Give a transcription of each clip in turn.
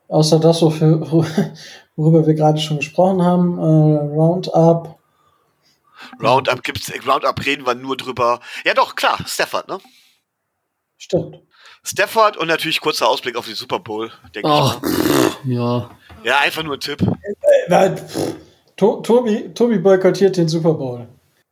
Außer das, worüber wir gerade schon gesprochen haben, Roundup. Roundup reden wir nur drüber. Ja doch, klar, Stafford, ne? Stimmt. Stafford und natürlich kurzer Ausblick auf die Super Bowl, denke ich mal. Ja. Ja, einfach nur ein Tipp. Tobi boykottiert den Super Bowl.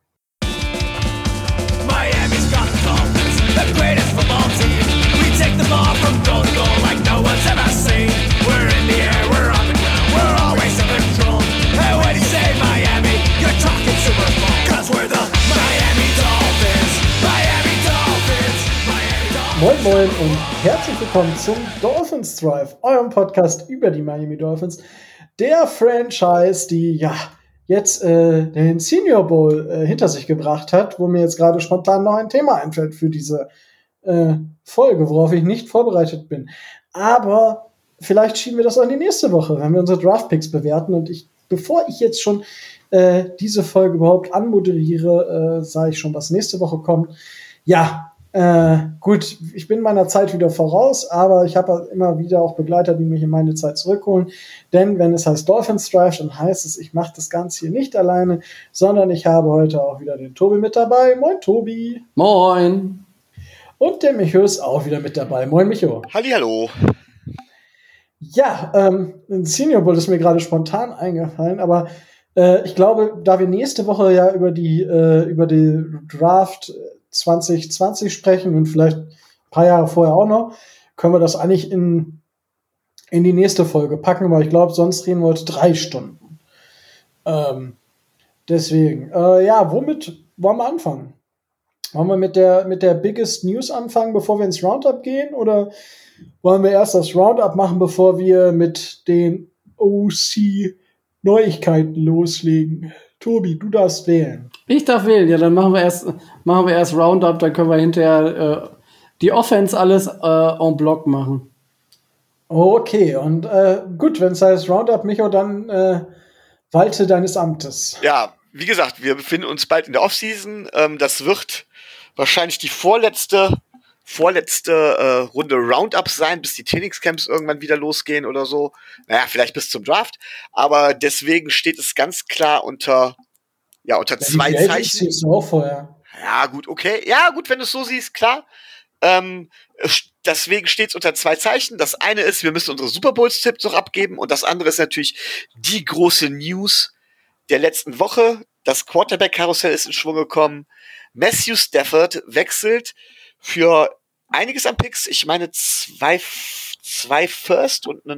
Miami's got the Dolphins, the greatest football team. We take the ball from goal to goal like no one's ever seen. We're in the air, we're on the ground, we're always in control. And when you say Miami, you're talking Super Bowl. 'Cause we're the Miami Dolphins, Miami Dolphins, Miami Dolphins. Moin Moin und herzlich willkommen zum Dolphins Drive, eurem Podcast über die Miami Dolphins. Der Franchise, die jetzt den Senior Bowl hinter sich gebracht hat, wo mir jetzt gerade spontan noch ein Thema einfällt für diese Folge, worauf ich nicht vorbereitet bin. Aber vielleicht schieben wir das auch in die nächste Woche, wenn wir unsere Draft-Picks bewerten. Und bevor ich jetzt schon diese Folge überhaupt anmoderiere, sage ich schon, was nächste Woche kommt. Ja, gut, ich bin meiner Zeit wieder voraus, aber ich habe immer wieder auch Begleiter, die mich in meine Zeit zurückholen. Denn wenn es heißt Dolphins Drive, dann heißt es, ich mache das Ganze hier nicht alleine, sondern ich habe heute auch wieder den Tobi mit dabei. Moin, Tobi. Moin. Und der Micho ist auch wieder mit dabei. Moin, Micho. Hallihallo. Ja, ein Senior Bowl ist mir gerade spontan eingefallen, aber ich glaube, da wir nächste Woche ja über die Draft 2020 sprechen und vielleicht ein paar Jahre vorher auch noch, können wir das eigentlich in die nächste Folge packen, weil ich glaube, sonst reden wir heute 3 Stunden. Deswegen, womit wollen wir anfangen? Wollen wir mit der Biggest News anfangen, bevor wir ins Roundup gehen? Oder wollen wir erst das Roundup machen, bevor wir mit den OC-Neuigkeiten loslegen? Tobi, du darfst wählen. Ich darf wählen, ja, dann machen wir erst Roundup, dann können wir hinterher die Offense alles en bloc machen. Okay, und gut, wenn es heißt Roundup, Micho, dann walte deines Amtes. Ja, wie gesagt, wir befinden uns bald in der Offseason. Das wird wahrscheinlich die vorletzte Runde Roundup sein, bis die Trainingscamps irgendwann wieder losgehen oder so. Naja, vielleicht bis zum Draft. Aber deswegen steht es ganz klar unter zwei Zeichen. Auch vorher. Ja, gut, okay. Ja, gut, wenn du es so siehst, klar. Deswegen steht es unter 2 Zeichen. Das eine ist, wir müssen unsere Super Bowls-Tipps noch abgeben. Und das andere ist natürlich die große News der letzten Woche. Das Quarterback-Karussell ist in Schwung gekommen. Matthew Stafford wechselt für einiges an Picks. Ich meine, 2 First und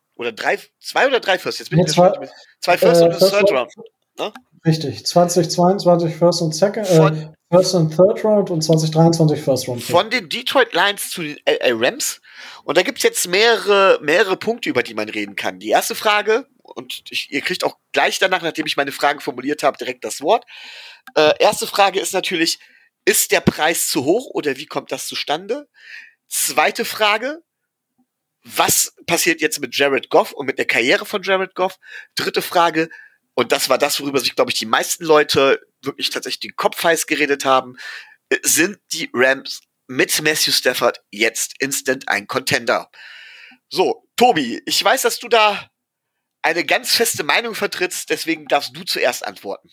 2 oder 3 First. Jetzt bin ich mir schon 2 First und ein Third Round. Ne? Richtig. 2022 First und Second, First und Third Round und 2023 First Round. Von den Detroit Lions zu den LA Rams. Und da gibt's jetzt mehrere Punkte, über die man reden kann. Die erste Frage, und ihr kriegt auch gleich danach, nachdem ich meine Fragen formuliert habe, direkt das Wort. Erste Frage ist natürlich, ist der Preis zu hoch oder wie kommt das zustande? Zweite Frage, was passiert jetzt mit Jared Goff und mit der Karriere von Jared Goff? Dritte Frage, und das war das, worüber sich, glaube ich, die meisten Leute wirklich tatsächlich den Kopf heiß geredet haben, sind die Rams mit Matthew Stafford jetzt instant ein Contender? So, Tobi, ich weiß, dass du da eine ganz feste Meinung vertrittst, deswegen darfst du zuerst antworten.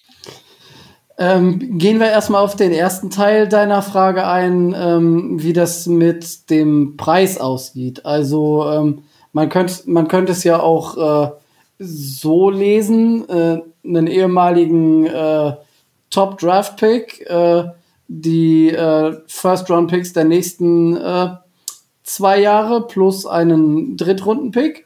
Gehen wir erstmal auf den ersten Teil deiner Frage ein, wie das mit dem Preis aussieht. Also man könnte es ja auch so lesen, einen ehemaligen Top-Draft-Pick, die First-Round-Picks der nächsten 2 Jahre plus einen Drittrunden-Pick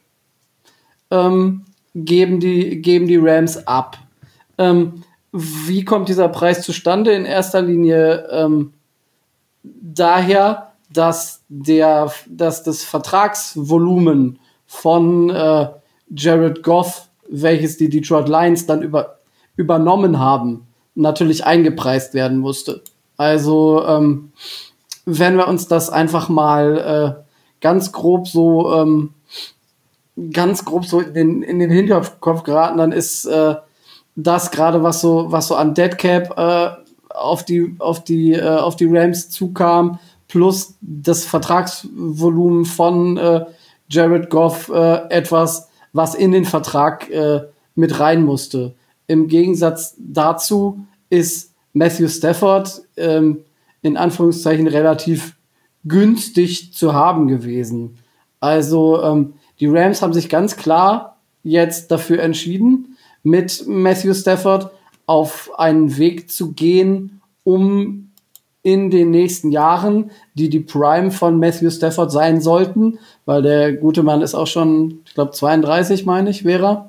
geben die Rams ab. Wie kommt dieser Preis zustande? In erster Linie daher, dass das Vertragsvolumen von Jared Goff, welches die Detroit Lions dann übernommen haben, natürlich eingepreist werden musste. Also wenn wir uns das einfach mal ganz grob so in den Hinterkopf geraten, dann ist das gerade, was so an Deadcap auf die Rams zukam, plus das Vertragsvolumen von Jared Goff etwas, was in den Vertrag mit rein musste. Im Gegensatz dazu ist Matthew Stafford in Anführungszeichen relativ günstig zu haben gewesen. Also die Rams haben sich ganz klar jetzt dafür entschieden, mit Matthew Stafford auf einen Weg zu gehen, um in den nächsten Jahren, die Prime von Matthew Stafford sein sollten, weil der gute Mann ist auch schon, ich glaube 32, meine ich, wäre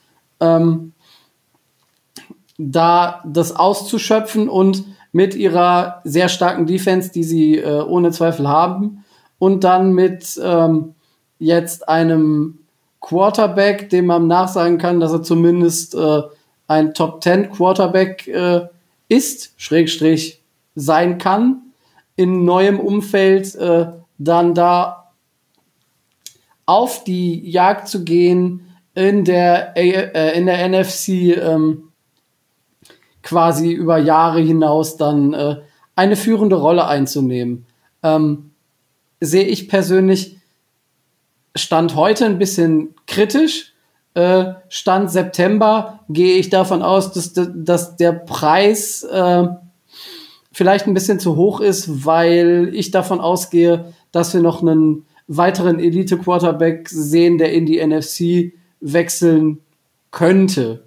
da das auszuschöpfen und mit ihrer sehr starken Defense, die sie ohne Zweifel haben, und dann mit jetzt einem Quarterback, dem man nachsagen kann, dass er zumindest ein Top-10 Quarterback ist, Schrägstrich sein kann, in neuem Umfeld dann da auf die Jagd zu gehen, in der NFC quasi über Jahre hinaus dann eine führende Rolle einzunehmen. Sehe ich persönlich Stand heute ein bisschen kritisch. Stand September gehe ich davon aus, dass der Preis vielleicht ein bisschen zu hoch ist, weil ich davon ausgehe, dass wir noch einen weiteren Elite-Quarterback sehen, der in die NFC wechseln könnte.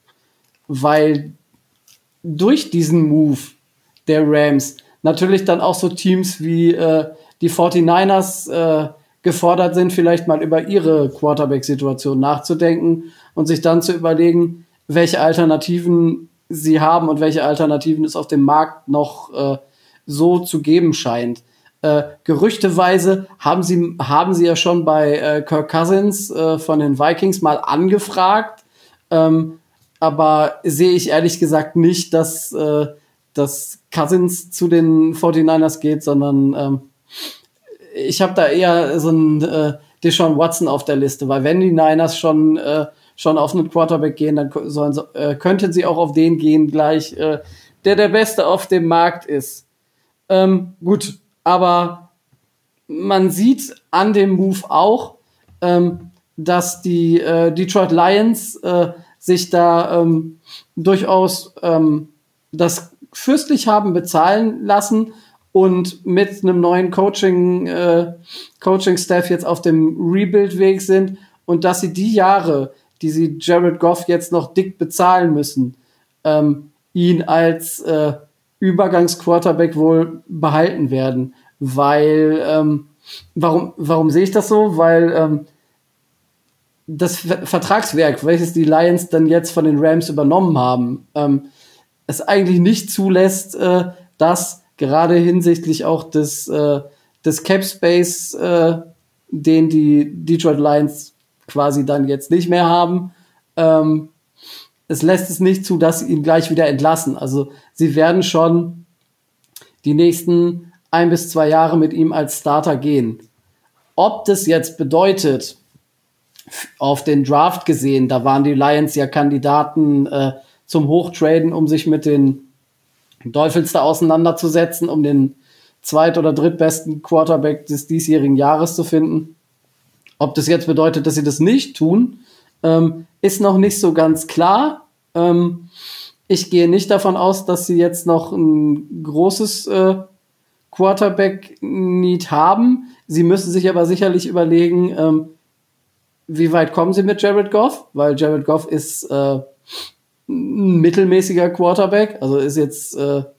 Weil durch diesen Move der Rams natürlich dann auch so Teams wie die 49ers gefordert sind, vielleicht mal über ihre Quarterback-Situation nachzudenken und sich dann zu überlegen, welche Alternativen sie haben und welche Alternativen es auf dem Markt noch so zu geben scheint. Gerüchteweise haben sie ja schon bei Kirk Cousins von den Vikings mal angefragt, aber sehe ich ehrlich gesagt nicht, dass Cousins zu den 49ers geht, sondern ich habe da eher so einen Deshaun Watson auf der Liste, weil wenn die Niners schon auf einen Quarterback gehen, dann könnten sie auch auf den gehen gleich, der Beste auf dem Markt ist. Gut, aber man sieht an dem Move auch, dass die Detroit Lions sich da durchaus das fürstlich haben bezahlen lassen und mit einem neuen Coaching-Staff jetzt auf dem Rebuild-Weg sind und dass sie die Jahre, die sie Jared Goff jetzt noch dick bezahlen müssen, ihn als Übergangsquarterback wohl behalten werden. Weil, warum sehe ich das so? Weil das Vertragswerk, welches die Lions dann jetzt von den Rams übernommen haben, es eigentlich nicht zulässt, dass gerade hinsichtlich auch des Cap Space, den die Detroit Lions quasi dann jetzt nicht mehr haben, es lässt es nicht zu, dass sie ihn gleich wieder entlassen. Also sie werden schon die nächsten 1 bis 2 Jahre mit ihm als Starter gehen. Ob das jetzt bedeutet, auf den Draft gesehen, da waren die Lions ja Kandidaten zum Hochtraden, um sich mit den Dolphins da auseinanderzusetzen, um den zweit- oder drittbesten Quarterback des diesjährigen Jahres zu finden. Ob das jetzt bedeutet, dass sie das nicht tun, ist noch nicht so ganz klar. Ich gehe nicht davon aus, dass sie jetzt noch ein großes Quarterback-Need haben. Sie müssen sich aber sicherlich überlegen, wie weit kommen sie mit Jared Goff? Weil Jared Goff ist ein mittelmäßiger Quarterback, also ist jetzt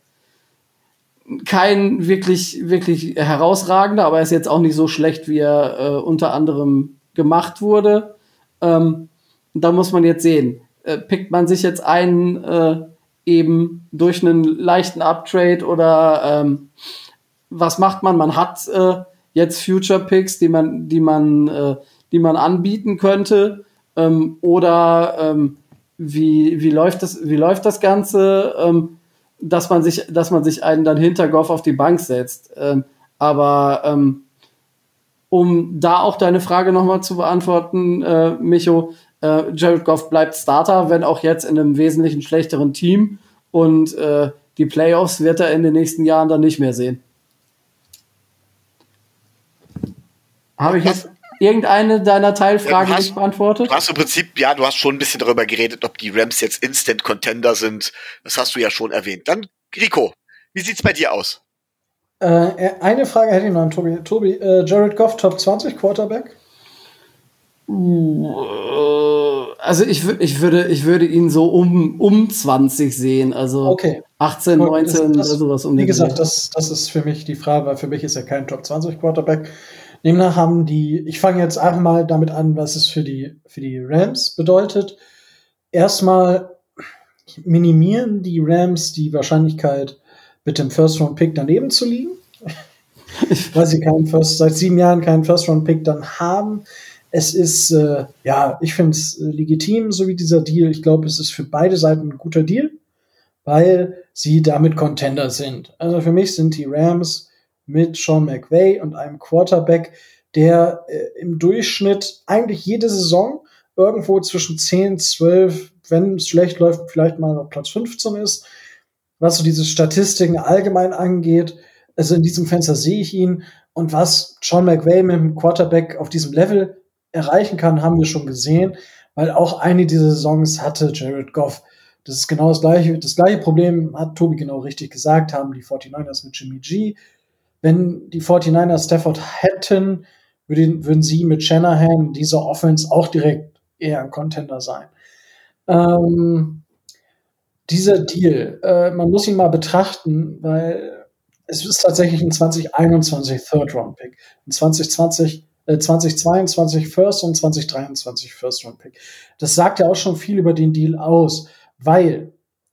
kein wirklich herausragender, aber er ist jetzt auch nicht so schlecht, wie er unter anderem gemacht wurde. Da muss man jetzt sehen, pickt man sich jetzt einen eben durch einen leichten Uptrade oder was macht man? Man hat jetzt Future Picks, die man anbieten könnte, oder wie läuft das Ganze, dass man sich einen dann hinter Goff auf die Bank setzt. Aber um da auch deine Frage nochmal zu beantworten, Micho, Jared Goff bleibt Starter, wenn auch jetzt in einem wesentlich schlechteren Team, und die Playoffs wird er in den nächsten Jahren dann nicht mehr sehen. Habe ich jetzt irgendeine deiner Teilfragen Ja, nicht beantwortet? Du hast im Prinzip, ja, du hast schon ein bisschen darüber geredet, ob die Rams jetzt Instant Contender sind. Das hast du ja schon erwähnt. Dann, Rico, wie sieht's bei dir aus? Eine Frage hätte ich noch an Tobi. Tobi, Jared Goff, Top 20 Quarterback? Also ich würde ihn so um 20 sehen, also Okay. 18, 19 oder sowas um Wie den gesagt, Dreh. das ist für mich die Frage, weil für mich ist er kein Top 20 Quarterback. Demnach haben ich fange jetzt einfach mal damit an, was es für die Rams bedeutet. Erstmal minimieren die Rams die Wahrscheinlichkeit, mit dem First-Round-Pick daneben zu liegen, weil sie seit 7 Jahren keinen First-Round-Pick dann haben. Es ist, ich finde es legitim, so wie dieser Deal. Ich glaube, es ist für beide Seiten ein guter Deal, weil sie damit Contender sind. Also für mich sind die Rams mit Sean McVay und einem Quarterback, der im Durchschnitt eigentlich jede Saison irgendwo zwischen 10, 12, wenn es schlecht läuft, vielleicht mal auf Platz 15 ist, was so diese Statistiken allgemein angeht. Also in diesem Fenster sehe ich ihn. Und was Sean McVay mit dem Quarterback auf diesem Level erreichen kann, haben wir schon gesehen, weil auch eine dieser Saisons hatte Jared Goff. Das ist genau das gleiche Problem, hat Tobi genau richtig gesagt, haben die 49ers mit Jimmy G. Wenn die 49ers Stafford hätten, würden sie mit Shanahan dieser Offense auch direkt eher ein Contender sein. Dieser Deal, man muss ihn mal betrachten, weil es ist tatsächlich ein 2021 Third-Round-Pick, ein 2022 First und 2023 First-Round-Pick. Das sagt ja auch schon viel über den Deal aus, weil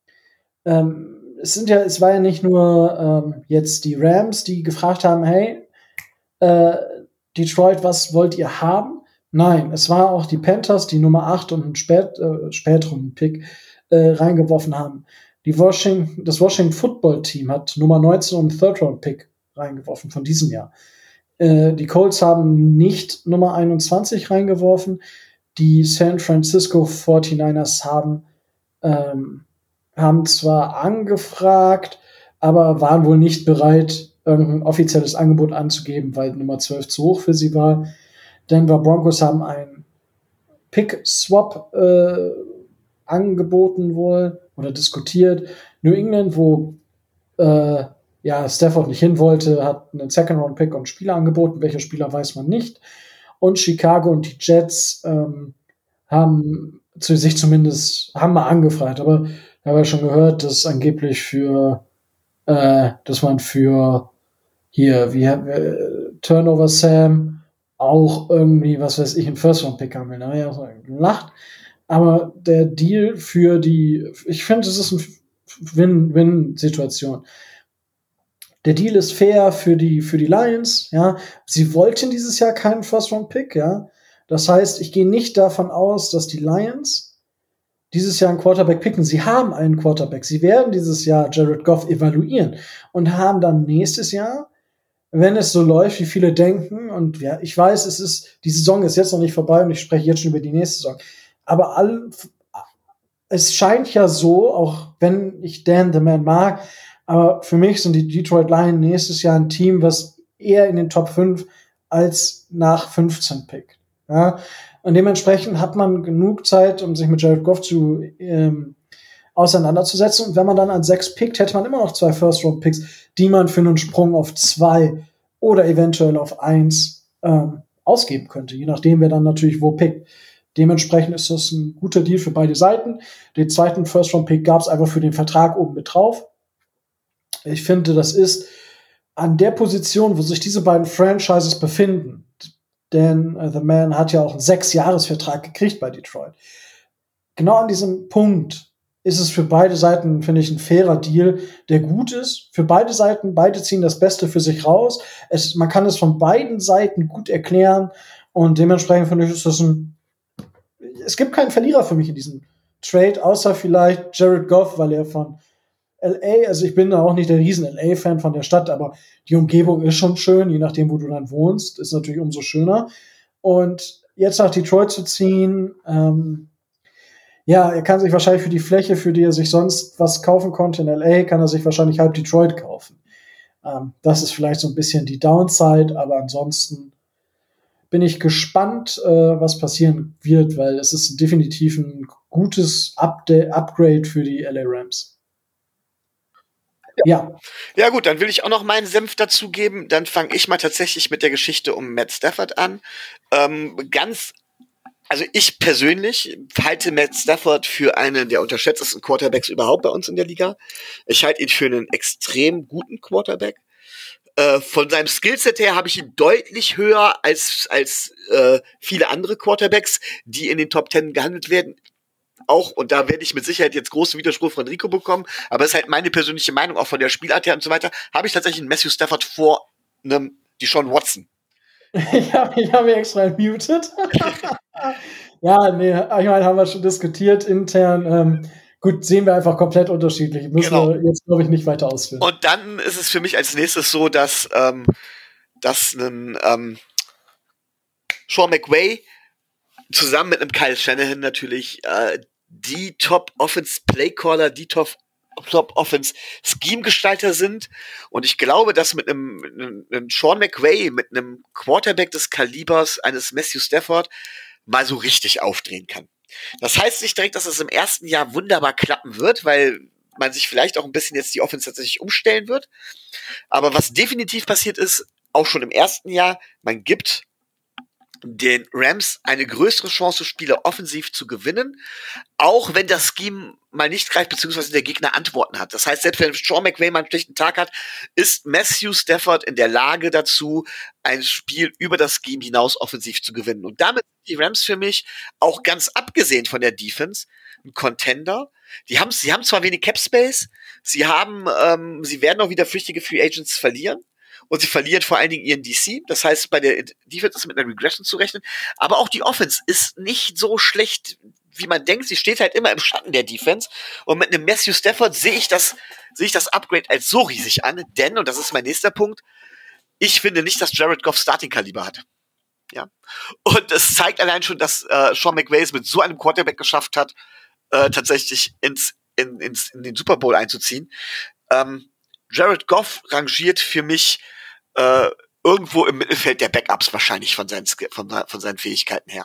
es war ja nicht nur jetzt die Rams, die gefragt haben, hey, Detroit, was wollt ihr haben? Nein, es war auch die Panthers, die Nummer 8 und einen späteren Pick reingeworfen haben. Das Washington Football Team hat Nummer 19 und einen Third-Round-Pick reingeworfen von diesem Jahr. Die Colts haben nicht Nummer 21 reingeworfen. Die San Francisco 49ers haben zwar angefragt, aber waren wohl nicht bereit, irgendein offizielles Angebot anzugeben, weil Nummer 12 zu hoch für sie war. Denver Broncos haben einen Pick-Swap angeboten wohl oder diskutiert. New England, wo Stafford nicht hin wollte, hat einen Second-Round-Pick und einen Spieler angeboten. Welcher Spieler weiß man nicht. Und Chicago und die Jets haben mal angefragt, aber ich habe ja schon gehört, dass angeblich dass man für Turnover Sam auch irgendwie, was weiß ich, einen First-Round-Pick haben will. Da habe ich auch gelacht. Aber der Deal ich finde, es ist eine Win-Win-Situation. Der Deal ist fair für die Lions, ja. Sie wollten dieses Jahr keinen First-Round-Pick, ja. Das heißt, ich gehe nicht davon aus, dass die Lions dieses Jahr einen Quarterback picken. Sie haben einen Quarterback. Sie werden dieses Jahr Jared Goff evaluieren und haben dann nächstes Jahr, wenn es so läuft, wie viele denken, und ja, ich weiß, die Saison ist jetzt noch nicht vorbei und ich spreche jetzt schon über die nächste Saison. Aber es scheint ja so, auch wenn ich Dan the Man mag, aber für mich sind die Detroit Lions nächstes Jahr ein Team, was eher in den Top 5 als nach 15 pickt. Ja? Und dementsprechend hat man genug Zeit, um sich mit Jared Goff auseinanderzusetzen. Und wenn man dann an 6 pickt, hätte man immer noch 2 First-Round-Picks, die man für einen Sprung auf 2 oder eventuell auf 1 ausgeben könnte, je nachdem, wer dann natürlich wo pickt. Dementsprechend ist das ein guter Deal für beide Seiten. Den zweiten First-Round-Pick gab es einfach für den Vertrag oben mit drauf. Ich finde, das ist an der Position, wo sich diese beiden Franchises befinden, denn The Man hat ja auch einen 6-Jahres-Vertrag gekriegt bei Detroit. Genau an diesem Punkt ist es für beide Seiten, finde ich, ein fairer Deal, der gut ist. Für beide Seiten, beide ziehen das Beste für sich raus. Man kann es von beiden Seiten gut erklären und dementsprechend finde ich, es gibt keinen Verlierer für mich in diesem Trade, außer vielleicht Jared Goff, weil er von LA, also ich bin da auch nicht der riesen LA-Fan von der Stadt, aber die Umgebung ist schon schön, je nachdem, wo du dann wohnst, ist natürlich umso schöner. Und jetzt nach Detroit zu ziehen, er kann sich wahrscheinlich für die Fläche, für die er sich sonst was kaufen konnte in LA, kann er sich wahrscheinlich halb Detroit kaufen. Das ist vielleicht so ein bisschen die Downside, aber ansonsten bin ich gespannt, was passieren wird, weil es ist definitiv ein gutes Upgrade für die LA Rams. Ja. Ja gut, dann will ich auch noch meinen Senf dazugeben. Dann fange ich mal tatsächlich mit der Geschichte um Matt Stafford an. Also ich persönlich halte Matt Stafford für einen der unterschätztesten Quarterbacks überhaupt bei uns in der Liga. Ich halte ihn für einen extrem guten Quarterback. Von seinem Skillset her habe ich ihn deutlich höher als viele andere Quarterbacks, die in den Top 10 gehandelt werden. Auch, und da werde ich mit Sicherheit jetzt großen Widerspruch von Rico bekommen, aber es ist halt meine persönliche Meinung, auch von der Spielart her und so weiter, habe ich tatsächlich einen Matthew Stafford vor einem Deshaun Watson. Ich hab mich extra muted. Ja, nee, ich meine, haben wir schon diskutiert intern. Gut, sehen wir einfach komplett unterschiedlich. Müssen wir jetzt, glaube ich, nicht weiter ausführen. Und dann ist es für mich als nächstes so, dass ein Sean McVay zusammen mit einem Kyle Shanahan natürlich die Top-Offense-Playcaller, die Top-Offense-Scheme-Gestalter sind. Und ich glaube, dass mit einem Sean McVay, mit einem Quarterback des Kalibers eines Matthew Stafford mal so richtig aufdrehen kann. Das heißt nicht direkt, dass es im ersten Jahr wunderbar klappen wird, weil man sich vielleicht auch ein bisschen jetzt die Offense tatsächlich umstellen wird. Aber was definitiv passiert ist, auch schon im ersten Jahr, man gibt den Rams eine größere Chance, Spiele offensiv zu gewinnen, auch wenn das Scheme mal nicht greift, beziehungsweise der Gegner Antworten hat. Das heißt, selbst wenn Sean McVay mal einen schlechten Tag hat, ist Matthew Stafford in der Lage dazu, ein Spiel über das Scheme hinaus offensiv zu gewinnen. Und damit sind die Rams für mich, auch ganz abgesehen von der Defense, ein Contender. Sie haben zwar wenig Cap Space, sie werden auch wieder flüchtige Free Agents verlieren. Und sie verlieren vor allen Dingen ihren DC. Das heißt, bei der Defense ist mit einer Regression zu rechnen. Aber auch die Offense ist nicht so schlecht, wie man denkt. Sie steht halt immer im Schatten der Defense. Und mit einem Matthew Stafford sehe ich das Upgrade als so riesig an. Denn, und das ist mein nächster Punkt, ich finde nicht, dass Jared Goff Starting-Kaliber hat. Ja. Und es zeigt allein schon, dass Sean McVay es mit so einem Quarterback geschafft hat, tatsächlich in den Super Bowl einzuziehen. Jared Goff rangiert für mich irgendwo im Mittelfeld der Backups wahrscheinlich von seinen Fähigkeiten her.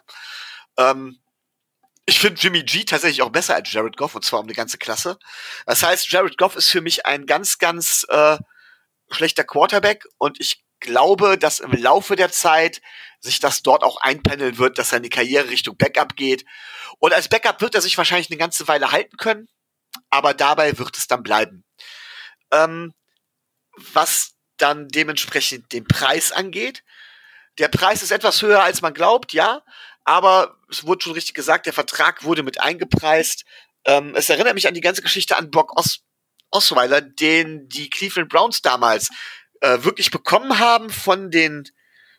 Ich finde Jimmy G tatsächlich auch besser als Jared Goff, und zwar um eine ganze Klasse. Das heißt, Jared Goff ist für mich ein ganz, ganz schlechter Quarterback, und ich glaube, dass im Laufe der Zeit sich das dort auch einpendeln wird, dass seine Karriere Richtung Backup geht. Und als Backup wird er sich wahrscheinlich eine ganze Weile halten können, aber dabei wird es dann bleiben. Was dann dementsprechend den Preis angeht. Der Preis ist etwas höher, als man glaubt, ja, aber es wurde schon richtig gesagt, der Vertrag wurde mit eingepreist. Es erinnert mich an die ganze Geschichte an Brock Osweiler, den die Cleveland Browns damals wirklich bekommen haben von den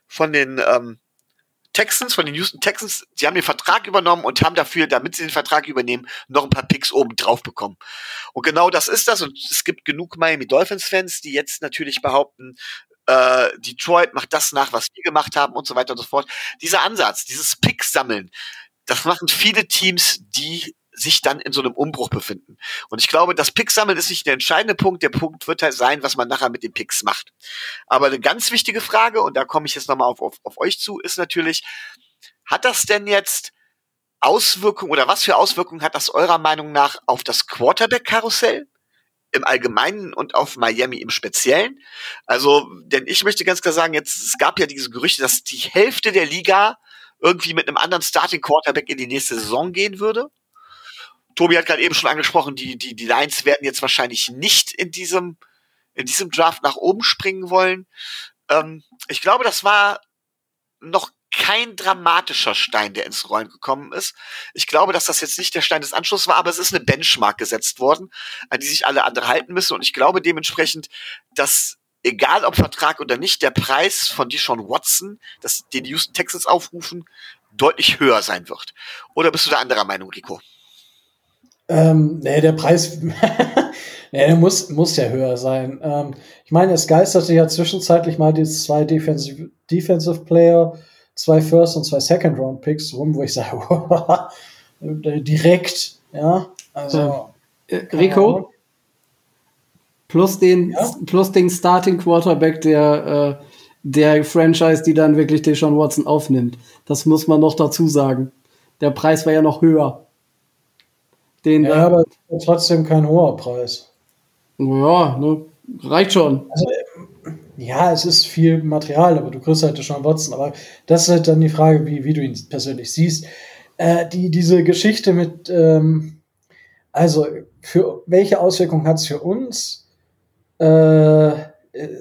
Texans, von den Houston Texans. Sie haben den Vertrag übernommen und haben dafür, damit sie den Vertrag übernehmen, noch ein paar Picks oben drauf bekommen. Und genau das ist das. Und es gibt genug Miami Dolphins-Fans, die jetzt natürlich behaupten, Detroit macht das nach, was wir gemacht haben und so weiter und so fort. Dieser Ansatz, dieses Pick-Sammeln, das machen viele Teams, die sich dann in so einem Umbruch befinden. Und ich glaube, das Pick-Sammeln ist nicht der entscheidende Punkt. Der Punkt wird halt sein, was man nachher mit den Picks macht. Aber eine ganz wichtige Frage, und da komme ich jetzt nochmal auf euch zu, ist natürlich, hat das denn jetzt Auswirkungen, oder was für Auswirkungen hat das eurer Meinung nach auf das Quarterback-Karussell im Allgemeinen und auf Miami im Speziellen? Also, denn ich möchte ganz klar sagen, es gab ja diese Gerüchte, dass die Hälfte der Liga irgendwie mit einem anderen Starting-Quarterback in die nächste Saison gehen würde. Tobi hat gerade eben schon angesprochen, die Lions werden jetzt wahrscheinlich nicht in diesem Draft nach oben springen wollen. Ich glaube, das war noch kein dramatischer Stein, der ins Rollen gekommen ist. Ich glaube, dass das jetzt nicht der Stein des Anschlusses war, aber es ist eine Benchmark gesetzt worden, an die sich alle andere halten müssen. Und ich glaube dementsprechend, dass, egal ob Vertrag oder nicht, der Preis von Deshaun Watson, den die Houston Texans aufrufen, deutlich höher sein wird. Oder bist du da anderer Meinung, Rico? Nee, der Preis, nee, der muss ja höher sein. Ich meine, es geisterte ja zwischenzeitlich mal die 2 Defensive Player, 2 First- und 2 Second-Round-Picks rum, wo ich sage, direkt, ja. Also, Rico, plus den Starting Quarterback, der der Franchise, die dann wirklich Deshaun Watson aufnimmt. Das muss man noch dazu sagen. Der Preis war ja noch höher. Ja, aber trotzdem kein hoher Preis. Ja, ne, reicht schon. Also, ja, es ist viel Material, aber du kriegst halt Deshaun Watson. Aber das ist halt dann die Frage, wie du ihn persönlich siehst. Diese Geschichte mit, also für welche Auswirkungen hat es für uns? Ja,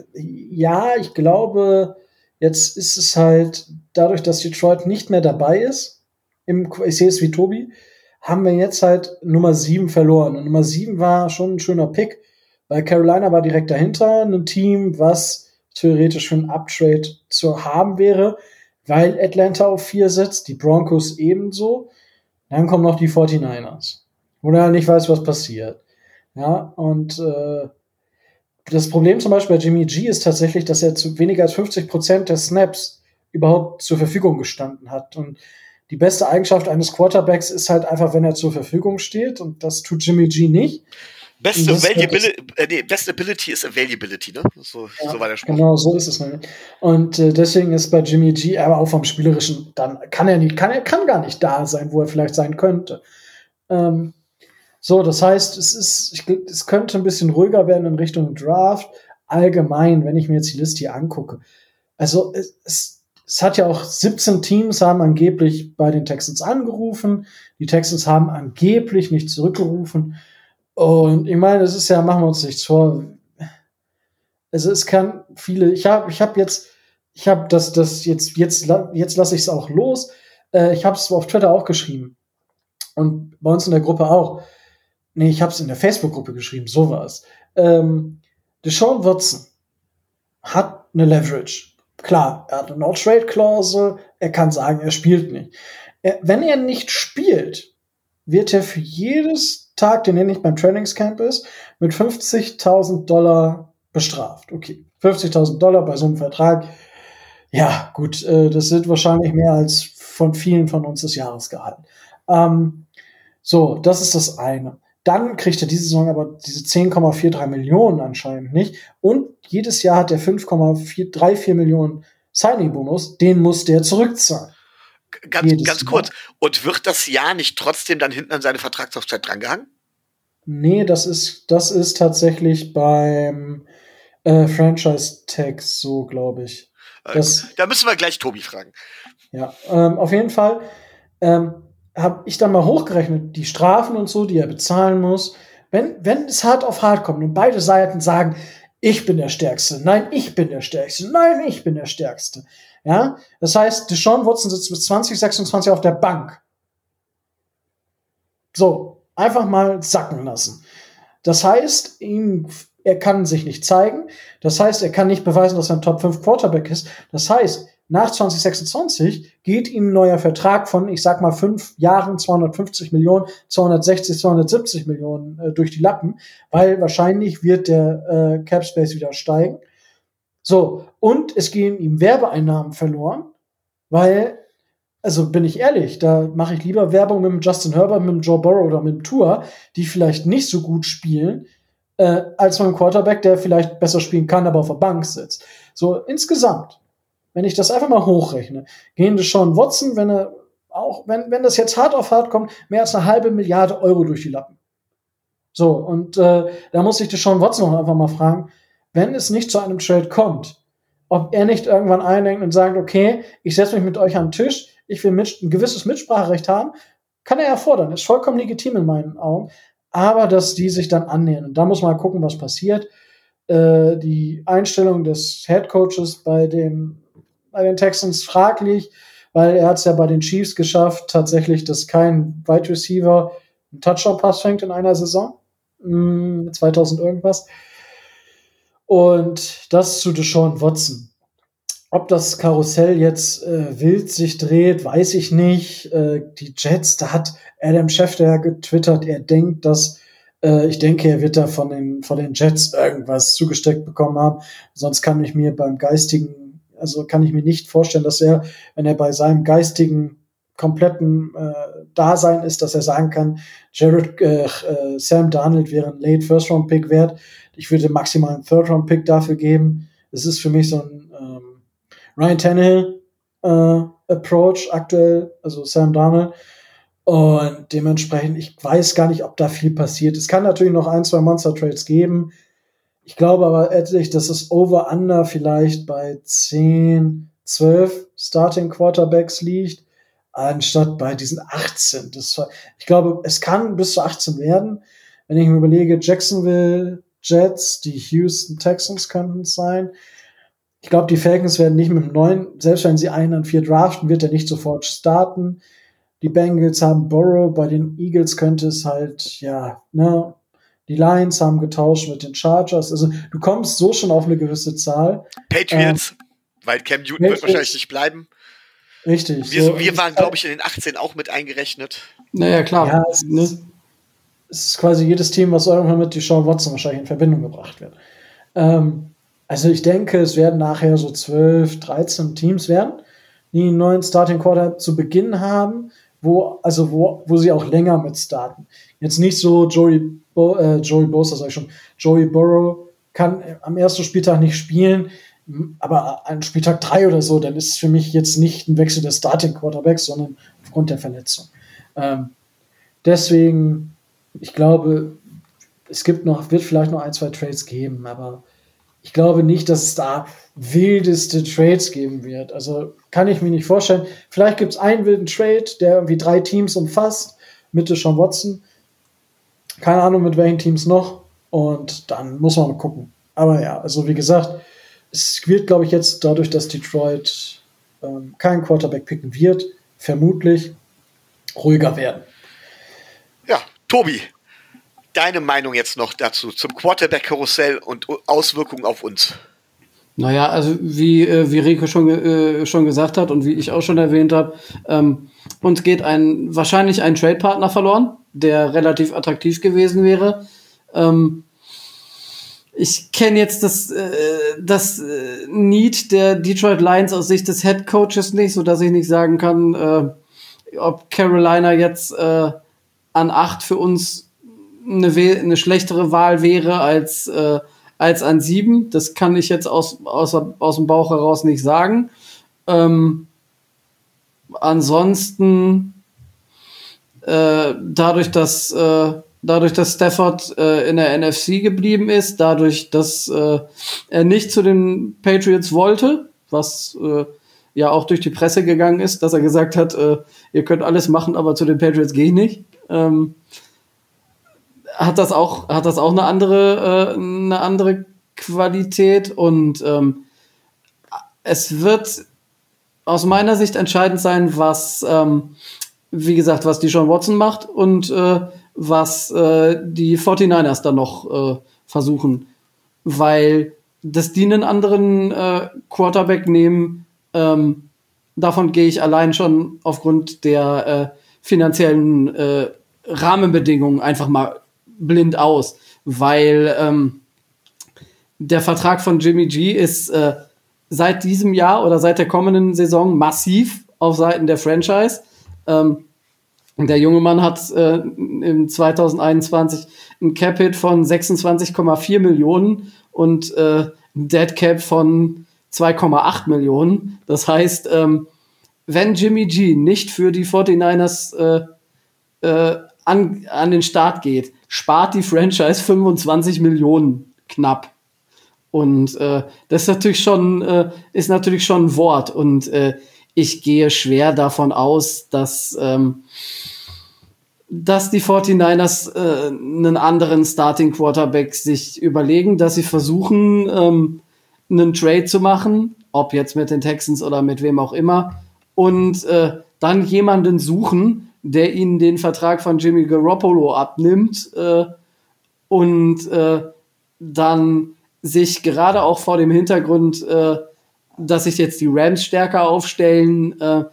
ich glaube, jetzt ist es halt dadurch, dass Detroit nicht mehr dabei ist, ich sehe es wie Tobi, haben wir jetzt halt Nummer 7 verloren. Und Nummer 7 war schon ein schöner Pick, weil Carolina war direkt dahinter, ein Team, was theoretisch für einen Uptrade zu haben wäre, weil Atlanta auf 4 sitzt, die Broncos ebenso. Dann kommen noch die 49ers, wo du halt nicht weißt, was passiert. Ja, und das Problem zum Beispiel bei Jimmy G ist tatsächlich, dass er zu weniger als 50% der Snaps überhaupt zur Verfügung gestanden hat. Und die beste Eigenschaft eines Quarterbacks ist halt einfach, wenn er zur Verfügung steht. Und das tut Jimmy G nicht. Beste Ability ist Availability, ne? So war der Spruch. Genau, so ist es nämlich. Und deswegen ist bei Jimmy G, aber auch vom Spielerischen, dann kann er gar nicht da sein, wo er vielleicht sein könnte. So, das heißt, es könnte ein bisschen ruhiger werden in Richtung Draft. Allgemein, wenn ich mir jetzt die Liste hier angucke. Also, es hat ja auch 17 Teams haben angeblich bei den Texans angerufen. Die Texans haben angeblich nicht zurückgerufen. Und ich meine, das ist ja, machen wir uns nichts vor. Also, es kann viele, jetzt lasse ich es auch los. Ich habe es auf Twitter auch geschrieben. Und bei uns in der Gruppe auch. Nee, ich habe es in der Facebook-Gruppe geschrieben, so war es. Deshaun Watson hat eine Leverage. Klar, er hat eine No-Trade-Klausel, er kann sagen, er spielt nicht. Wenn er nicht spielt, wird er für jedes Tag, den er nicht beim Trainingscamp ist, mit $50.000 bestraft. Okay, $50.000 bei so einem Vertrag. Ja, gut, das sind wahrscheinlich mehr als von vielen von uns das Jahresgehalt. So, das ist das eine. Dann kriegt er diese Saison aber diese 10,43 Millionen anscheinend nicht. Und jedes Jahr hat er 5,34 Millionen Signing-Bonus. Den muss der zurückzahlen. Ganz kurz. Und wird das Jahr nicht trotzdem dann hinten an seine Vertragslaufzeit drangehangen? Nee, das ist tatsächlich beim Franchise-Tag so, glaube ich. Da müssen wir gleich Tobi fragen. Ja, auf jeden Fall habe ich dann mal hochgerechnet, die Strafen und so, die er bezahlen muss. Wenn es hart auf hart kommt und beide Seiten sagen, ich bin der Stärkste, nein, ich bin der Stärkste, nein, ich bin der Stärkste. Ja, das heißt, Deshaun Watson sitzt bis 2026 auf der Bank. So, einfach mal sacken lassen. Das heißt, er kann sich nicht zeigen. Das heißt, er kann nicht beweisen, dass er ein Top 5 Quarterback ist. Das heißt, nach 2026 geht ihm ein neuer Vertrag von, ich sag mal, 5 Jahren, 250 Millionen, 260, 270 Millionen durch die Lappen, weil wahrscheinlich wird der Cap Space wieder steigen. So, und es gehen ihm Werbeeinnahmen verloren, weil, also bin ich ehrlich, da mache ich lieber Werbung mit dem Justin Herbert, mit dem Joe Burrow oder mit dem Tua, die vielleicht nicht so gut spielen, als mit einem Quarterback, der vielleicht besser spielen kann, aber auf der Bank sitzt. So, insgesamt, wenn ich das einfach mal hochrechne, gehen Deshaun Watson, wenn das jetzt hart auf hart kommt, mehr als 500 Millionen Euro durch die Lappen. So, und da muss ich Deshaun Watson auch einfach mal fragen, wenn es nicht zu einem Trade kommt, ob er nicht irgendwann eindenkt und sagt, okay, ich setze mich mit euch an den Tisch, ich will ein gewisses Mitspracherecht haben, kann er ja fordern, ist vollkommen legitim in meinen Augen, aber dass die sich dann annähern. Und da muss man gucken, was passiert. Die Einstellung des Headcoaches bei den Texans fraglich, weil er hat es ja bei den Chiefs geschafft, tatsächlich, dass kein Wide Receiver einen Touchdown-Pass fängt in einer Saison. 2000 irgendwas. Und das zu Deshaun Watson. Ob das Karussell jetzt wild sich dreht, weiß ich nicht. Die Jets, da hat Adam Schefter getwittert, er denkt, dass ich denke, er wird da von den Jets irgendwas zugesteckt bekommen haben. Sonst kann ich mir nicht vorstellen, dass er, wenn er bei seinem geistigen kompletten Dasein ist, dass er sagen kann, Sam Darnold wäre ein Late First-Round-Pick wert. Ich würde maximal einen Third-Round-Pick dafür geben. Es ist für mich so ein Ryan Tannehill Approach aktuell, also Sam Darnold. Und dementsprechend, ich weiß gar nicht, ob da viel passiert. Es kann natürlich noch 1, 2 Monster-Trades geben. Ich glaube aber ehrlich, dass es Over-Under vielleicht bei 10, 12 Starting Quarterbacks liegt, anstatt bei diesen 18. Ich glaube, es kann bis zu 18 werden. Wenn ich mir überlege, Jacksonville Jets, die Houston Texans könnten es sein. Ich glaube, die Falcons werden nicht mit dem 9, selbst wenn sie 1 an 4 draften, wird er nicht sofort starten. Die Bengals haben Burrow, bei den Eagles könnte es halt, die Lions haben getauscht mit den Chargers. Also du kommst so schon auf eine gewisse Zahl. Patriots, weil Cam Newton wird wahrscheinlich nicht bleiben. Richtig. Wir waren, glaube ich, in den 18 auch mit eingerechnet. Naja, klar. Ja, es ist quasi jedes Team, was irgendwann mit Deshaun Watson wahrscheinlich in Verbindung gebracht wird. Also ich denke, es werden nachher so 12, 13 Teams werden, die einen neuen Starting Quarterback zu Beginn haben, wo sie auch länger mit starten. Jetzt nicht so Joey Burrow kann am ersten Spieltag nicht spielen, aber an Spieltag 3 oder so, dann ist es für mich jetzt nicht ein Wechsel des Starting Quarterbacks, sondern aufgrund der Verletzung. Deswegen, ich glaube, wird vielleicht noch 1, 2 Trades geben, aber ich glaube nicht, dass es da wildeste Trades geben wird. Also kann ich mir nicht vorstellen. Vielleicht gibt es einen wilden Trade, der irgendwie 3 Teams umfasst, mit Deshaun Watson. Keine Ahnung, mit welchen Teams noch. Und dann muss man mal gucken. Aber ja, also wie gesagt, es wird, glaube ich, jetzt dadurch, dass Detroit keinen Quarterback picken wird, vermutlich ruhiger werden. Ja, Tobi, deine Meinung jetzt noch dazu, zum Quarterback-Karussell und Auswirkungen auf uns? Naja, also wie Rico schon gesagt hat und wie ich auch schon erwähnt habe, uns geht wahrscheinlich ein Trade-Partner verloren, der relativ attraktiv gewesen wäre. Ich kenne jetzt das Need der Detroit Lions aus Sicht des Head Coaches nicht, so dass ich nicht sagen kann, ob Carolina jetzt an 8 für uns eine schlechtere Wahl wäre als an 7. Das kann ich jetzt aus dem Bauch heraus nicht sagen. Ansonsten dadurch, dass Stafford in der NFC geblieben ist, dadurch, dass er nicht zu den Patriots wollte, was ja auch durch die Presse gegangen ist, dass er gesagt hat, ihr könnt alles machen, aber zu den Patriots gehe ich nicht. Hat das auch eine andere Qualität und es wird aus meiner Sicht entscheidend sein, was Deshaun Watson macht und was die 49ers dann noch versuchen, weil dass die einen anderen Quarterback nehmen, davon gehe ich allein schon aufgrund der finanziellen Rahmenbedingungen einfach mal blind aus, weil der Vertrag von Jimmy G ist seit diesem Jahr oder seit der kommenden Saison massiv auf Seiten der Franchise. Der junge Mann hat im 2021 ein Cap-Hit von 26,4 Millionen und ein Dead Cap von 2,8 Millionen. Das heißt, wenn Jimmy G nicht für die 49ers an den Start geht, spart die Franchise 25 Millionen knapp. Und das ist natürlich schon ein Wort. Und ich gehe schwer davon aus, dass die 49ers einen anderen Starting Quarterback sich überlegen, dass sie versuchen, einen Trade zu machen, ob jetzt mit den Texans oder mit wem auch immer, und dann jemanden suchen, der ihnen den Vertrag von Jimmy Garoppolo abnimmt und dann sich gerade auch vor dem Hintergrund, dass sich jetzt die Rams stärker aufstellen,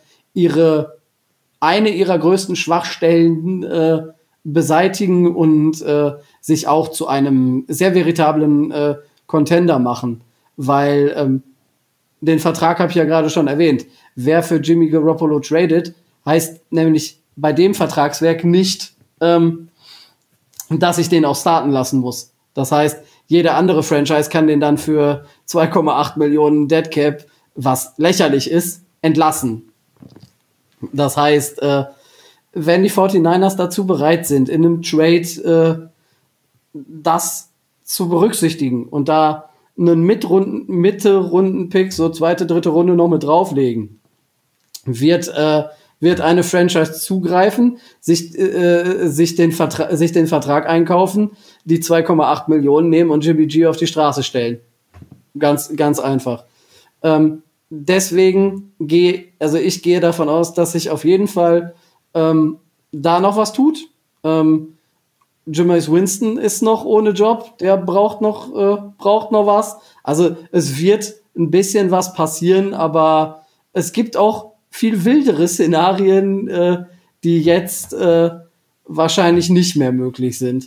eine ihrer größten Schwachstellen beseitigen und sich auch zu einem sehr veritablen Contender machen. Weil den Vertrag habe ich ja gerade schon erwähnt. Wer für Jimmy Garoppolo tradet, heißt nämlich bei dem Vertragswerk nicht, dass ich den auch starten lassen muss. Das heißt, jede andere Franchise kann den dann für 2,8 Millionen Dead Cap was lächerlich ist, entlassen. Das heißt, wenn die 49ers dazu bereit sind, in einem Trade das zu berücksichtigen und da einen Mitte-Runden-Pick, so zweite, dritte Runde noch mit drauflegen, wird eine Franchise zugreifen, sich den Vertrag einkaufen, die 2,8 Millionen nehmen und Jimmy G auf die Straße stellen. Ganz, ganz einfach. Deswegen ich gehe davon aus, dass sich auf jeden Fall da noch was tut. Jameis Winston ist noch ohne Job, der braucht noch was. Also es wird ein bisschen was passieren, aber es gibt auch viel wildere Szenarien, die jetzt wahrscheinlich nicht mehr möglich sind.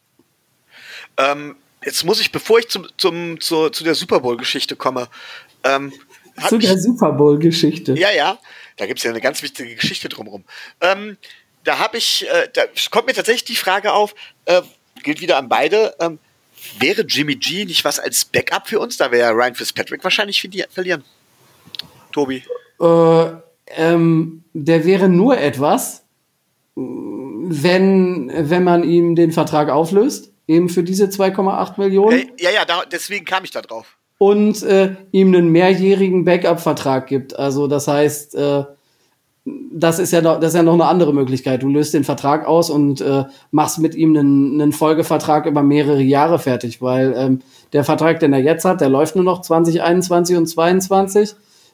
Jetzt muss ich, bevor ich zu der Super Bowl-Geschichte komme, zu der Super Bowl-Geschichte. Ja, da gibt's ja eine ganz wichtige Geschichte drumherum. Da kommt mir tatsächlich die Frage auf, gilt wieder an beide, wäre Jimmy G nicht was als Backup für uns? Da wäre Ryan Fitzpatrick wahrscheinlich verlieren. Tobi? Der wäre nur etwas, wenn man ihm den Vertrag auflöst, eben für diese 2,8 Millionen. Deswegen kam ich da drauf. Und ihm einen mehrjährigen Backup-Vertrag gibt. Also das heißt, das ist ja noch eine andere Möglichkeit. Du löst den Vertrag aus und machst mit ihm einen Folgevertrag über mehrere Jahre fertig, weil der Vertrag, den er jetzt hat, der läuft nur noch 2021 und 2022.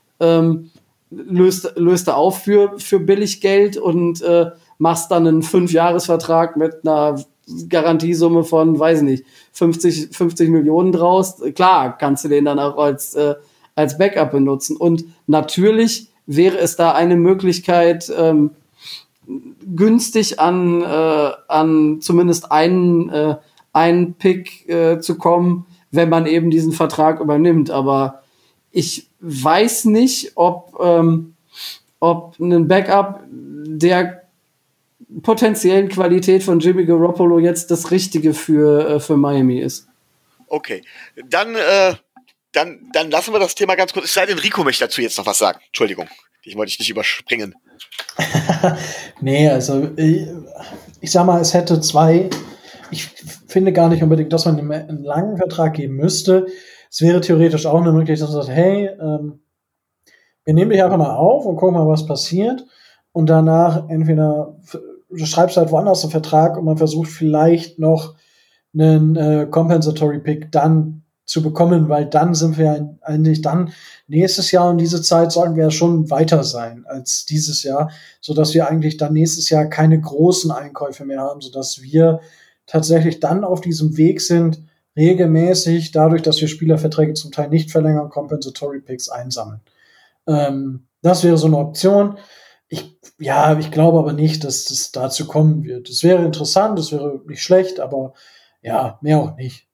Löst er auf für billig Geld und machst dann einen 5-Jahres-Vertrag mit einer Garantiesumme von, weiß nicht, 50 Millionen draus. Klar, kannst du den dann auch als Backup benutzen. Und natürlich wäre es da eine Möglichkeit, günstig an zumindest einen Pick zu kommen, wenn man eben diesen Vertrag übernimmt. Aber ich weiß nicht, ob ein Backup der potenziellen Qualität von Jimmy Garoppolo jetzt das Richtige für Miami ist. Okay, dann lassen wir das Thema ganz kurz. Es sei denn, Rico möchte dazu jetzt noch was sagen. Entschuldigung, ich wollte dich nicht überspringen. Nee, also ich sag mal, es hätte ich finde gar nicht unbedingt, dass man ihm einen langen Vertrag geben müsste. Es wäre theoretisch auch eine Möglichkeit, dass man sagt, hey, wir nehmen dich einfach mal auf und gucken mal, was passiert. Und danach entweder du schreibst halt woanders einen Vertrag und man versucht vielleicht noch einen Compensatory Pick dann zu bekommen, weil dann sind wir eigentlich dann nächstes Jahr um diese Zeit sollten wir ja schon weiter sein als dieses Jahr, sodass wir eigentlich dann nächstes Jahr keine großen Einkäufe mehr haben, sodass wir tatsächlich dann auf diesem Weg sind, regelmäßig, dadurch, dass wir Spielerverträge zum Teil nicht verlängern, Compensatory Picks einsammeln. Das wäre so eine Option. Ich glaube aber nicht, dass das dazu kommen wird. Es wäre interessant, es wäre nicht schlecht, aber ja, mehr auch nicht.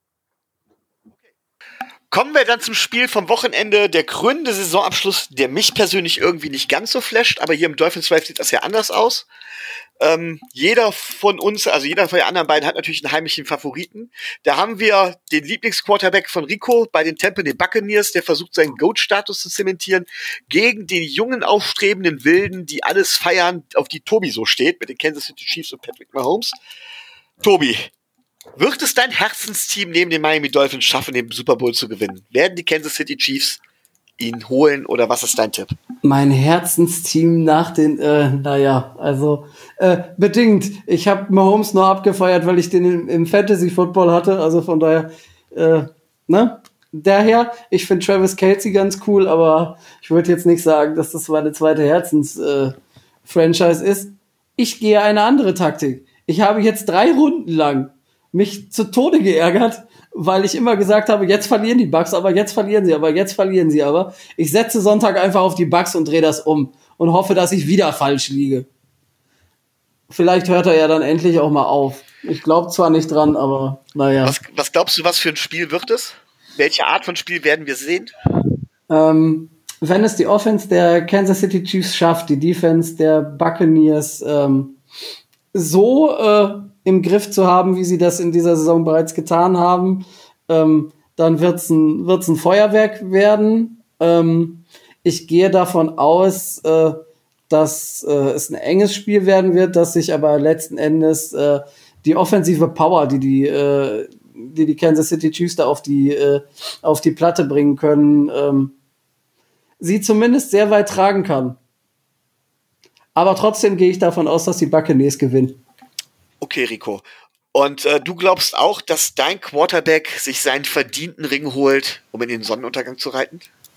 Kommen wir dann zum Spiel vom Wochenende, der krönende Saisonabschluss, der mich persönlich irgendwie nicht ganz so flasht, aber hier im Dolphins Drive sieht das ja anders aus. Jeder von uns, also jeder von den anderen beiden hat natürlich einen heimlichen Favoriten. Da haben wir den Lieblingsquarterback von Rico bei den Tampa Bay Buccaneers, der versucht, seinen GOAT-Status zu zementieren, gegen die jungen, aufstrebenden Wilden, die alles feiern, auf die Tobi so steht, mit den Kansas City Chiefs und Patrick Mahomes. Tobi, wird es dein Herzensteam neben den Miami Dolphins schaffen, den Super Bowl zu gewinnen? Werden die Kansas City Chiefs ihn holen oder was ist dein Tipp? Mein Herzensteam nach den, bedingt. Ich habe Mahomes nur abgefeiert, weil ich den im Fantasy-Football hatte, also von daher, Daher, ich finde Travis Kelce ganz cool, aber ich würde jetzt nicht sagen, dass das meine zweite Herzens-Franchise ist. Ich gehe eine andere Taktik. Ich habe jetzt 3 Runden lang mich zu Tode geärgert, weil ich immer gesagt habe, jetzt verlieren die Bucks, aber jetzt verlieren sie. Ich setze Sonntag einfach auf die Bucks und drehe das um und hoffe, dass ich wieder falsch liege. Vielleicht hört er ja dann endlich auch mal auf. Ich glaube zwar nicht dran, aber naja. Was glaubst du, was für ein Spiel wird es? Welche Art von Spiel werden wir sehen? Wenn es die Offense der Kansas City Chiefs schafft, die Defense der Buccaneers so im Griff zu haben, wie sie das in dieser Saison bereits getan haben, dann wird's ein Feuerwerk werden. Ich gehe davon aus, dass es ein enges Spiel werden wird, dass sich aber letzten Endes die offensive Power, die Kansas City Chiefs da auf die Platte bringen können, sie zumindest sehr weit tragen kann. Aber trotzdem gehe ich davon aus, dass die Buccaneers gewinnen. Okay, Rico. Und du glaubst auch, dass dein Quarterback sich seinen verdienten Ring holt, um in den Sonnenuntergang zu reiten?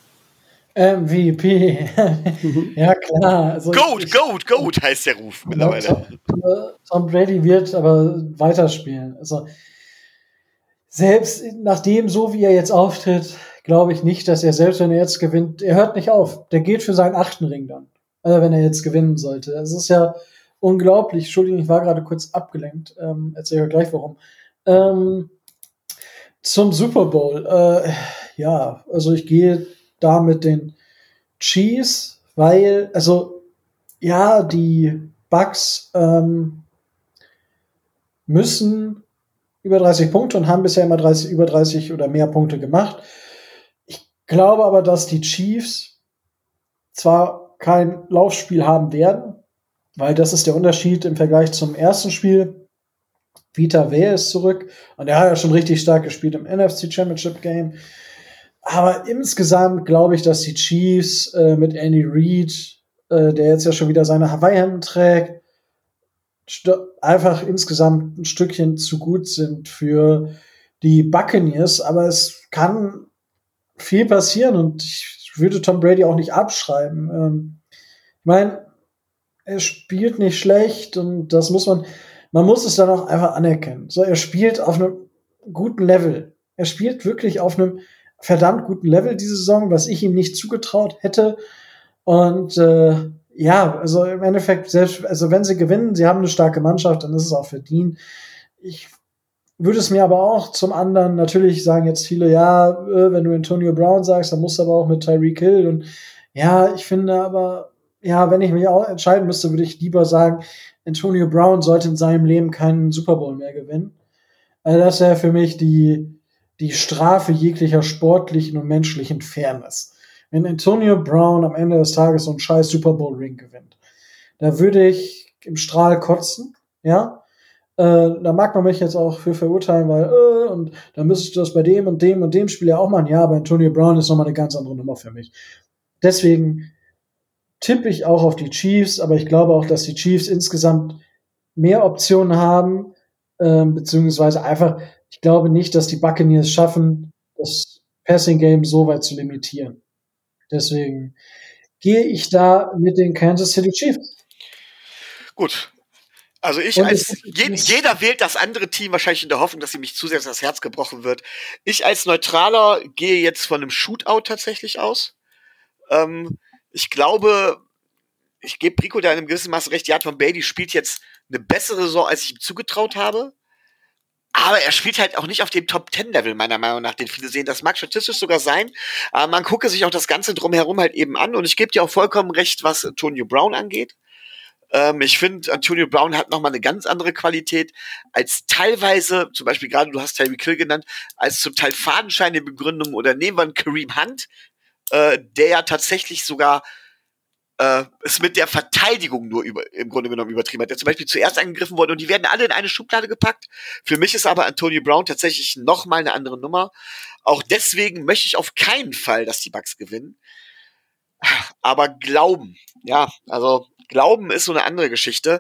MVP. Ja, klar. Also Goat heißt der Ruf mittlerweile. Tom Brady wird aber weiterspielen. Also selbst nachdem, so wie er jetzt auftritt, glaube ich nicht, dass er, selbst wenn er jetzt gewinnt, er hört nicht auf. Der geht für seinen 8. Ring dann. Also wenn er jetzt gewinnen sollte. Es ist ja unglaublich. Entschuldigung, ich war gerade kurz abgelenkt. Erzähle ich gleich warum. Zum Super Bowl. Ja, also ich gehe da mit den Chiefs, weil, also, ja, die Bucks müssen über 30 Punkte und haben bisher immer über 30 oder mehr Punkte gemacht. Ich glaube aber, dass die Chiefs zwar kein Laufspiel haben werden, weil das ist der Unterschied im Vergleich zum ersten Spiel. Vita Vea ist zurück und er hat ja schon richtig stark gespielt im NFC Championship Game. Aber insgesamt glaube ich, dass die Chiefs mit Andy Reid, der jetzt ja schon wieder seine Hawaii-Hemden trägt, einfach insgesamt ein Stückchen zu gut sind für die Buccaneers. Aber es kann viel passieren und ich würde Tom Brady auch nicht abschreiben. Ich meine, er spielt nicht schlecht und das man muss es dann auch einfach anerkennen. So, er spielt auf einem guten Level. Er spielt wirklich auf einem verdammt guten Level diese Saison, was ich ihm nicht zugetraut hätte. Und ja, also im Endeffekt, selbst, also wenn sie gewinnen, sie haben eine starke Mannschaft, dann ist es auch verdient. Ich würde es mir aber auch zum anderen, natürlich sagen jetzt viele, ja, wenn du Antonio Brown sagst, dann musst du aber auch mit Tyreek Hill. Und ja, ich finde aber, ja, wenn ich mich auch entscheiden müsste, würde ich lieber sagen, Antonio Brown sollte in seinem Leben keinen Super Bowl mehr gewinnen. Also das wäre für mich die Strafe jeglicher sportlichen und menschlichen Fairness. Wenn Antonio Brown am Ende des Tages so einen scheiß Super Bowl Ring gewinnt, da würde ich im Strahl kotzen, ja. Da mag man mich jetzt auch für verurteilen, weil, und dann müsstest du das bei dem und dem und dem Spiel ja auch machen. Ja, aber Antonio Brown ist nochmal eine ganz andere Nummer für mich. Deswegen tippe ich auch auf die Chiefs, aber ich glaube auch, dass die Chiefs insgesamt mehr Optionen haben, beziehungsweise einfach, ich glaube nicht, dass die Buccaneers schaffen, das Passing Game so weit zu limitieren. Deswegen gehe ich da mit den Kansas City Chiefs. Gut. Also jeder wählt das andere Team wahrscheinlich in der Hoffnung, dass ihm nicht zu sehr das Herz gebrochen wird. Ich als Neutraler gehe jetzt von einem Shootout tatsächlich aus. Ich glaube, ich gebe Rico da in einem gewissen Maße recht, ja, Tom Brady spielt jetzt eine bessere Saison, als ich ihm zugetraut habe. Aber er spielt halt auch nicht auf dem Top-10-Level, meiner Meinung nach, den viele sehen. Das mag statistisch sogar sein, aber man gucke sich auch das Ganze drumherum halt eben an. Und ich gebe dir auch vollkommen recht, was Antonio Brown angeht. Ich finde, Antonio Brown hat nochmal eine ganz andere Qualität als teilweise, zum Beispiel gerade, du hast Tyreek Hill genannt, als zum Teil fadenscheinige Begründung, oder nehmen wir einen Kareem Hunt, der ja tatsächlich sogar es mit der Verteidigung nur im Grunde genommen übertrieben hat, der zum Beispiel zuerst angegriffen wurde und die werden alle in eine Schublade gepackt. Für mich ist aber Antonio Brown tatsächlich noch mal eine andere Nummer. Auch deswegen möchte ich auf keinen Fall, dass die Bucks gewinnen. Aber glauben, ja, also glauben ist so eine andere Geschichte.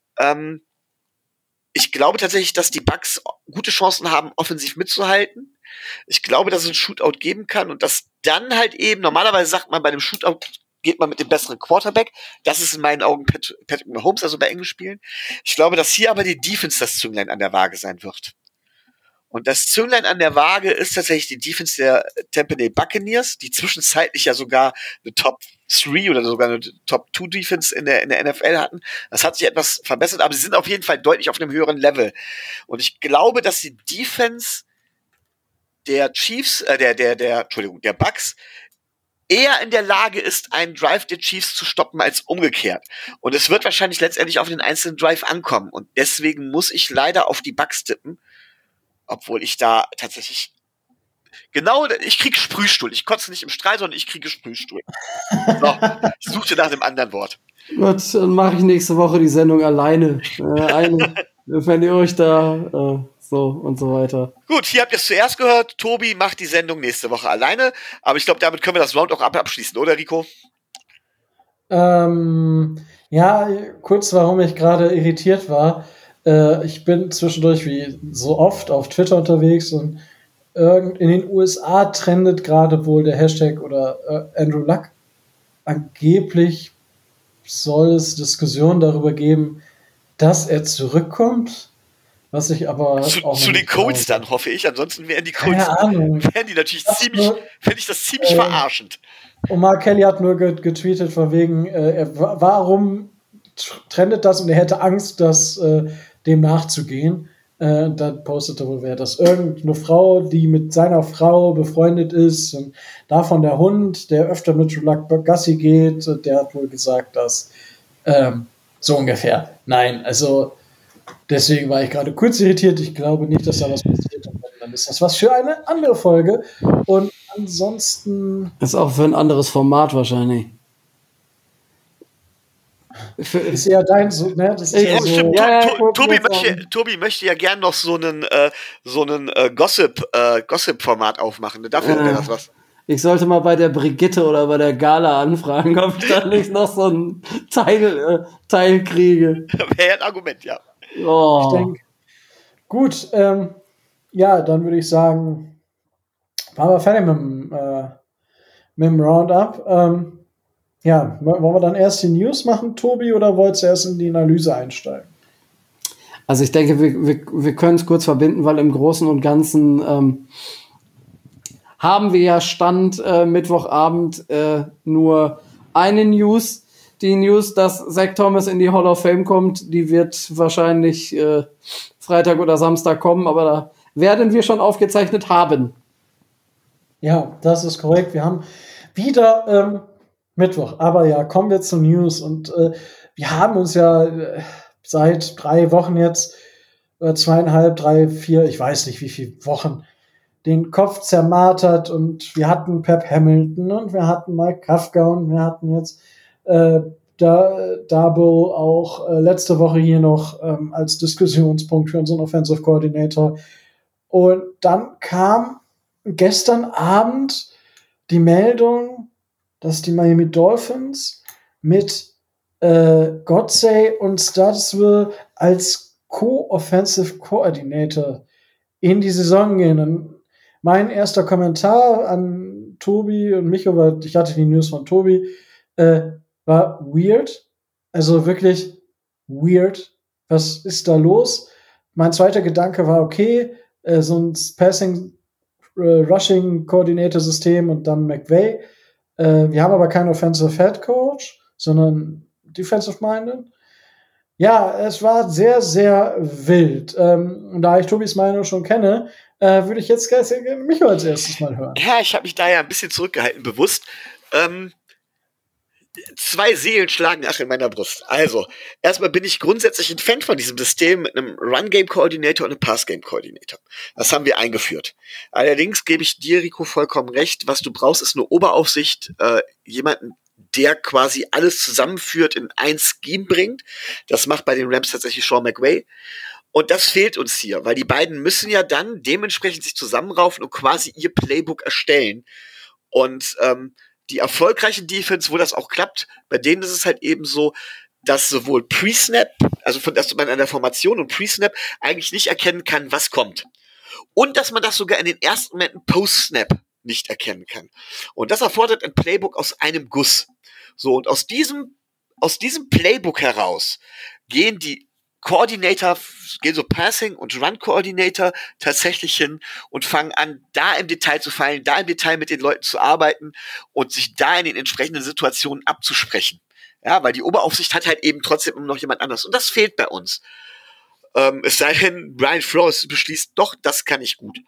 Ich glaube tatsächlich, dass die Bucks gute Chancen haben, offensiv mitzuhalten. Ich glaube, dass es ein Shootout geben kann und dass dann halt eben, normalerweise sagt man bei einem Shootout, geht man mit dem besseren Quarterback. Das ist in meinen Augen Patrick Mahomes, also bei engen Spielen. Ich glaube, dass hier aber die Defense das Zünglein an der Waage sein wird. Und das Zünglein an der Waage ist tatsächlich die Defense der Tampa Bay Buccaneers, die zwischenzeitlich ja sogar eine Top 3 oder sogar eine Top 2 Defense in der NFL hatten. Das hat sich etwas verbessert, aber sie sind auf jeden Fall deutlich auf einem höheren Level. Und ich glaube, dass die Defense der Chiefs, der Bucks eher in der Lage ist, einen Drive der Chiefs zu stoppen, als umgekehrt. Und es wird wahrscheinlich letztendlich auf den einzelnen Drive ankommen. Und deswegen muss ich leider auf die Bucks tippen, obwohl ich da tatsächlich Genau, ich krieg Sprühstuhl. Ich kotze nicht im Strahl, sondern ich kriege Sprühstuhl. So, ich suchte nach einem anderen Wort. Gut, dann mache ich nächste Woche die Sendung alleine. Wenn ihr euch da so und so weiter. Gut, hier habt ihr es zuerst gehört. Tobi macht die Sendung nächste Woche alleine. Aber ich glaube, damit können wir das Round auch abschließen, oder Rico? Ja, kurz, warum ich gerade irritiert war. Ich bin zwischendurch wie so oft auf Twitter unterwegs und in den USA trendet gerade wohl der Hashtag oder Andrew Luck. Angeblich soll es Diskussionen darüber geben, dass er zurückkommt, was ich aber zu den Colts dann, hoffe ich. Ansonsten wären die Colts, wären die natürlich fände ich das ziemlich verarschend. Und Mark Kelly hat nur getweetet von wegen, warum trendet das und er hätte Angst, dem nachzugehen. Dann postete wohl wer, dass irgendeine Frau, die mit seiner Frau befreundet ist und davon der Hund, der öfter mit Luck Gassi geht, der hat wohl gesagt, dass so ungefähr. Nein, also deswegen war ich gerade kurz irritiert. Ich glaube nicht, dass da was passiert. Und dann ist das was für eine andere Folge. Und ansonsten... Ist auch für ein anderes Format wahrscheinlich. Ist ja dein, ne? Das ist ja so. Stimmt. Tobi möchte ja gern noch so einen Gossip-Format aufmachen. Dafür wäre das was. Ich sollte mal bei der Brigitte oder bei der Gala anfragen, ob ich da nicht noch so ein Teil kriege. Wäre ein Argument, ja. Oh. Ich denke, gut, ja, dann würde ich sagen, waren wir fertig mit dem Roundup. Ja, wollen wir dann erst die News machen, Tobi, oder wolltest du erst in die Analyse einsteigen? Also ich denke, wir können es kurz verbinden, weil im Großen und Ganzen haben wir ja Stand Mittwochabend nur eine News. Die News, dass Zach Thomas in die Hall of Fame kommt, die wird wahrscheinlich Freitag oder Samstag kommen, aber da werden wir schon aufgezeichnet haben. Ja, das ist korrekt. Wir haben wieder Mittwoch, aber ja, kommen wir zur News und wir haben uns ja seit 3 Wochen jetzt, 2,5, 3, 4, ich weiß nicht wie viele Wochen, den Kopf zermartert und wir hatten Pep Hamilton und wir hatten Mike Kafka und wir hatten jetzt Dabo auch letzte Woche hier noch als Diskussionspunkt für unseren Offensive Coordinator. Und dann kam gestern Abend die Meldung, dass die Miami Dolphins mit Godsey und Studesville als Co-Offensive Coordinator in die Saison gehen. Und mein erster Kommentar an Tobi und mich, aber ich hatte die News von Tobi, war weird. Also wirklich weird. Was ist da los? Mein zweiter Gedanke war, okay, so ein Passing-Rushing-Coordinator-System und dann McVay. Wir haben aber keinen Offensive Head Coach, sondern Defensive-Minded. Ja, es war sehr, sehr wild. Und da ich Tobis Meinung schon kenne, würde ich jetzt mich als erstes mal hören. Ja, ich habe mich da ja ein bisschen zurückgehalten, bewusst. 2 Seelen schlagen ach in meiner Brust. Also, erstmal bin ich grundsätzlich ein Fan von diesem System mit einem Run-Game-Coordinator und einem Pass-Game-Coordinator. Das haben wir eingeführt. Allerdings gebe ich dir, Rico, vollkommen recht. Was du brauchst, ist eine Oberaufsicht, jemanden, der quasi alles zusammenführt, in ein Scheme bringt. Das macht bei den Rams tatsächlich Sean McVay. Und das fehlt uns hier, weil die beiden müssen ja dann dementsprechend sich zusammenraufen und quasi ihr Playbook erstellen. Und die erfolgreichen Defense, wo das auch klappt, bei denen ist es halt eben so, dass sowohl Pre-Snap, also dass man an der Formation und Pre-Snap eigentlich nicht erkennen kann, was kommt. Und dass man das sogar in den ersten Momenten Post-Snap nicht erkennen kann. Und das erfordert ein Playbook aus einem Guss. So, und aus diesem Playbook heraus gehen die Coordinator, gehen so Passing- und Run-Coordinator tatsächlich hin und fangen an, da im Detail zu feilen, da im Detail mit den Leuten zu arbeiten und sich da in den entsprechenden Situationen abzusprechen. Ja, weil die Oberaufsicht hat halt eben trotzdem immer noch jemand anders. Und das fehlt bei uns. Es sei denn, Brian Flores beschließt, doch, das kann ich gut.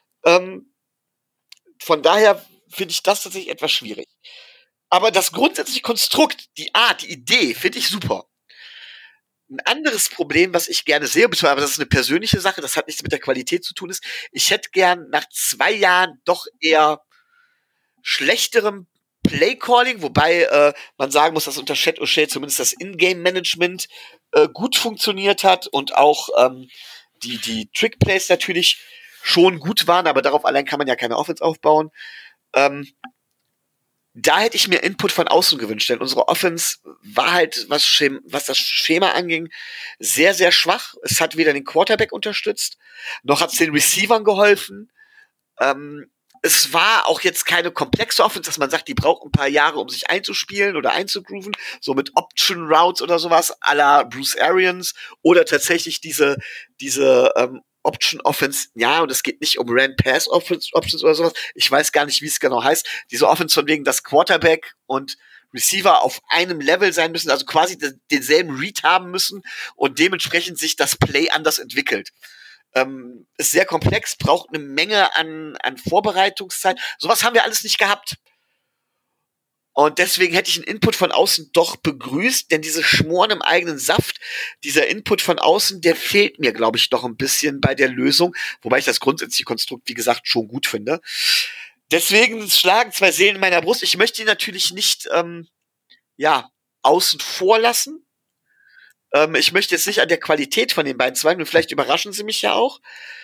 Von daher finde ich das tatsächlich etwas schwierig. Aber das grundsätzliche Konstrukt, die Art, die Idee, finde ich super. Ein anderes Problem, was ich gerne sehe, aber das ist eine persönliche Sache, das hat nichts mit der Qualität zu tun, ist, ich hätte gern nach 2 Jahren doch eher schlechterem Playcalling, wobei man sagen muss, dass unter Chat O'Shea zumindest das Ingame-Management gut funktioniert hat und auch die Trick-Plays natürlich schon gut waren, aber darauf allein kann man ja keine Offense aufbauen. Da hätte ich mir Input von außen gewünscht, denn unsere Offense war halt, was das Schema anging, sehr, sehr schwach. Es hat weder den Quarterback unterstützt, noch hat es den Receivern geholfen. Es war auch jetzt keine komplexe Offense, dass man sagt, die braucht ein paar Jahre, um sich einzuspielen oder einzugrooven, so mit Option Routes oder sowas, à la Bruce Arians, oder tatsächlich diese Option Offense, ja, und es geht nicht um Ran Pass Options oder sowas. Ich weiß gar nicht, wie es genau heißt. Diese Offense von wegen, dass Quarterback und Receiver auf einem Level sein müssen, also quasi denselben Read haben müssen und dementsprechend sich das Play anders entwickelt. Ist sehr komplex, braucht eine Menge an Vorbereitungszeit. Sowas haben wir alles nicht gehabt. Und deswegen hätte ich einen Input von außen doch begrüßt, denn diese Schmoren im eigenen Saft, dieser Input von außen, der fehlt mir, glaube ich, doch ein bisschen bei der Lösung, wobei ich das grundsätzliche Konstrukt, wie gesagt, schon gut finde. Deswegen schlagen 2 Seelen in meiner Brust. Ich möchte ihn natürlich nicht, außen vor lassen. Ich möchte jetzt nicht an der Qualität von den beiden zweifeln, vielleicht überraschen sie mich ja auch.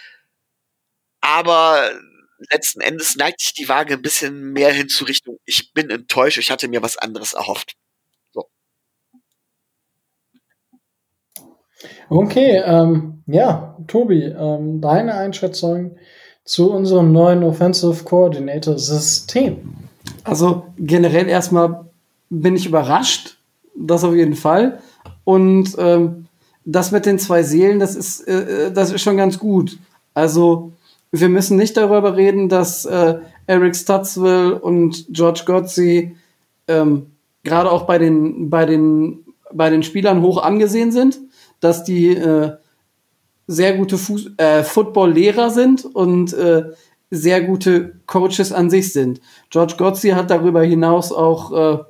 Aber letzten Endes neigt sich die Waage ein bisschen mehr hin zur Richtung, ich bin enttäuscht, ich hatte mir was anderes erhofft. So. Okay, Tobi, deine Einschätzung zu unserem neuen Offensive Coordinator System? Also generell erstmal bin ich überrascht, das auf jeden Fall. Und das mit den 2 Seelen, das ist schon ganz gut. Also wir müssen nicht darüber reden, dass Eric Stutzville und George Godsey gerade auch bei den Spielern hoch angesehen sind, dass die sehr gute Football-Lehrer sind und sehr gute Coaches an sich sind. George Godsey hat darüber hinaus auch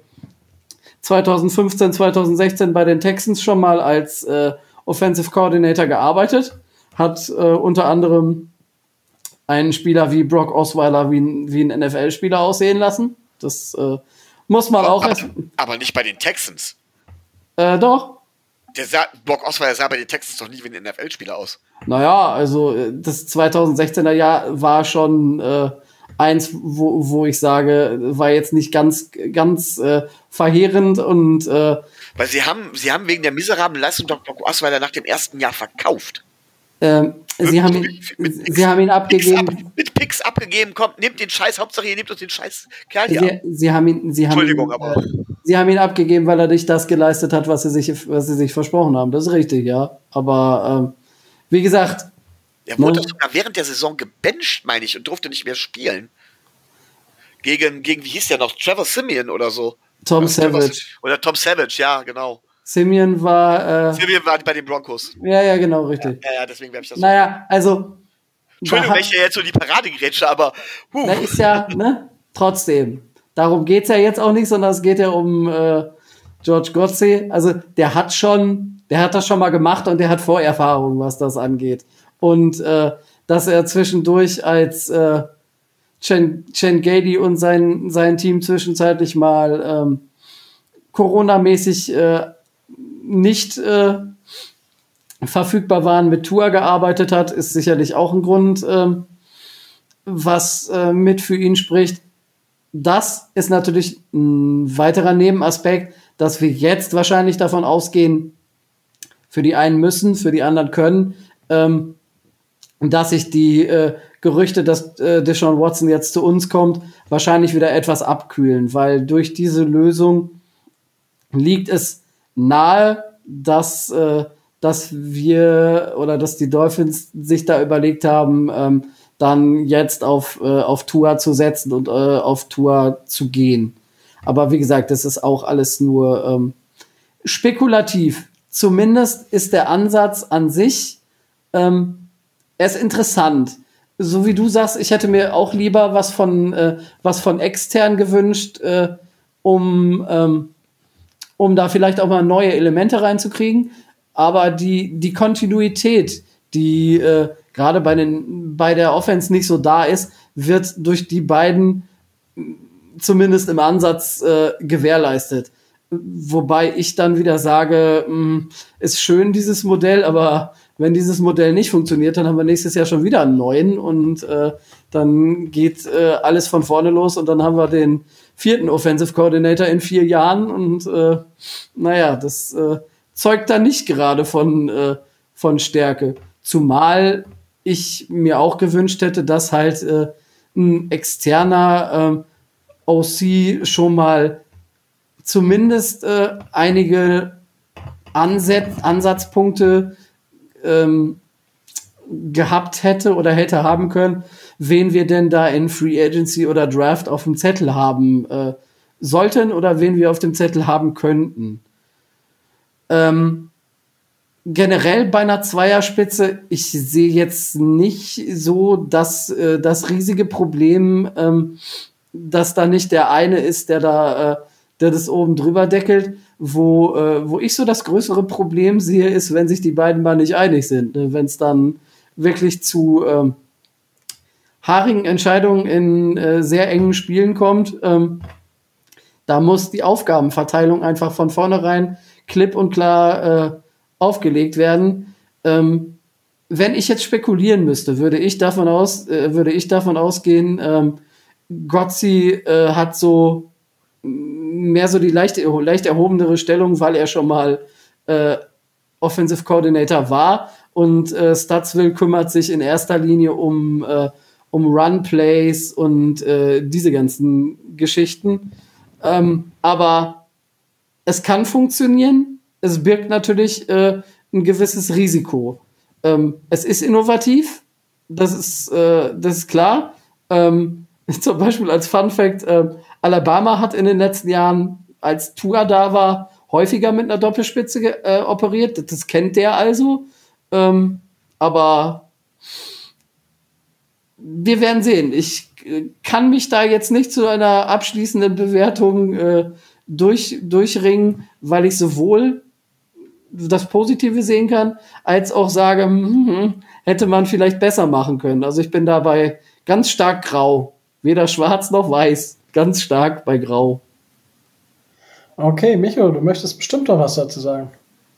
2015, 2016 bei den Texans schon mal als Offensive Coordinator gearbeitet, hat unter anderem einen Spieler wie Brock Osweiler wie ein NFL-Spieler aussehen lassen. Das muss man auch aber nicht bei den Texans. Doch. Brock Osweiler sah bei den Texans doch nie wie ein NFL-Spieler aus. Naja, also das 2016er Jahr war schon eins, wo ich sage, war jetzt nicht ganz verheerend und weil sie haben wegen der miserablen Leistung Brock Osweiler nach dem ersten Jahr verkauft. Sie haben ihn abgegeben. Mit Picks abgegeben, kommt, nehmt den Scheiß, Hauptsache ihr nehmt uns den Scheiß Kerl hier. Sie haben ihn abgegeben, weil er nicht das geleistet hat, was sie sich versprochen haben. Das ist richtig, ja. Aber wie gesagt, er wurde sogar während der Saison gebencht, meine ich, und durfte nicht mehr spielen. Gegen wie hieß der noch? Trevor Siemian oder so. Tom Savage. Oder Tom Savage, ja, genau. Siemian war bei den Broncos. Ja, genau, richtig. Ja, deswegen habe ich das also Entschuldigung, wenn ich ja jetzt so die Parade gerätsche, aber da ist ja, ne, trotzdem. Darum geht's ja jetzt auch nicht, sondern es geht ja um George Godsey. Also der hat das schon mal gemacht und der hat Vorerfahrung, was das angeht. Und dass er zwischendurch als Chen Gady und sein Team zwischenzeitlich mal Corona-mäßig nicht verfügbar waren, mit Tour gearbeitet hat, ist sicherlich auch ein Grund, was mit für ihn spricht. Das ist natürlich ein weiterer Nebenaspekt, dass wir jetzt wahrscheinlich davon ausgehen, für die einen müssen, für die anderen können, dass sich die Gerüchte, dass Deshaun Watson jetzt zu uns kommt, wahrscheinlich wieder etwas abkühlen, weil durch diese Lösung liegt es nahe, dass wir oder dass die Dolphins sich da überlegt haben, dann jetzt auf Tua zu setzen und auf Tua zu gehen. Aber wie gesagt, das ist auch alles nur spekulativ. Zumindest ist der Ansatz an sich er ist interessant. So wie du sagst, ich hätte mir auch lieber was von extern gewünscht, um da vielleicht auch mal neue Elemente reinzukriegen. aber die Kontinuität, die gerade bei der Offense nicht so da ist, wird durch die beiden zumindest im Ansatz gewährleistet. Wobei ich dann wieder sage, ist schön dieses Modell, aber wenn dieses Modell nicht funktioniert, dann haben wir nächstes Jahr schon wieder einen neuen und dann geht alles von vorne los und dann haben wir den 4. Offensive Coordinator in 4 Jahren und das zeugt dann nicht gerade von Stärke. Zumal ich mir auch gewünscht hätte, dass halt ein externer OC schon mal zumindest einige Ansatzpunkte gehabt hätte oder hätte haben können, wen wir denn da in Free Agency oder Draft auf dem Zettel haben sollten oder wen wir auf dem Zettel haben könnten. Generell bei einer Zweierspitze, ich sehe jetzt nicht so das riesige Problem, dass da nicht der eine ist, der das oben drüber deckelt. Wo ich so das größere Problem sehe, ist, wenn sich die beiden mal nicht einig sind. Ne? Wenn es dann wirklich zu haarigen Entscheidungen in sehr engen Spielen kommt, da muss die Aufgabenverteilung einfach von vornherein klipp und klar aufgelegt werden. Wenn ich jetzt spekulieren müsste, würde ich davon ausgehen, Gotzi hat so mehr so die leicht erhobenere Stellung, weil er schon mal Offensive Coordinator war und Stutzville kümmert sich in erster Linie um Run-Plays und diese ganzen Geschichten. Aber es kann funktionieren. Es birgt natürlich ein gewisses Risiko. Es ist innovativ, das ist klar. Zum Beispiel als Fun Fact, Alabama hat in den letzten Jahren, als Tua da war, häufiger mit einer Doppelspitze operiert. Das kennt der also. Aber wir werden sehen. Ich kann mich da jetzt nicht zu einer abschließenden Bewertung durchringen, weil ich sowohl das Positive sehen kann, als auch sage, hätte man vielleicht besser machen können. Also ich bin dabei ganz stark grau. Weder schwarz noch weiß. Ganz stark bei grau. Okay, Micho, du möchtest bestimmt noch was dazu sagen.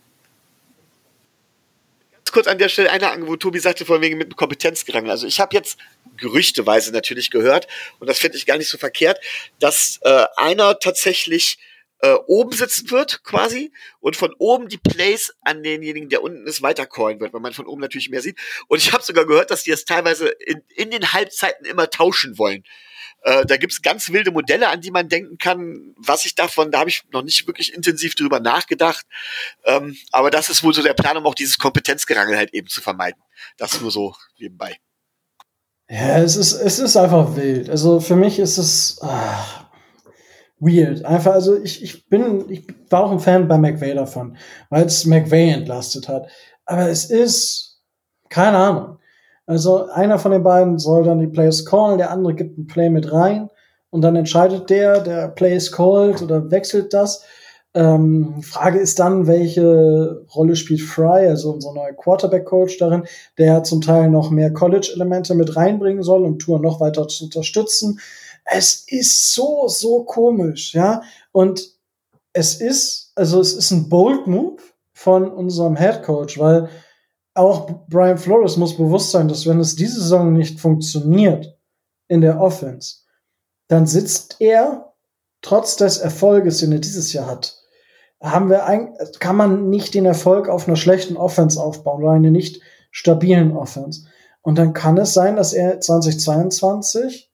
Ganz kurz an der Stelle eine, wo Tobi sagte, von wegen mit Kompetenzgerangel. Also ich habe jetzt gerüchteweise natürlich gehört, und das finde ich gar nicht so verkehrt, dass einer tatsächlich oben sitzen wird, quasi, und von oben die Plays an denjenigen, der unten ist, weitercallen wird, weil man von oben natürlich mehr sieht. Und ich habe sogar gehört, dass die es teilweise in den Halbzeiten immer tauschen wollen. Da gibt's ganz wilde Modelle, an die man denken kann. Da habe ich noch nicht wirklich intensiv drüber nachgedacht. Aber das ist wohl so der Plan, um auch dieses Kompetenzgerangel halt eben zu vermeiden. Das nur so nebenbei. Ja, es ist einfach wild. Also für mich ist es weird. Einfach, also ich war auch ein Fan bei McVay davon, weil es McVay entlastet hat. Aber es ist, keine Ahnung. Also einer von den beiden soll dann die Plays callen, der andere gibt ein Play mit rein und dann entscheidet der Plays called oder wechselt das. Frage ist dann, welche Rolle spielt Fry, also unser neuer Quarterback-Coach darin, der zum Teil noch mehr College-Elemente mit reinbringen soll, um Tour noch weiter zu unterstützen. Es ist so komisch, ja. Und es ist ein bold Move von unserem Head Coach, weil auch Brian Flores muss bewusst sein, dass wenn es diese Saison nicht funktioniert in der Offense, dann sitzt er trotz des Erfolges, den er dieses Jahr hat, kann man nicht den Erfolg auf einer schlechten Offense aufbauen oder einer nicht stabilen Offense. Und dann kann es sein, dass er 2022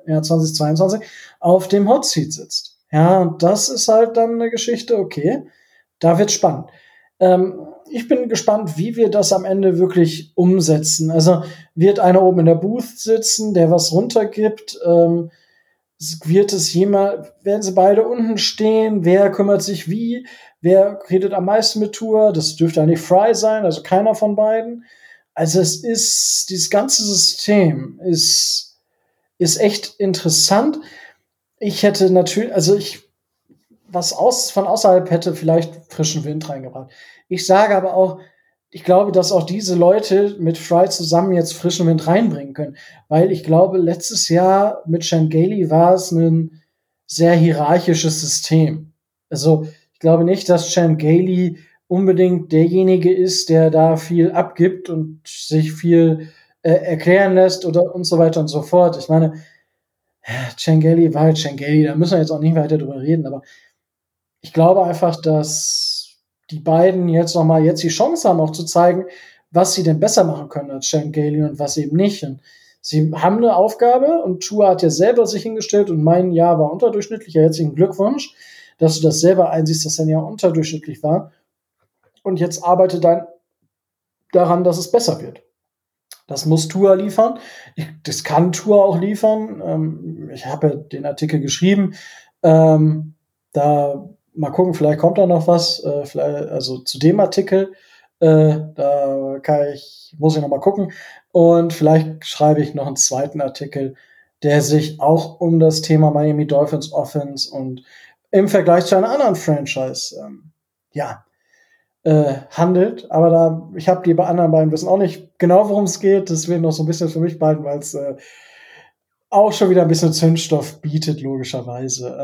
auf dem Hot Seat sitzt. Ja, und das ist halt dann eine Geschichte, okay, da wird's spannend. Ich bin gespannt, wie wir das am Ende wirklich umsetzen. Also wird einer oben in der Booth sitzen, der was runtergibt? Werden sie beide unten stehen? Wer kümmert sich wie? Wer redet am meisten mit Tour? Das dürfte eigentlich Fry sein, also keiner von beiden. Also dieses ganze System ist echt interessant. Ich hätte natürlich, von außerhalb hätte vielleicht frischen Wind reingebracht. Ich sage aber auch, ich glaube, dass auch diese Leute mit Fry zusammen jetzt frischen Wind reinbringen können. Weil ich glaube, letztes Jahr mit Shane Gailey war es ein sehr hierarchisches System. Also ich glaube nicht, dass Shane Gailey unbedingt derjenige ist, der da viel abgibt und sich viel erklären lässt oder und so weiter und so fort. Ich meine, Shane Gailey war halt Shane Gailey, da müssen wir jetzt auch nicht weiter drüber reden, aber ich glaube einfach, dass die beiden jetzt die Chance haben, auch zu zeigen, was sie denn besser machen können als Shane Gailey und was eben nicht. Und sie haben eine Aufgabe und Tua hat ja selber sich hingestellt und mein Jahr war unterdurchschnittlich. Herzlichen Glückwunsch, dass du das selber einsiehst, dass dein Jahr unterdurchschnittlich war. Und jetzt arbeite dann daran, dass es besser wird. Das muss Tua liefern. Das kann Tua auch liefern. Ich habe ja den Artikel geschrieben. Da mal gucken, vielleicht kommt da noch was. Also zu dem Artikel. Muss ich noch mal gucken. Und vielleicht schreibe ich noch einen zweiten Artikel, der sich auch um das Thema Miami Dolphins Offense und im Vergleich zu einer anderen Franchise handelt. Aber ich habe die anderen beiden wissen auch nicht genau, worum es geht. Das wird noch so ein bisschen für mich behalten, weil es auch schon wieder ein bisschen Zündstoff bietet, logischerweise.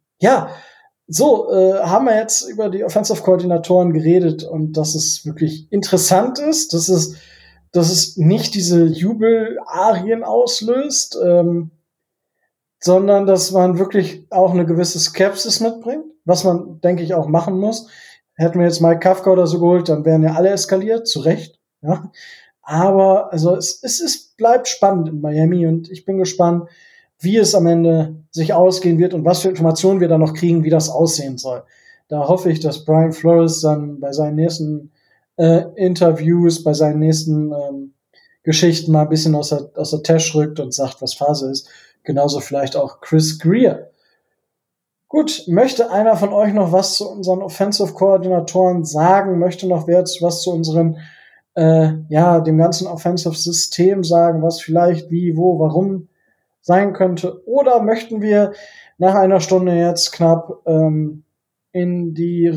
Haben wir jetzt über die Offensive-Koordinatoren geredet und dass es wirklich interessant ist, dass es nicht diese Jubelarien auslöst, sondern dass man wirklich auch eine gewisse Skepsis mitbringt, was man, denke ich, auch machen muss. Hätten wir jetzt Mike Kafka oder so geholt, dann wären ja alle eskaliert, zu Recht. Ja. Aber also es bleibt spannend in Miami und ich bin gespannt, wie es am Ende sich ausgehen wird und was für Informationen wir da noch kriegen, wie das aussehen soll. Da hoffe ich, dass Brian Flores dann bei seinen nächsten Interviews, bei seinen nächsten Geschichten mal ein bisschen aus der Tasche rückt und sagt, was Phase ist. Genauso vielleicht auch Chris Greer. Gut, möchte einer von euch noch was zu unseren Offensive-Koordinatoren sagen? Möchte noch wer was zu unseren, dem ganzen Offensive-System sagen, was vielleicht wie, wo, warum sein könnte? Oder möchten wir nach einer Stunde jetzt knapp in die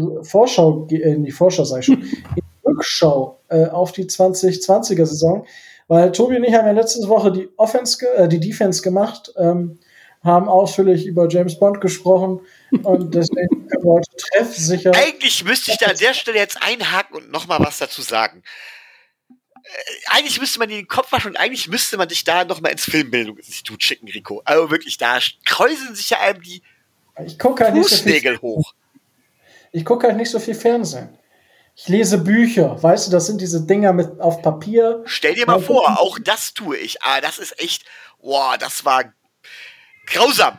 Rückschau auf die 2020er Saison, weil Tobi und ich haben ja letzte Woche die Defense gemacht, haben ausführlich über James Bond gesprochen und deswegen können wir heute treffsicher. Eigentlich müsste ich da an der Stelle jetzt einhaken und nochmal was dazu sagen. Eigentlich müsste man dir den Kopf waschen und eigentlich müsste man dich da nochmal ins Filmbildungsinstitut schicken, Rico. Also wirklich, da kräuseln sich ja einem die Fußnägel hoch. Ich gucke halt nicht so viel Fernsehen. Ich lese Bücher, weißt du, das sind diese Dinger mit auf Papier. Stell dir mal vor, auch das tue ich. Aber das ist echt, das war grausam.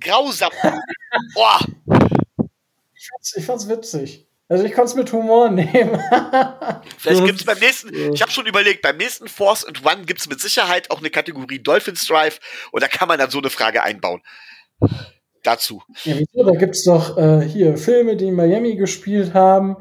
Ich fand's witzig. Also ich konnte es mit Humor nehmen. Vielleicht gibt's beim nächsten, ich habe schon überlegt, beim nächsten Force and One gibt's mit Sicherheit auch eine Kategorie Dolphins Drive und da kann man dann so eine Frage einbauen. Dazu. Ja, wieso? Da gibt's doch hier Filme, die in Miami gespielt haben.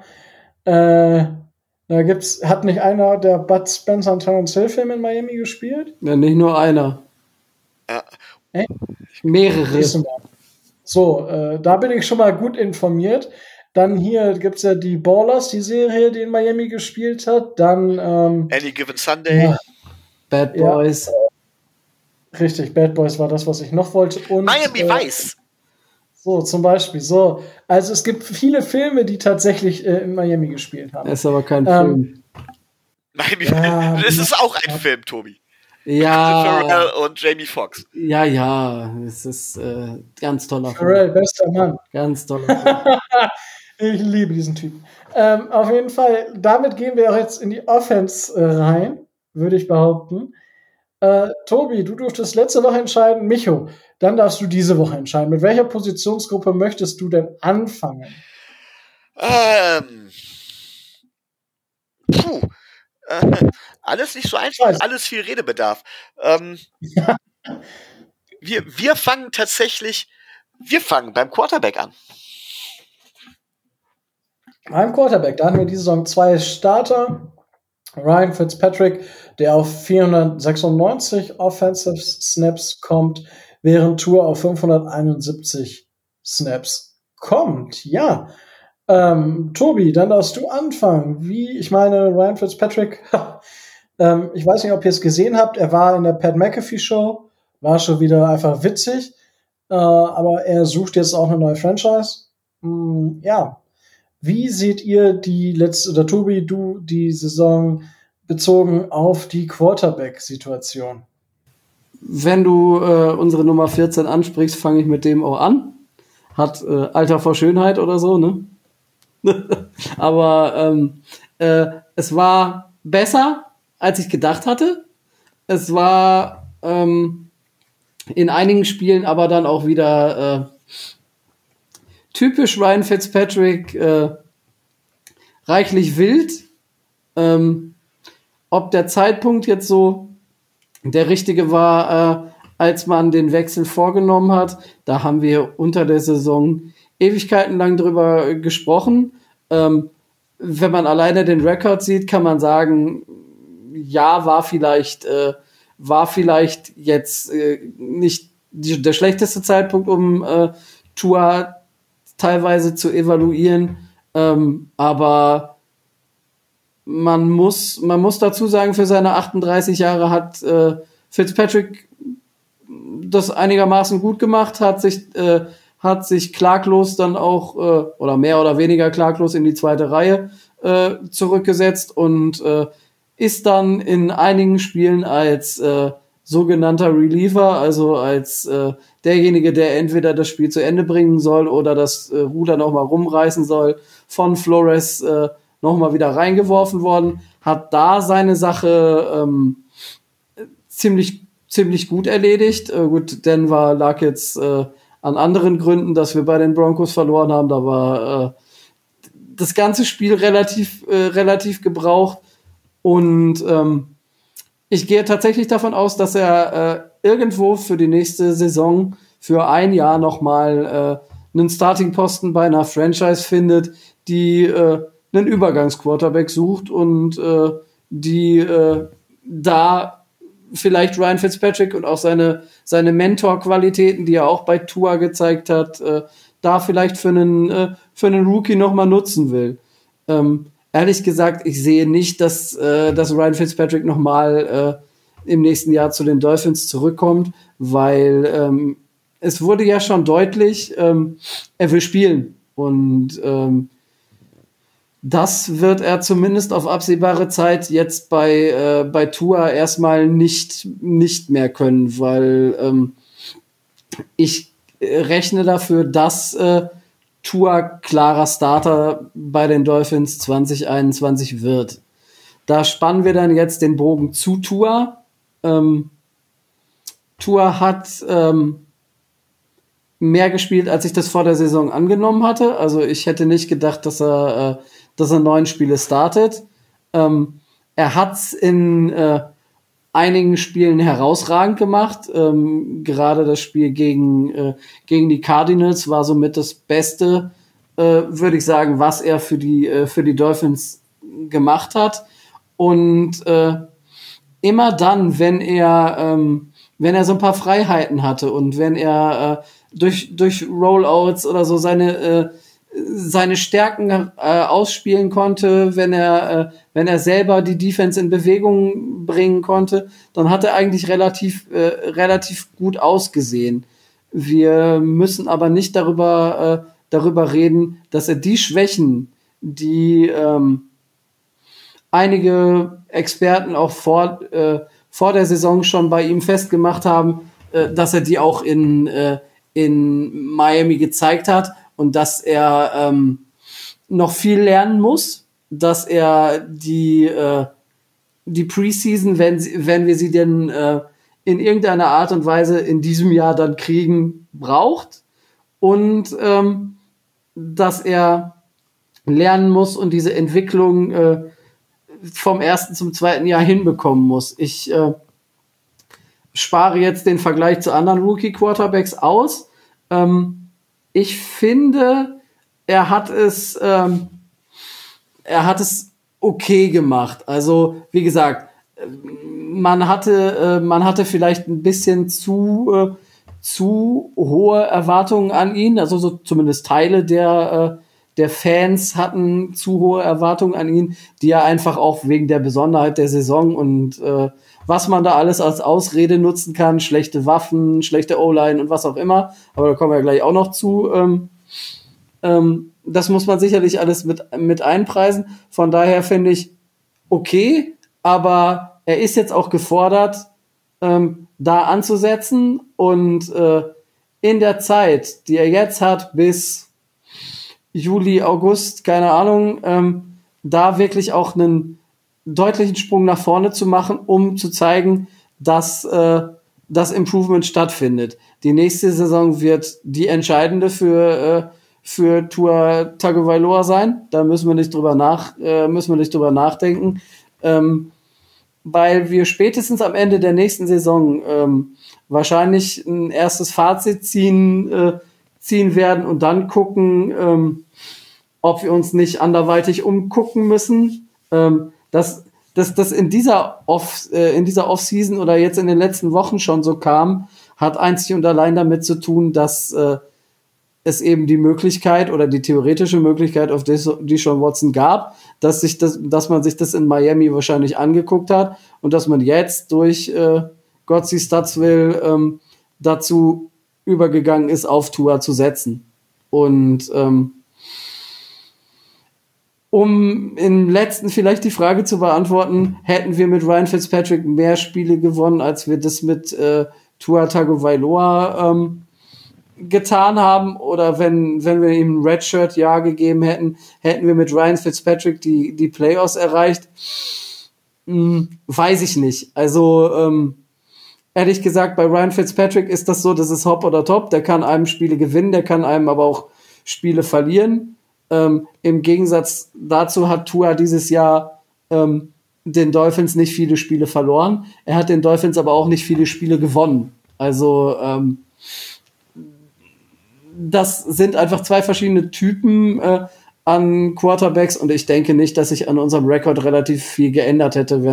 Hat nicht einer der Bud Spencer und Terence Hill Filme in Miami gespielt? Ja, nicht nur einer. Ja. Mehrere. So, da bin ich schon mal gut informiert. Dann hier gibt's ja die Ballers, die Serie, die in Miami gespielt hat. Dann Any Given Sunday. Ja. Bad Boys. Ja. Richtig, Bad Boys war das, was ich noch wollte. Und, Miami Vice. So, zum Beispiel. So, also es gibt viele Filme, die tatsächlich in Miami gespielt haben. Das ist aber kein Film. Miami Vice. Das ist auch ein Film, Tobi. Ja. Farrell und Jamie Foxx. Ja, es ist ganz toller Film. Farrell, bester Mann. Ganz toller Film. Ich liebe diesen Typen. Auf jeden Fall, damit gehen wir auch jetzt in die Offense rein, würde ich behaupten. Tobi, du durftest letzte Woche entscheiden. Micho, dann darfst du diese Woche entscheiden. Mit welcher Positionsgruppe möchtest du denn anfangen? Alles nicht so einfach, alles viel Redebedarf. Wir fangen beim Quarterback an. Beim Quarterback, da hatten wir diese Saison 2 Starter. Ryan Fitzpatrick, der auf 496 Offensive Snaps kommt, während Tua auf 571 Snaps kommt. Ja, Tobi, dann darfst du anfangen. Ich meine, Ryan Fitzpatrick, ich weiß nicht, ob ihr es gesehen habt, er war in der Pat McAfee Show, war schon wieder einfach witzig, aber er sucht jetzt auch eine neue Franchise. Ja, wie seht ihr die letzte, oder Tobi, du, die Saison bezogen auf die Quarterback-Situation? Wenn du unsere Nummer 14 ansprichst, fange ich mit dem auch an. Hat Alter vor Schönheit oder so, ne? Aber es war besser, als ich gedacht hatte. Es war in einigen Spielen aber dann auch wieder typisch Ryan Fitzpatrick, reichlich wild. Ob der Zeitpunkt jetzt so der richtige war, als man den Wechsel vorgenommen hat, da haben wir unter der Saison Ewigkeiten lang drüber gesprochen. Wenn man alleine den Rekord sieht, kann man sagen, ja, war vielleicht jetzt nicht der schlechteste Zeitpunkt, um Tua teilweise zu evaluieren. Aber man muss dazu sagen, für seine 38 Jahre hat Fitzpatrick das einigermaßen gut gemacht, hat sich klaglos dann auch oder mehr oder weniger klaglos in die zweite Reihe zurückgesetzt und ist dann in einigen Spielen als sogenannter Reliever, also als derjenige, der entweder das Spiel zu Ende bringen soll oder das Ruder nochmal rumreißen soll, von Flores nochmal wieder reingeworfen worden, hat da seine Sache ziemlich gut erledigt. Gut, Denver lag jetzt an anderen Gründen, dass wir bei den Broncos verloren haben. Da war das ganze Spiel relativ gebraucht. Und ich gehe tatsächlich davon aus, dass er irgendwo für die nächste Saison für ein Jahr nochmal einen Starting-Posten bei einer Franchise findet, die einen Übergangsquarterback sucht und die da vielleicht Ryan Fitzpatrick und auch seine Mentor-Qualitäten, die er auch bei Tua gezeigt hat, da vielleicht für einen Rookie nochmal nutzen will. Ehrlich gesagt, ich sehe nicht, dass Ryan Fitzpatrick nochmal im nächsten Jahr zu den Dolphins zurückkommt, weil es wurde ja schon deutlich, er will spielen. Und das wird er zumindest auf absehbare Zeit jetzt bei Tua erstmal nicht mehr können, weil ich rechne dafür, dass Tua klarer Starter bei den Dolphins 2021 wird. Da spannen wir dann jetzt den Bogen zu Tua. Tua hat mehr gespielt, als ich das vor der Saison angenommen hatte. Also ich hätte nicht gedacht, dass er 9 Spiele startet. Er hat's in einigen Spielen herausragend gemacht. Gerade das Spiel gegen die Cardinals war somit das Beste, würde ich sagen, was er für die Dolphins gemacht hat. Und immer dann, wenn er so ein paar Freiheiten hatte und wenn er durch Rollouts oder so seine Stärken ausspielen konnte, wenn er selber die Defense in Bewegung bringen konnte, dann hat er eigentlich relativ gut ausgesehen. Wir müssen aber nicht darüber reden, dass er die Schwächen, die einige Experten auch vor der Saison schon bei ihm festgemacht haben, dass er die auch in Miami gezeigt hat. Und dass er noch viel lernen muss, dass er die Preseason, wenn wir sie denn in irgendeiner Art und Weise in diesem Jahr dann kriegen, braucht und dass er lernen muss und diese Entwicklung vom ersten zum zweiten Jahr hinbekommen muss. Ich spare jetzt den Vergleich zu anderen Rookie-Quarterbacks aus. Ich finde, er hat es okay gemacht. Also, wie gesagt, man hatte vielleicht ein bisschen zu zu hohe Erwartungen an ihn, also so zumindest Teile der Fans hatten zu hohe Erwartungen an ihn, die er einfach auch wegen der Besonderheit der Saison und was man da alles als Ausrede nutzen kann, schlechte Waffen, schlechte O-Line und was auch immer, aber da kommen wir gleich auch noch zu. Das muss man sicherlich alles mit einpreisen. Von daher finde ich okay, aber er ist jetzt auch gefordert, da anzusetzen und in der Zeit, die er jetzt hat, bis Juli, August, keine Ahnung, da wirklich auch einen deutlichen Sprung nach vorne zu machen, um zu zeigen, dass das Improvement stattfindet. Die nächste Saison wird die entscheidende für Tua Tagovailoa sein. Da müssen wir nicht drüber nachdenken, weil wir spätestens am Ende der nächsten Saison wahrscheinlich ein erstes Fazit ziehen werden und dann gucken, ob wir uns nicht anderweitig umgucken müssen. Dass in dieser Off-Season oder jetzt in den letzten Wochen schon so kam, hat einzig und allein damit zu tun, dass es eben die Möglichkeit oder die theoretische Möglichkeit auf Deshaun Watson gab, dass man sich das in Miami wahrscheinlich angeguckt hat und dass man jetzt durch Gotzi Stutzville dazu übergegangen ist, auf Tua zu setzen. Und um im letzten vielleicht die Frage zu beantworten, hätten wir mit Ryan Fitzpatrick mehr Spiele gewonnen, als wir das mit Tua Tagovailoa getan haben, oder wenn wir ihm ein Redshirt-Jahr gegeben hätten wir mit Ryan Fitzpatrick die Playoffs erreicht? Weiß ich nicht. Also ehrlich gesagt, bei Ryan Fitzpatrick ist das so, das ist Hop oder Top. Der kann einem Spiele gewinnen, der kann einem aber auch Spiele verlieren. Im Gegensatz dazu hat Tua dieses Jahr den Dolphins nicht viele Spiele verloren. Er hat den Dolphins aber auch nicht viele Spiele gewonnen. Also das sind einfach zwei verschiedene Typen an Quarterbacks und ich denke nicht, dass sich an unserem Rekord relativ viel geändert hätte,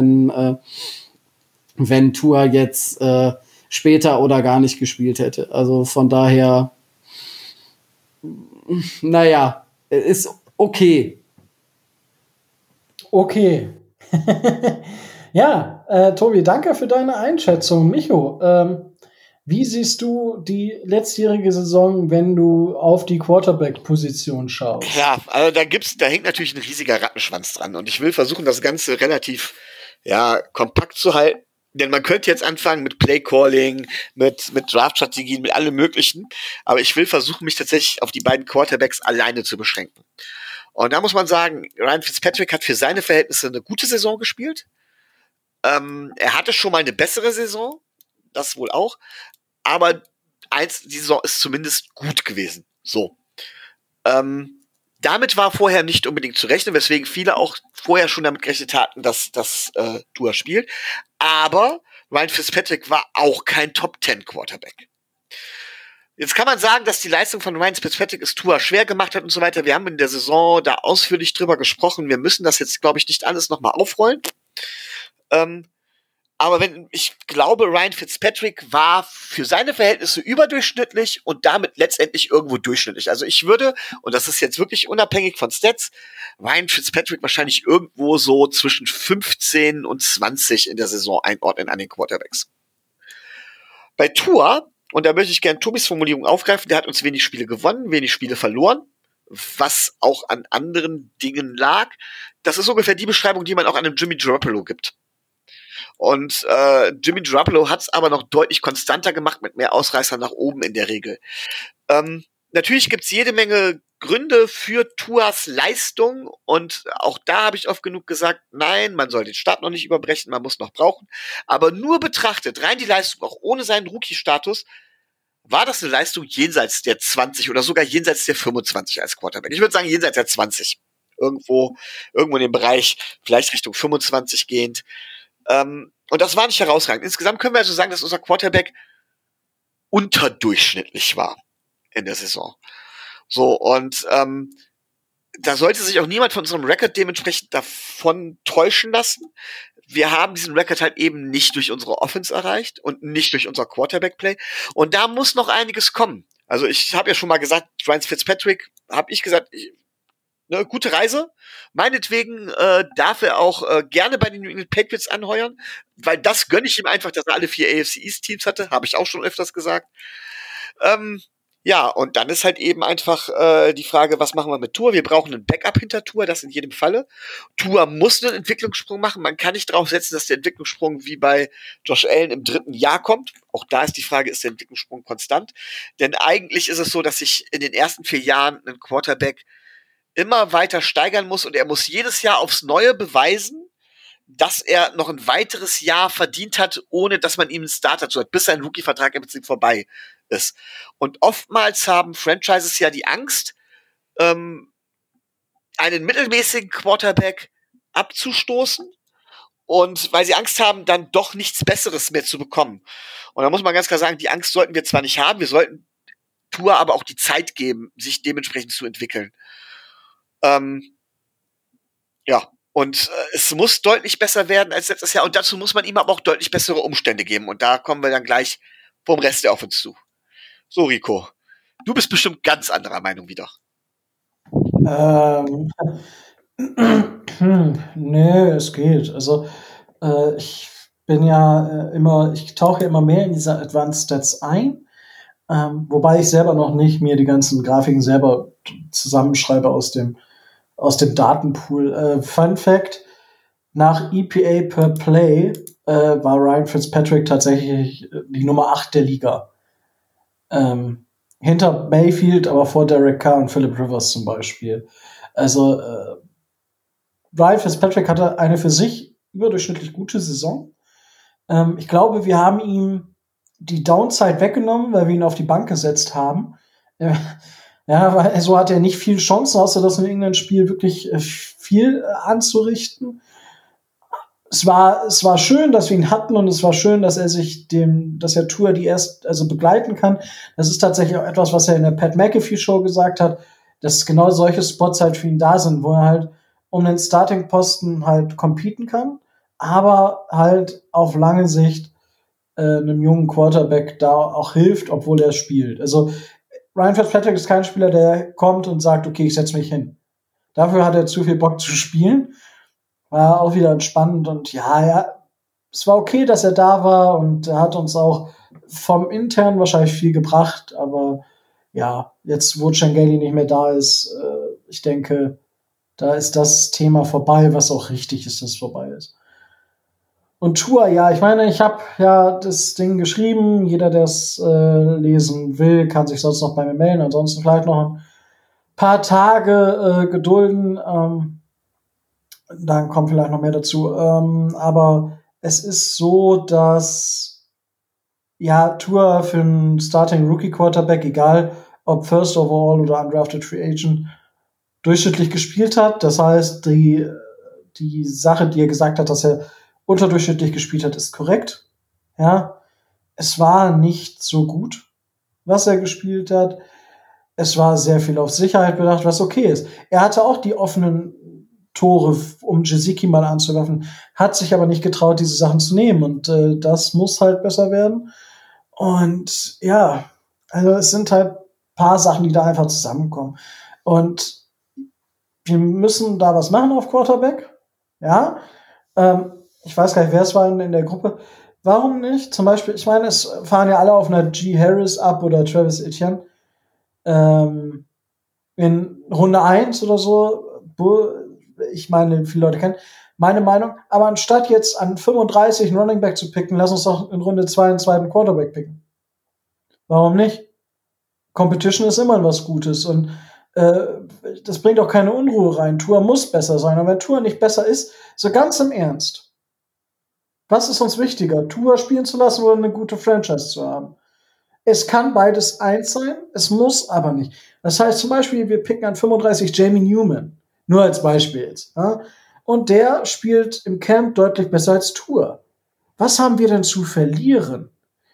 wenn Tua jetzt später oder gar nicht gespielt hätte. Also von daher, naja, ist okay. Okay. Ja, Tobi, danke für deine Einschätzung. Micho, wie siehst du die letztjährige Saison, wenn du auf die Quarterback-Position schaust? Ja, also da hängt natürlich ein riesiger Rattenschwanz dran. Und ich will versuchen, das Ganze relativ kompakt zu halten. Denn man könnte jetzt anfangen mit Play-Calling, mit Draft-Strategien, mit allem Möglichen. Aber ich will versuchen, mich tatsächlich auf die beiden Quarterbacks alleine zu beschränken. Und da muss man sagen, Ryan Fitzpatrick hat für seine Verhältnisse eine gute Saison gespielt. Er hatte schon mal eine bessere Saison. Das wohl auch. Aber die Saison ist zumindest gut gewesen. So. Damit war vorher nicht unbedingt zu rechnen, weswegen viele auch vorher schon damit gerechnet hatten, dass Tua spielt. Aber Ryan Fitzpatrick war auch kein Top-10-Quarterback. Jetzt kann man sagen, dass die Leistung von Ryan Fitzpatrick es Tua schwer gemacht hat und so weiter. Wir haben in der Saison da ausführlich drüber gesprochen. Wir müssen das jetzt, glaube ich, nicht alles nochmal aufrollen. Aber ich glaube, Ryan Fitzpatrick war für seine Verhältnisse überdurchschnittlich und damit letztendlich irgendwo durchschnittlich. Also ich würde, und das ist jetzt wirklich unabhängig von Stats, Ryan Fitzpatrick wahrscheinlich irgendwo so zwischen 15 und 20 in der Saison einordnen an den Quarterbacks. Bei Tua, und da möchte ich gerne Tobis Formulierung aufgreifen, der hat uns wenig Spiele gewonnen, wenig Spiele verloren, was auch an anderen Dingen lag. Das ist ungefähr die Beschreibung, die man auch einem Jimmy Garoppolo gibt. Und Jimmy Garoppolo hat es aber noch deutlich konstanter gemacht, mit mehr Ausreißern nach oben in der Regel. Natürlich gibt's jede Menge Gründe für Tuas Leistung und auch da habe ich oft genug gesagt, nein, man soll den Start noch nicht überbrechen, man muss noch brauchen. Aber nur betrachtet, rein die Leistung, auch ohne seinen Rookie-Status, war das eine Leistung jenseits der 20 oder sogar jenseits der 25 als Quarterback. Ich würde sagen jenseits der 20. Irgendwo in dem Bereich, vielleicht Richtung 25 gehend. Und das war nicht herausragend. Insgesamt können wir also sagen, dass unser Quarterback unterdurchschnittlich war in der Saison. So, und da sollte sich auch niemand von unserem Rekord dementsprechend davon täuschen lassen. wir haben diesen Rekord halt eben nicht durch unsere Offense erreicht und nicht durch unser Quarterback-Play. Und da muss noch einiges kommen. Also ich habe ja schon mal gesagt, Ryan Fitzpatrick, habe ich gesagt, ne, gute Reise. Meinetwegen darf er auch gerne bei den New England Patriots anheuern, weil das gönne ich ihm einfach, dass er alle 4 AFC East Teams hatte, habe ich auch schon öfters gesagt. Ja, und dann ist halt eben einfach die Frage, was machen wir mit Tua? Wir brauchen einen Backup hinter Tua, das in jedem Falle. Tua muss einen Entwicklungssprung machen. Man kann nicht drauf setzen, dass der Entwicklungssprung wie bei Josh Allen im 3. Jahr kommt. Auch da ist die Frage, ist der Entwicklungssprung konstant? Denn eigentlich ist es so, dass sich in den ersten 4 Jahren ein Quarterback immer weiter steigern muss und er muss jedes Jahr aufs Neue beweisen, dass er noch ein weiteres Jahr verdient hat, ohne dass man ihm einen Starter zu hat, bis sein Rookie-Vertrag im Prinzip vorbei ist. Und oftmals haben Franchises ja die Angst, einen mittelmäßigen Quarterback abzustoßen und weil sie Angst haben, dann doch nichts Besseres mehr zu bekommen. Und da muss man ganz klar sagen, die Angst sollten wir zwar nicht haben, wir sollten Tua aber auch die Zeit geben, sich dementsprechend zu entwickeln. Ja, und es muss deutlich besser werden als letztes Jahr und dazu muss man ihm aber auch deutlich bessere Umstände geben und da kommen wir dann gleich vom Rest der Offense zu. So, Rico, du bist bestimmt ganz anderer Meinung wieder. Nee, es geht. Also ich bin ja ich tauche immer mehr in diese Advanced Stats ein, wobei ich selber noch nicht mir die ganzen Grafiken selber zusammenschreibe aus dem Datenpool. Fun Fact, nach EPA per Play war Ryan Fitzpatrick tatsächlich die Nummer 8 der Liga. Hinter Mayfield, aber vor Derek Carr und Philip Rivers zum Beispiel. Also Ryan Fitzpatrick hatte eine für sich überdurchschnittlich gute Saison. Ich glaube, wir haben ihm die Downside weggenommen, weil wir ihn auf die Bank gesetzt haben. Ja, weil so hat er nicht viel Chancen, außer das in irgendeinem Spiel wirklich viel anzurichten. Es war schön, dass wir ihn hatten und es war schön, dass er Tour begleiten kann. Das ist tatsächlich auch etwas, was er in der Pat McAfee Show gesagt hat, dass genau solche Spots halt für ihn da sind, wo er halt um den Starting-Posten halt competen kann, aber halt auf lange Sicht einem jungen Quarterback da auch hilft, obwohl er spielt. Also Ryan Fitzpatrick ist kein Spieler, der kommt und sagt, okay, ich setze mich hin. Dafür hat er zu viel Bock zu spielen. War auch wieder entspannend und es war okay, dass er da war und er hat uns auch vom Intern wahrscheinlich viel gebracht, aber ja, jetzt wo Cengeli nicht mehr da ist, ich denke, da ist das Thema vorbei, was auch richtig ist, dass es vorbei ist. Und Tua, ja, ich meine, ich habe ja das Ding geschrieben. Jeder, der es lesen will, kann sich sonst noch bei mir melden. Ansonsten vielleicht noch ein paar Tage gedulden. Dann kommt vielleicht noch mehr dazu. Aber es ist so, dass Tua für einen Starting Rookie Quarterback, egal ob First Overall oder Undrafted Free Agent, durchschnittlich gespielt hat. Das heißt, die Sache, die er gesagt hat, dass er unterdurchschnittlich gespielt hat, ist korrekt. Ja, es war nicht so gut, was er gespielt hat. Es war sehr viel auf Sicherheit bedacht, was okay ist. Er hatte auch die offenen Tore, um Gesicki mal anzuwerfen, hat sich aber nicht getraut, diese Sachen zu nehmen. Und das muss halt besser werden. Und ja, also es sind halt ein paar Sachen, die da einfach zusammenkommen. Und wir müssen da was machen auf Quarterback. Ja, ich weiß gar nicht, wer es war in der Gruppe. Warum nicht? Zum Beispiel, ich meine, es fahren ja alle auf einer G. Harris ab oder Travis Etienne in Runde 1 oder so. Ich meine, viele Leute kennen meine Meinung. Aber anstatt jetzt an 35 einen Running Back zu picken, lass uns doch in Runde 2 einen zweiten Quarterback picken. Warum nicht? Competition ist immer was Gutes und das bringt auch keine Unruhe rein. Tua muss besser sein. Und wenn Tua nicht besser ist, so ganz im Ernst, was ist uns wichtiger, Tua spielen zu lassen oder eine gute Franchise zu haben? Es kann beides eins sein, es muss aber nicht. Das heißt zum Beispiel, wir picken an 35 Jamie Newman, nur als Beispiel jetzt. Ja? Und der spielt im Camp deutlich besser als Tua. Was haben wir denn zu verlieren?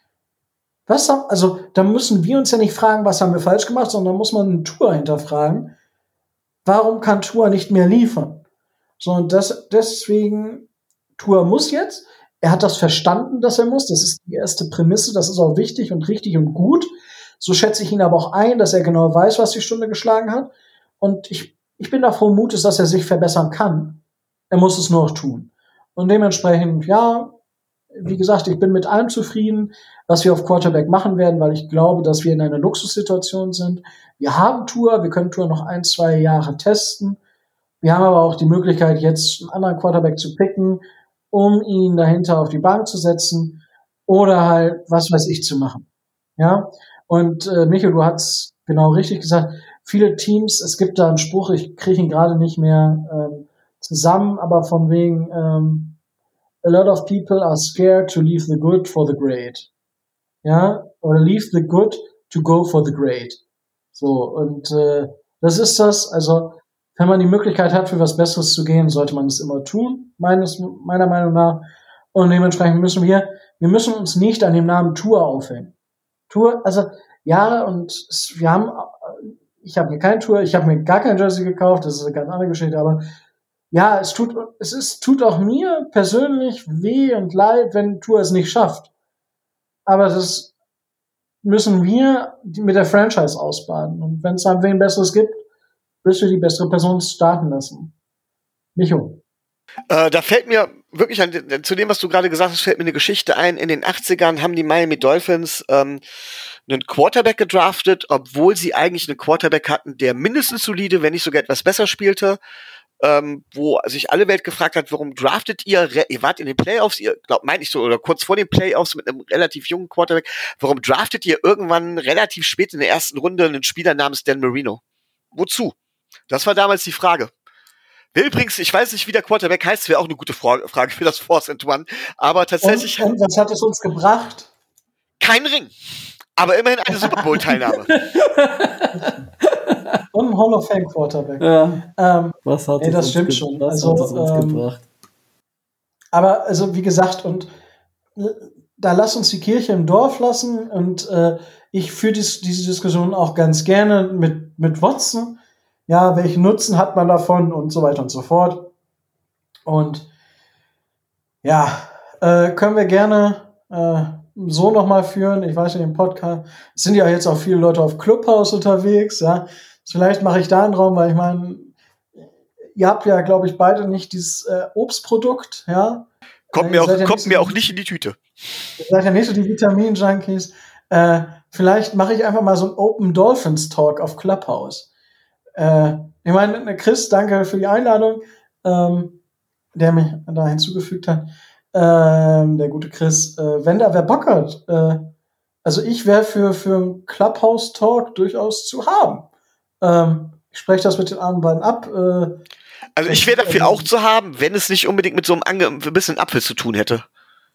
Da müssen wir uns ja nicht fragen, was haben wir falsch gemacht, sondern muss man einen Tua hinterfragen. Warum kann Tua nicht mehr liefern? So, und deswegen Tua muss jetzt. Er hat das verstanden, dass er muss. Das ist die erste Prämisse. Das ist auch wichtig und richtig und gut. So schätze ich ihn aber auch ein, dass er genau weiß, was die Stunde geschlagen hat. Und ich bin da frohen Mutes, dass er sich verbessern kann. Er muss es nur noch tun. Und dementsprechend, ja, wie gesagt, ich bin mit allem zufrieden, was wir auf Quarterback machen werden, weil ich glaube, dass wir in einer Luxussituation sind. Wir haben Tua, wir können Tua noch 1-2 Jahre testen. Wir haben aber auch die Möglichkeit, jetzt einen anderen Quarterback zu picken, um ihn dahinter auf die Bank zu setzen oder halt, was weiß ich, zu machen. Ja, und Michael, du hast genau richtig gesagt, viele Teams, es gibt da einen Spruch, ich kriege ihn gerade nicht mehr zusammen, aber von wegen a lot of people are scared to leave the good for the great. Ja, oder leave the good to go for the great. So, und das ist das, also wenn man die Möglichkeit hat, für was Besseres zu gehen, sollte man es immer tun, meiner Meinung nach. Und dementsprechend müssen wir uns nicht an dem Namen Tua aufhängen. Tua, also ja, und ich habe mir kein Tua, ich habe mir gar kein Jersey gekauft, das ist eine ganz andere Geschichte, aber ja, es tut auch mir persönlich weh und leid, wenn Tua es nicht schafft. Aber das müssen wir mit der Franchise ausbaden. Und wenn es dann wen Besseres gibt, wirst du die bessere Person starten lassen. Micho. Da fällt mir wirklich zu dem, was du gerade gesagt hast, fällt mir eine Geschichte ein. In den 80ern haben die Miami Dolphins einen Quarterback gedraftet, obwohl sie eigentlich einen Quarterback hatten, der mindestens solide, wenn nicht sogar etwas besser spielte. Wo sich alle Welt gefragt hat, warum draftet ihr wart in den Playoffs, oder kurz vor den Playoffs mit einem relativ jungen Quarterback, warum draftet ihr irgendwann relativ spät in der ersten Runde einen Spieler namens Dan Marino? Wozu? Das war damals die Frage. Übrigens, ich weiß nicht, wie der Quarterback heißt, wäre auch eine gute Frage für das Force and One, aber tatsächlich... Und was hat es uns gebracht? Kein Ring, aber immerhin eine Super Bowl-Teilnahme. Und ein Hall of Fame Quarterback. Ja. Was hat das stimmt schon. Was hat es uns gebracht? Aber also wie gesagt, und da lass uns die Kirche im Dorf lassen und ich führe diese Diskussion auch ganz gerne mit Watson. Ja, welchen Nutzen hat man davon und so weiter und so fort. Und ja, können wir gerne so nochmal führen. Ich weiß, in dem Podcast es sind ja jetzt auch viele Leute auf Clubhouse unterwegs. Ja, vielleicht mache ich da einen Raum, weil ich meine, ihr habt ja, glaube ich, beide nicht dieses Obstprodukt. Ja, kommt mir auch nicht in die Tüte. Ihr seid ja nicht so die Vitamin-Junkies. Vielleicht mache ich einfach mal so einen Open Dolphins Talk auf Clubhouse. Ich meine, Chris, danke für die Einladung, der mich da hinzugefügt hat. Der gute Chris, wenn da wer Bock hat, also ich wäre für einen Clubhouse-Talk durchaus zu haben. Ich spreche das mit den anderen beiden ab. Also ich wäre dafür auch zu haben, wenn es nicht unbedingt mit so einem bisschen Apfel zu tun hätte.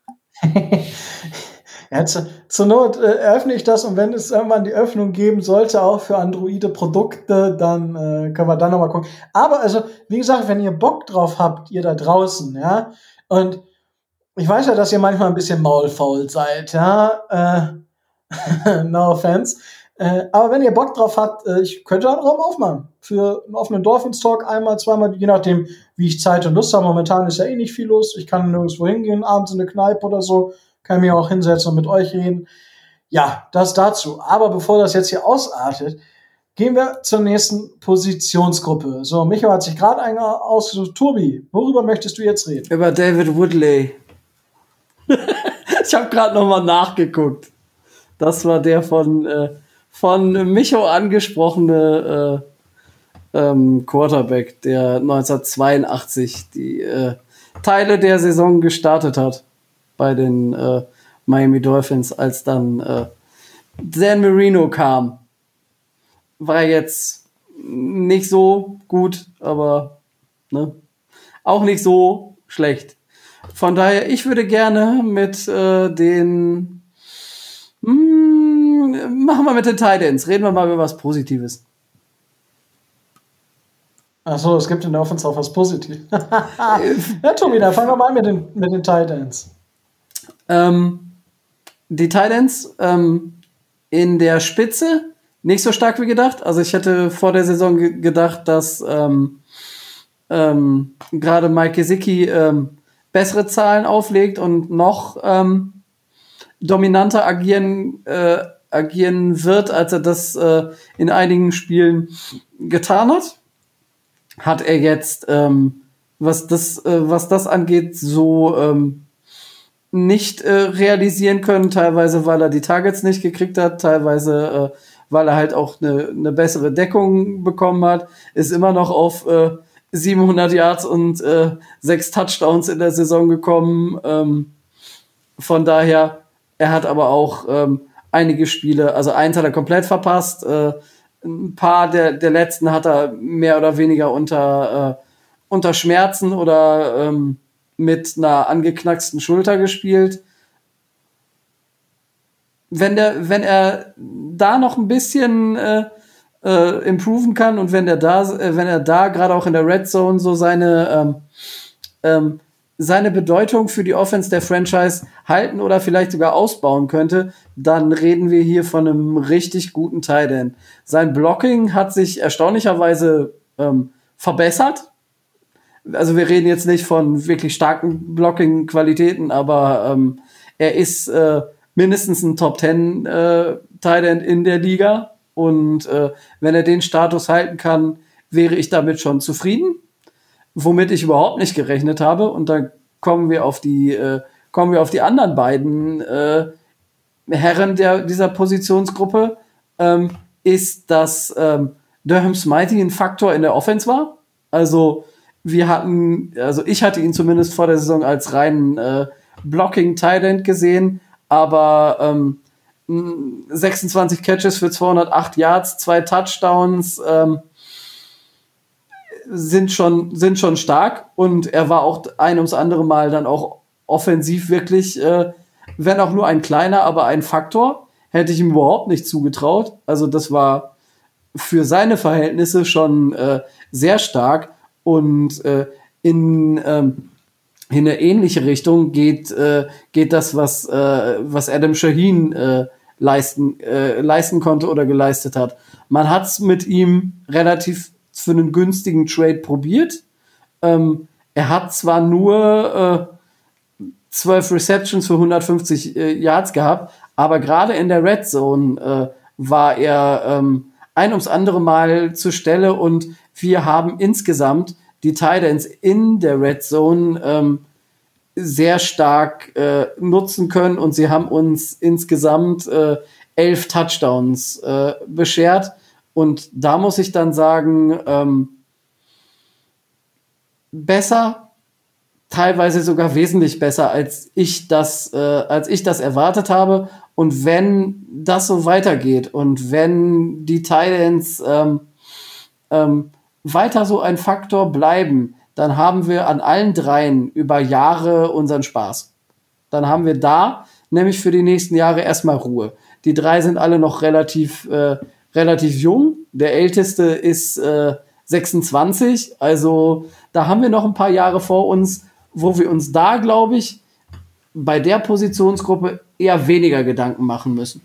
Ja, zur Not eröffne ich das und wenn es irgendwann die Öffnung geben sollte, auch für Androide-Produkte, dann können wir da nochmal gucken. Aber also, wie gesagt, wenn ihr Bock drauf habt, ihr da draußen, ja, und ich weiß ja, dass ihr manchmal ein bisschen maulfaul seid, ja, no offense, aber wenn ihr Bock drauf habt, ich könnte einen Raum aufmachen für einen offenen Dolphins-Talk, einmal, zweimal, je nachdem, wie ich Zeit und Lust habe. Momentan ist ja eh nicht viel los, ich kann nirgendwo hingehen, abends in eine Kneipe oder so, kann mich auch hinsetzen und mit euch reden. Ja, das dazu. Aber bevor das jetzt hier ausartet, gehen wir zur nächsten Positionsgruppe. So, Michael hat sich gerade ausgesucht. Tobi, worüber möchtest du jetzt reden? Über David Woodley. Ich habe gerade nochmal nachgeguckt. Das war der von Micho angesprochene Quarterback, der 1982 die Teile der Saison gestartet hat bei den Miami Dolphins, als dann Dan Marino kam. War jetzt nicht so gut, aber auch nicht so schlecht. Von daher, ich würde gerne mit machen wir mit den Tight Ends. Reden wir mal über was Positives. Achso, es gibt in der Offense auch was Positives. Ja, Tobi, dann fangen wir mal an mit den Tight Ends. Die Tight Ends in der Spitze nicht so stark wie gedacht. Also ich hätte vor der Saison gedacht, dass gerade Mike Gesicki bessere Zahlen auflegt und noch dominanter agieren wird, als er das in einigen Spielen getan hat. Hat er jetzt, was das angeht, so nicht realisieren können, teilweise weil er die Targets nicht gekriegt hat, teilweise weil er halt auch eine bessere Deckung bekommen hat, ist immer noch auf 700 Yards und 6 Touchdowns in der Saison gekommen. Von daher, er hat aber auch einige Spiele, also eins hat er komplett verpasst, ein paar der letzten hat er mehr oder weniger unter Schmerzen oder mit einer angeknacksten Schulter gespielt. Wenn er da noch ein bisschen improven kann und wenn er da gerade auch in der Red Zone so seine Bedeutung für die Offense der Franchise halten oder vielleicht sogar ausbauen könnte, dann reden wir hier von einem richtig guten Tight End. Sein Blocking hat sich erstaunlicherweise verbessert. Also wir reden jetzt nicht von wirklich starken Blocking-Qualitäten, aber er ist mindestens ein Top-10 Tight End in der Liga. Und wenn er den Status halten kann, wäre ich damit schon zufrieden. Womit ich überhaupt nicht gerechnet habe, und da kommen wir auf die anderen beiden Herren dieser Positionsgruppe, ist, dass Durham Smitey ein Faktor in der Offense war. Also ich hatte ihn zumindest vor der Saison als reinen Blocking Tight End gesehen, aber 26 Catches für 208 Yards, 2 Touchdowns, sind schon stark, und er war auch ein ums andere Mal dann auch offensiv wirklich, wenn auch nur ein kleiner, aber ein Faktor, hätte ich ihm überhaupt nicht zugetraut. Also das war für seine Verhältnisse schon sehr stark, und in eine ähnliche Richtung geht das, was Adam Shaheen leisten konnte oder geleistet hat. Man hat es mit ihm relativ für einen günstigen Trade probiert. Er hat zwar nur 12 Receptions für 150 Yards gehabt, aber gerade in der Red Zone war er ein ums andere Mal zur Stelle, und wir haben insgesamt die Tight Ends in der Red Zone sehr stark nutzen können, und sie haben uns insgesamt 11 Touchdowns beschert. Und da muss ich dann sagen, besser, teilweise sogar wesentlich besser, als ich das erwartet habe. Und wenn das so weitergeht und wenn die Tight Ends weiter so ein Faktor bleiben, dann haben wir an allen dreien über Jahre unseren Spaß. Dann haben wir da nämlich für die nächsten Jahre erstmal Ruhe. Die drei sind alle noch relativ jung. Der Älteste ist 26. Also da haben wir noch ein paar Jahre vor uns, wo wir uns da, glaube ich, bei der Positionsgruppe eher weniger Gedanken machen müssen.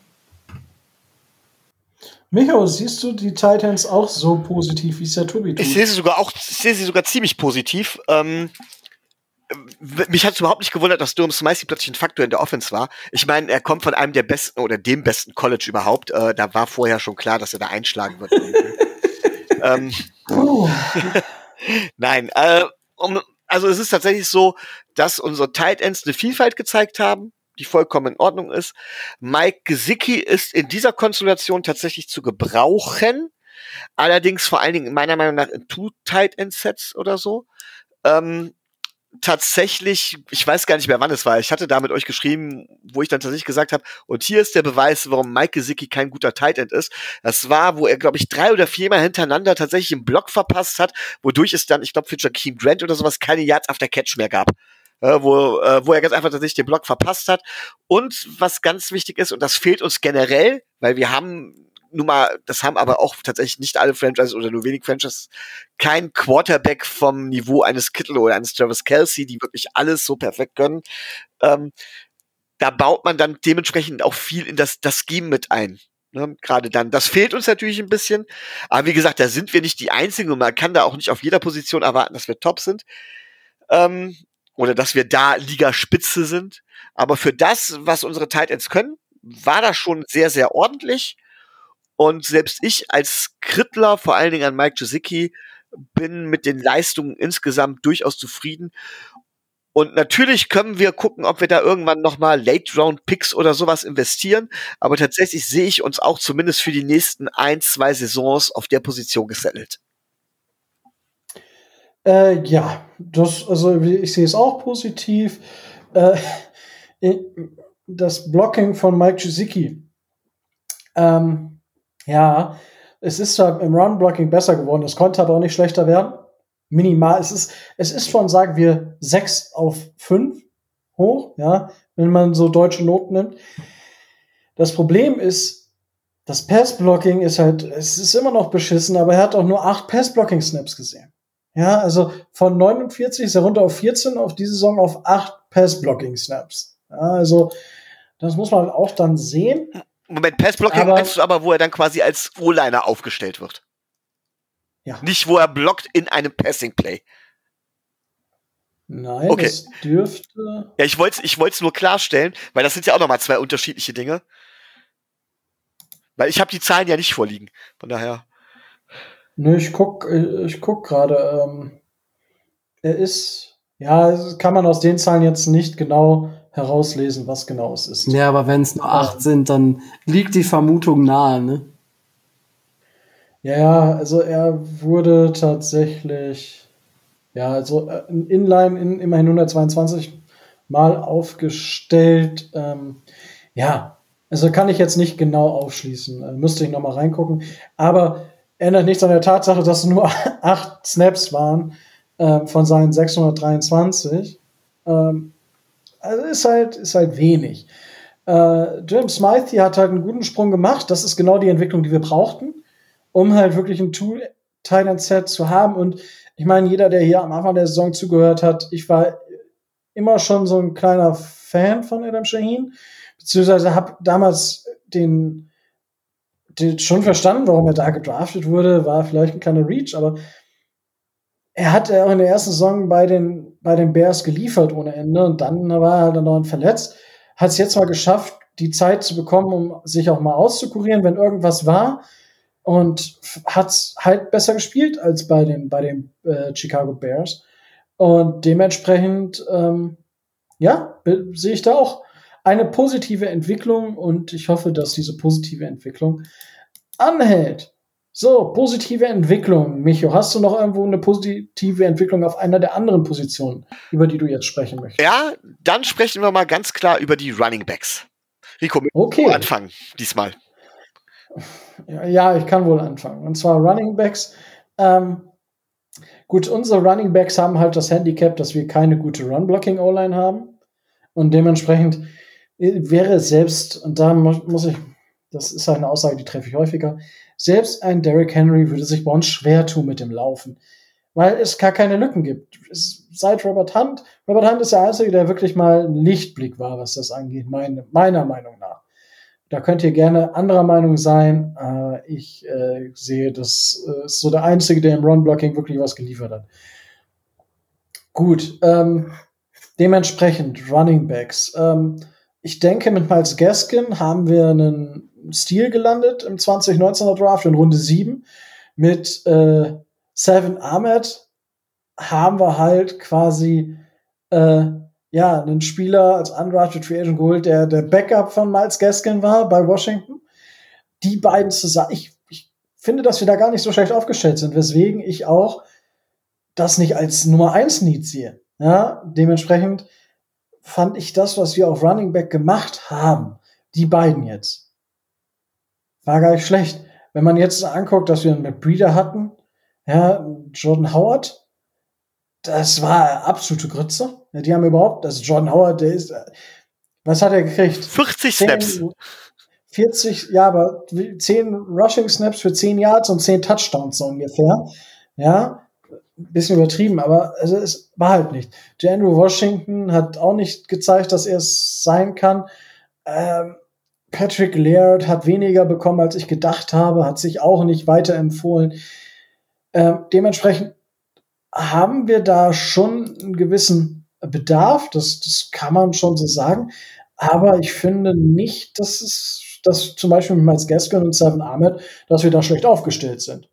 Micho, siehst du die Titans auch so positiv, wie es der Tobi tut? Ich sehe sie sogar ziemlich positiv. Mich hat es überhaupt nicht gewundert, dass Durham Smythe plötzlich ein Faktor in der Offense war. Ich meine, er kommt von einem der besten oder dem besten College überhaupt. Da war vorher schon klar, dass er da einschlagen wird. Nein, also es ist tatsächlich so, dass unsere Tight Ends eine Vielfalt gezeigt haben, die vollkommen in Ordnung ist. Mike Gesicki ist in dieser Konstellation tatsächlich zu gebrauchen. Allerdings vor allen Dingen meiner Meinung nach in 2 Tight End Sets oder so. Tatsächlich, ich weiß gar nicht mehr, wann es war. Ich hatte da mit euch geschrieben, wo ich dann tatsächlich gesagt habe, und hier ist der Beweis, warum Mike Gesicki kein guter Tight End ist. Das war, wo er, glaube ich, 3 oder 4 Mal hintereinander tatsächlich einen Block verpasst hat, wodurch es dann, ich glaube, für Jakeem Grant oder sowas keine Yards after Catch mehr gab. Wo er ganz einfach tatsächlich den Block verpasst hat. Und was ganz wichtig ist, und das fehlt uns generell, weil wir haben nun mal, das haben aber auch tatsächlich nicht alle Franchises oder nur wenig Franchises, kein Quarterback vom Niveau eines Kittle oder eines Travis Kelce, die wirklich alles so perfekt können. Da baut man dann dementsprechend auch viel in das Scheme mit ein. Ne? Gerade dann. Das fehlt uns natürlich ein bisschen. Aber wie gesagt, da sind wir nicht die Einzigen, und man kann da auch nicht auf jeder Position erwarten, dass wir top sind. oder dass wir da Ligaspitze sind. Aber für das, was unsere Tight Ends können, war das schon sehr, sehr ordentlich. Und selbst ich als Krittler, vor allen Dingen an Mike Gesicki, bin mit den Leistungen insgesamt durchaus zufrieden. Und natürlich können wir gucken, ob wir da irgendwann nochmal Late-Round-Picks oder sowas investieren. Aber tatsächlich sehe ich uns auch zumindest für die nächsten 1-2 Saisons auf der Position gesettelt. Ja, also ich sehe es auch positiv. Das Blocking von Mike Gesicki. Ja, es ist zwar im Run-Blocking besser geworden, es konnte aber auch nicht schlechter werden. Minimal. Es ist von, sagen wir, 6/5 hoch, ja, wenn man so deutsche Noten nimmt. Das Problem ist, das Pass-Blocking ist halt, es ist immer noch beschissen, aber er hat auch nur 8 Pass-Blocking-Snaps gesehen. Ja, also von 49 ist er runter auf 14, auf die Saison auf 8 Pass-Blocking-Snaps. Ja, also das muss man auch dann sehen. Moment, Pass-Blocking meinst du aber, wo er dann quasi als O-Liner aufgestellt wird? Ja. Nicht, wo er blockt in einem Passing-Play. Nein, okay. Das dürfte... Ja, ich wollt's nur klarstellen, weil das sind ja auch nochmal 2 unterschiedliche Dinge. Weil ich habe die Zahlen ja nicht vorliegen. Von daher... Nö, ich guck gerade. Er ist... Ja, kann man aus den Zahlen jetzt nicht genau herauslesen, was genau es ist. Ja, aber wenn es nur 8 sind, dann liegt die Vermutung nahe, ne? Ja, also er wurde tatsächlich, ja, also Inline immerhin 122 Mal aufgestellt. Ja, also kann ich jetzt nicht genau aufschließen. Müsste ich noch mal reingucken. Aber ändert nichts an der Tatsache, dass es nur 8 Snaps waren von seinen 623. Also ist halt wenig. James Smythe hat halt einen guten Sprung gemacht. Das ist genau die Entwicklung, die wir brauchten, um halt wirklich ein Two-Tight-End-Set zu haben. Und ich meine, jeder, der hier am Anfang der Saison zugehört hat, ich war immer schon so ein kleiner Fan von Adam Shaheen, beziehungsweise habe damals den schon verstanden, warum er da gedraftet wurde, war vielleicht ein kleiner Reach, aber er hat auch in der ersten Saison bei den Bears geliefert ohne Ende und dann war er halt dann verletzt, hat es jetzt mal geschafft, die Zeit zu bekommen, um sich auch mal auszukurieren, wenn irgendwas war, und hat's halt besser gespielt als bei den Chicago Bears. Und dementsprechend, sehe ich da auch eine positive Entwicklung und ich hoffe, dass diese positive Entwicklung anhält. So, positive Entwicklung. Micho, hast du noch irgendwo eine positive Entwicklung auf einer der anderen Positionen, über die du jetzt sprechen möchtest? Ja, dann sprechen wir mal ganz klar über die Running Backs. Rico, okay. Anfangen diesmal. Ja, ich kann wohl anfangen. Und zwar Running Backs. Gut, unsere Running Backs haben halt das Handicap, dass wir keine gute Run-Blocking-O-Line haben. Und dementsprechend wäre selbst, und da muss ich, das ist eine Aussage, die treffe ich häufiger, selbst ein Derrick Henry würde sich bei uns schwer tun mit dem Laufen, weil es gar keine Lücken gibt. Seit Robert Hunt ist der Einzige, der wirklich mal ein Lichtblick war, was das angeht, meiner Meinung nach. Da könnt ihr gerne anderer Meinung sein. Ich sehe, das ist so der Einzige, der im Run-Blocking wirklich was geliefert hat. Gut, dementsprechend Running Backs. Ich denke, mit Myles Gaskin haben wir einen Stil gelandet im 2019er Draft in Runde 7. Mit Salvon Ahmed haben wir halt quasi einen Spieler als undrafted Free Agent geholt, der Backup von Myles Gaskin war bei Washington. Die beiden zusammen, ich finde, dass wir da gar nicht so schlecht aufgestellt sind, weswegen ich auch das nicht als Nummer 1 Need sehe. Ja, dementsprechend fand ich das, was wir auf Running Back gemacht haben, die beiden jetzt, war gar nicht schlecht. Wenn man jetzt anguckt, dass wir einen Matt Breida hatten, ja, Jordan Howard, das war absolute Grütze. Ja, die haben überhaupt, also Jordan Howard, der ist, was hat er gekriegt? 40 Snaps. 40, ja, aber 10 Rushing Snaps für 10 Yards und 10 Touchdowns so ungefähr. Ja, ein bisschen übertrieben, aber also es war halt nicht. Andrew Washington hat auch nicht gezeigt, dass er es sein kann. Patrick Laird hat weniger bekommen, als ich gedacht habe, hat sich auch nicht weiterempfohlen. Dementsprechend haben wir da schon einen gewissen Bedarf, das kann man schon so sagen. Aber ich finde nicht, dass zum Beispiel mit Miles Gaskin und Salvon Ahmed, dass wir da schlecht aufgestellt sind.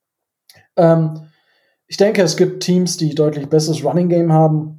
Ich denke, es gibt Teams, die deutlich besseres Running Game haben.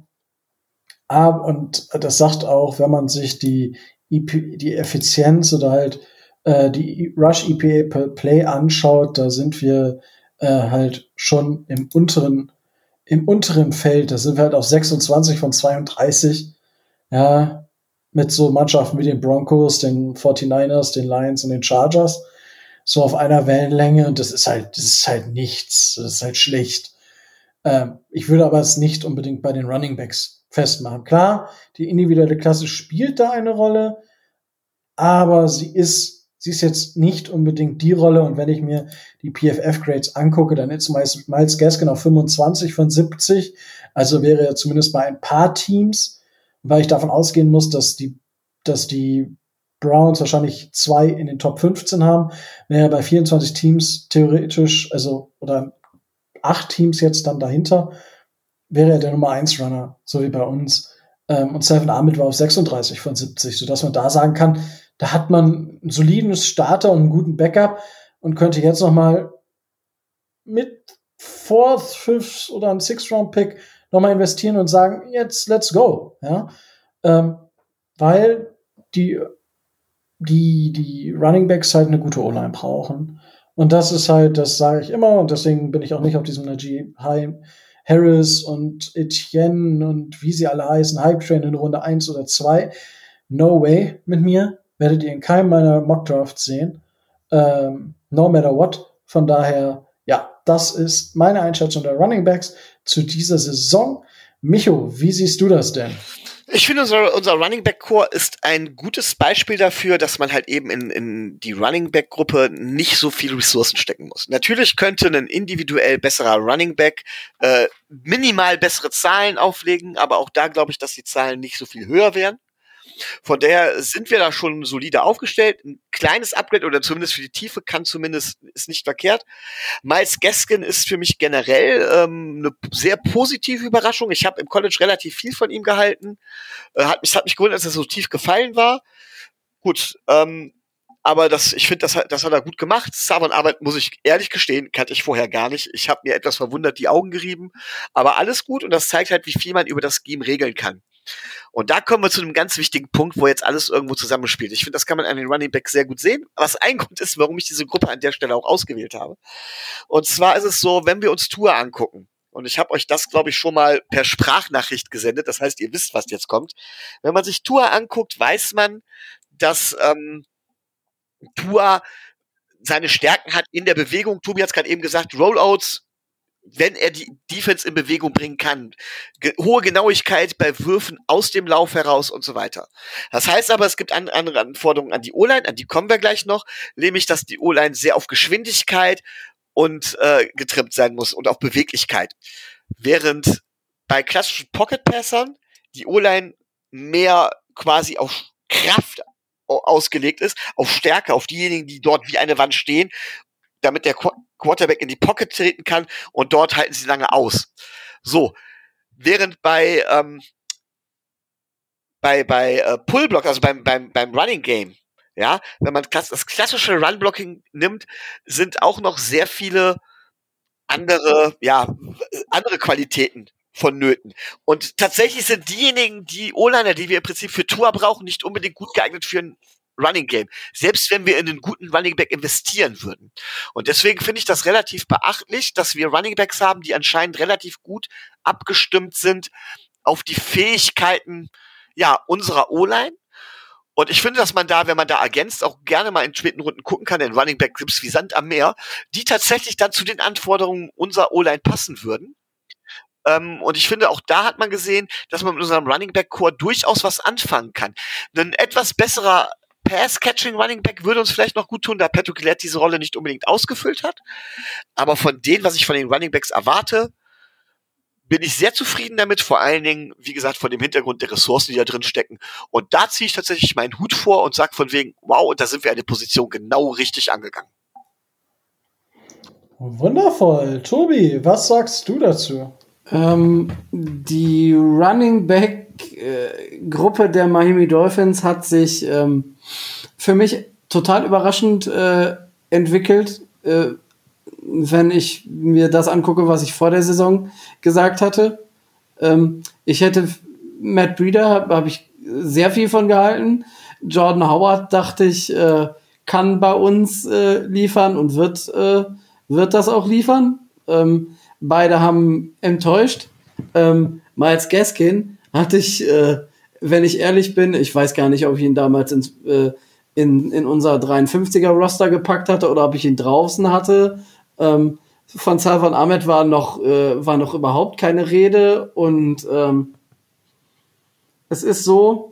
Und das sagt auch, wenn man sich die Effizienz oder halt die Rush EPA per Play anschaut, da sind wir halt schon im unteren Feld. Da sind wir halt auf 26 von 32. Ja, mit so Mannschaften wie den Broncos, den 49ers, den Lions und den Chargers. So auf einer Wellenlänge. Und das ist halt nichts. Das ist halt schlecht. Ich würde aber es nicht unbedingt bei den Running Backs festmachen. Klar, die individuelle Klasse spielt da eine Rolle, aber sie ist jetzt nicht unbedingt die Rolle. Und wenn ich mir die PFF-Grades angucke, dann ist Miles Gaskin auf 25 von 70. Also wäre er zumindest bei ein paar Teams, weil ich davon ausgehen muss, dass die Browns wahrscheinlich 2 in den Top 15 haben, wäre er bei 24 Teams theoretisch, also oder 8 Teams jetzt dann dahinter, wäre er der Nummer 1 Runner, so wie bei uns. Und Salvon Ahmed war auf 36 von 70, sodass man da sagen kann, da hat man einen soliden Starter und einen guten Backup und könnte jetzt noch mal mit 4th, 5th oder einem 6th-Round-Pick noch mal investieren und sagen, jetzt let's go. Ja? Weil die Running Backs halt eine gute O-Line brauchen. Und das ist halt, das sage ich immer, und deswegen bin ich auch nicht auf diesem Najee Harris und Etienne und wie sie alle heißen, Hype-Train in Runde 1 oder 2. No way mit mir. Werdet ihr in keinem meiner Mock-Drafts sehen. No matter what. Von daher, ja, das ist meine Einschätzung der Running Backs zu dieser Saison. Micho, wie siehst du das denn? Ich finde, unser Running Back Core ist ein gutes Beispiel dafür, dass man halt eben in die Running Back Gruppe nicht so viel Ressourcen stecken muss. Natürlich könnte ein individuell besserer Running Back minimal bessere Zahlen auflegen, aber auch da glaube ich, dass die Zahlen nicht so viel höher wären. Von daher sind wir da schon solide aufgestellt. Ein kleines Upgrade oder zumindest für die Tiefe ist nicht verkehrt. Miles Gaskin ist für mich generell eine sehr positive Überraschung. Ich habe im College relativ viel von ihm gehalten. Hat mich gewundert, dass er so tief gefallen war. Gut, aber ich finde, das hat er gut gemacht. Savon Ahmed, muss ich ehrlich gestehen, kannte ich vorher gar nicht. Ich habe mir etwas verwundert die Augen gerieben. Aber alles gut und das zeigt halt, wie viel man über das Scheme regeln kann. Und da kommen wir zu einem ganz wichtigen Punkt, wo jetzt alles irgendwo zusammenspielt. Ich finde, das kann man an den Running Backs sehr gut sehen, was ein Grund ist, warum ich diese Gruppe an der Stelle auch ausgewählt habe. Und zwar ist es so, wenn wir uns Tour angucken, und ich habe euch das, glaube ich, schon mal per Sprachnachricht gesendet, das heißt, ihr wisst, was jetzt kommt. Wenn man sich Tour anguckt, weiß man, dass Tour seine Stärken hat in der Bewegung. Tobi hat es gerade eben gesagt, Rollouts, wenn er die Defense in Bewegung bringen kann. Hohe Genauigkeit bei Würfen aus dem Lauf heraus und so weiter. Das heißt aber, es gibt andere Anforderungen an die O-Line, an die kommen wir gleich noch, nämlich, dass die O-Line sehr auf Geschwindigkeit und getrimmt sein muss und auf Beweglichkeit. Während bei klassischen Pocket-Passern die O-Line mehr quasi auf Kraft ausgelegt ist, auf Stärke, auf diejenigen, die dort wie eine Wand stehen, damit der Quarterback in die Pocket treten kann und dort halten sie lange aus. So, während bei Pullblock, also beim Running Game, ja, wenn man das klassische Run-Blocking nimmt, sind auch noch sehr viele andere Qualitäten vonnöten. Und tatsächlich sind diejenigen, die O-Liner, die wir im Prinzip für Tour brauchen, nicht unbedingt gut geeignet für ein Running Game. Selbst wenn wir in einen guten Running Back investieren würden. Und deswegen finde ich das relativ beachtlich, dass wir Running Backs haben, die anscheinend relativ gut abgestimmt sind auf die Fähigkeiten, unserer O-Line. Und ich finde, dass man da, wenn man da ergänzt, auch gerne mal in späten Runden gucken kann, denn Running Back gibt's wie Sand am Meer, die tatsächlich dann zu den Anforderungen unserer O-Line passen würden. Und ich finde, auch da hat man gesehen, dass man mit unserem Running Back Core durchaus was anfangen kann. Ein etwas besserer Pass-Catching Running Back würde uns vielleicht noch gut tun, da Petro Gillette diese Rolle nicht unbedingt ausgefüllt hat. Aber von denen, was ich von den Running Backs erwarte, bin ich sehr zufrieden damit, vor allen Dingen, wie gesagt, von dem Hintergrund der Ressourcen, die da drin stecken. Und da ziehe ich tatsächlich meinen Hut vor und sage von wegen, wow, und da sind wir eine Position genau richtig angegangen. Wundervoll. Tobi, was sagst du dazu? Die Running Back Gruppe der Miami Dolphins hat sich für mich total überraschend entwickelt, wenn ich mir das angucke, was ich vor der Saison gesagt hatte. Ich hätte Matt Breida, habe ich sehr viel von gehalten. Jordan Howard, dachte ich, kann bei uns liefern und wird das auch liefern. Beide haben enttäuscht. Myles Gaskin hatte ich, wenn ich ehrlich bin, ich weiß gar nicht, ob ich ihn damals in unser 53er-Roster gepackt hatte oder ob ich ihn draußen hatte. Von Salvon Ahmed war noch überhaupt keine Rede. Und es ist so,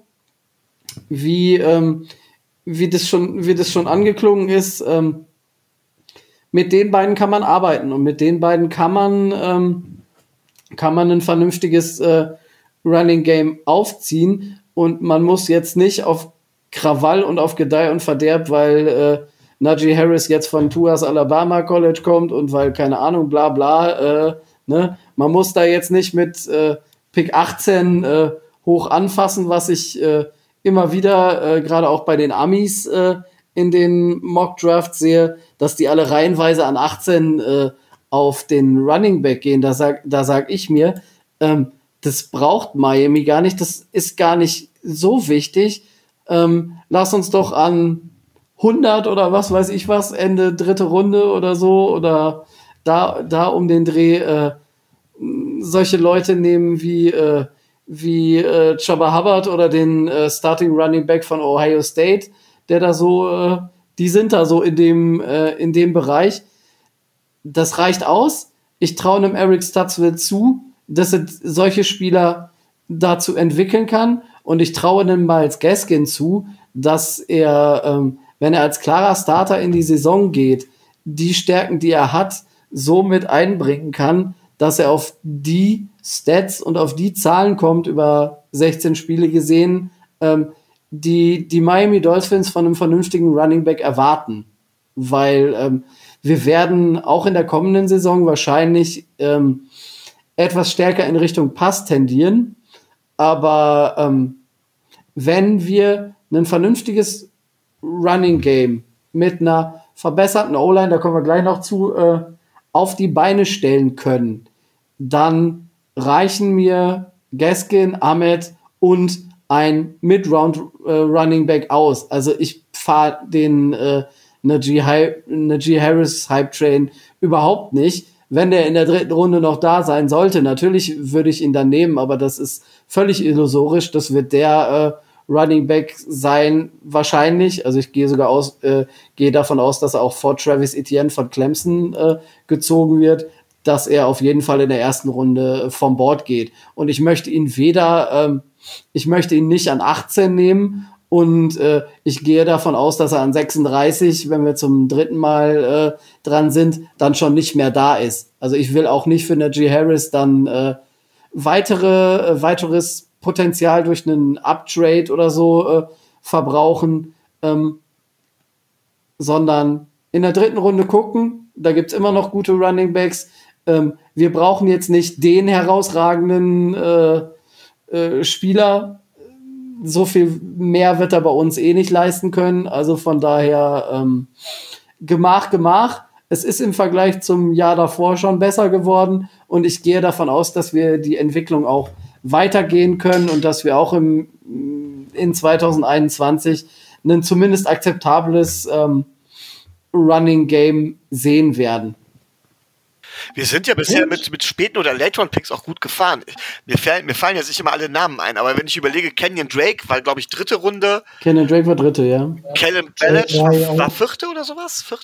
wie das schon angeklungen ist, mit den beiden kann man arbeiten und mit den beiden kann man ein vernünftiges Running Game aufziehen und man muss jetzt nicht auf Krawall und auf Gedeih und Verderb, weil Najee Harris jetzt von Tuas Alabama College kommt und weil, keine Ahnung, bla bla, ne? Man muss da jetzt nicht mit Pick 18 hoch anfassen, was ich immer wieder, gerade auch bei den Amis in den Mock-Drafts sehe, dass die alle reihenweise an 18 auf den Running Back gehen. Da sag ich mir, das braucht Miami gar nicht, das ist gar nicht so wichtig. Lass uns doch an 100 oder was weiß ich was, Ende 3. Runde oder so, oder da um den Dreh solche Leute nehmen wie Chubba Hubbard oder den Starting Running Back von Ohio State, der da so, die sind da so in dem Bereich. Das reicht aus. Ich traue einem Eric Stutzville zu, dass er solche Spieler dazu entwickeln kann. Und ich traue einem Myles Gaskin zu, dass er, wenn er als klarer Starter in die Saison geht, die Stärken, die er hat, so mit einbringen kann, dass er auf die Stats und auf die Zahlen kommt, über 16 Spiele gesehen, die Miami Dolphins von einem vernünftigen Running Back erwarten. Weil wir werden auch in der kommenden Saison wahrscheinlich etwas stärker in Richtung Pass tendieren. Aber wenn wir ein vernünftiges Running Game mit einer verbesserten O-Line, da kommen wir gleich noch zu, auf die Beine stellen können, dann reichen mir Gaskin, Ahmed und ein Mid-Round Running Back aus. Also ich fahre den Najee Harris Hype Train überhaupt nicht. Wenn der in der 3. Runde noch da sein sollte, natürlich würde ich ihn dann nehmen, aber das ist völlig illusorisch. Das wird der Running Back sein, wahrscheinlich. Also ich gehe davon aus, dass er auch vor Travis Etienne von Clemson gezogen wird, dass er auf jeden Fall in der 1. Runde vom Board geht. Und ich möchte ihn nicht an 18 nehmen und ich gehe davon aus, dass er an 36, wenn wir zum 3. Mal dran sind, dann schon nicht mehr da ist. Also ich will auch nicht für Najee Harris dann weiteres Potenzial durch einen Uptrade oder so verbrauchen, sondern in der 3. Runde gucken, da gibt's immer noch gute Running Backs. Wir brauchen jetzt nicht den herausragenden Spieler. So viel mehr wird er bei uns eh nicht leisten können. Also von daher Gemach. Es ist im Vergleich zum Jahr davor schon besser geworden und ich gehe davon aus, dass wir die Entwicklung auch weitergehen können und dass wir auch in 2021 ein zumindest akzeptables Running Game sehen werden. Wir sind ja bisher mit späten oder Late-Round-Picks auch gut gefahren. Mir fallen jetzt nicht immer alle Namen ein, aber wenn ich überlege, Kenyon Drake war, glaube ich, 3. Runde. Kenyon Drake war 3., ja. Callum Ballage war 4. oder sowas? 4.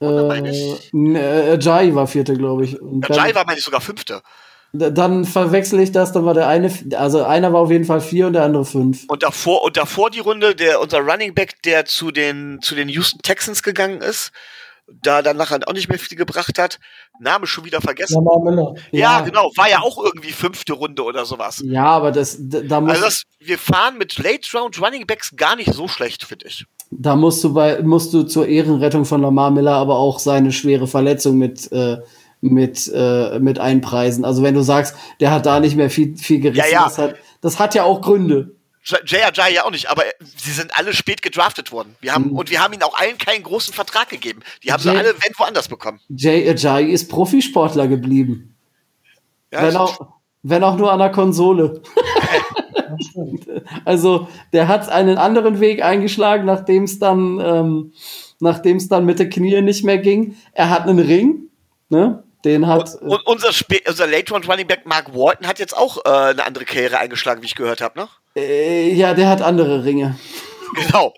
Ajayi war 4., glaube ich. Ajayi war, meine ich, sogar 5. Dann verwechsel ich das, dann war der eine, also einer war auf jeden Fall 4 und der andere 5. Und davor die Runde, unser Running Back, der zu den Houston Texans gegangen ist, da dann nachher auch nicht mehr viel gebracht hat. Name schon wieder vergessen. Lamar Miller. Ja, genau. War ja auch irgendwie 5. Runde oder sowas. Ja, aber wir fahren mit Late-Round Running Backs gar nicht so schlecht, finde ich. Da musst du zur Ehrenrettung von Lamar Miller aber auch seine schwere Verletzung mit mit einpreisen. Also wenn du sagst, der hat da nicht mehr viel gerissen, Ja. das hat ja auch Gründe. J.R.J. ja auch nicht, aber sie sind alle spät gedraftet worden. Wir haben ihnen auch allen keinen großen Vertrag gegeben. Die haben sie alle woanders bekommen. J.R.J. ist Profisportler geblieben. Ja, Wenn auch nur an der Konsole. Also der hat einen anderen Weg eingeschlagen, nachdem es dann mit den Knien nicht mehr ging. Er hat einen Ring, ne? Den hat und unser Late Round Running Back Mark Walton hat jetzt auch eine andere Karriere eingeschlagen, wie ich gehört habe, ne? Ja, der hat andere Ringe. Genau.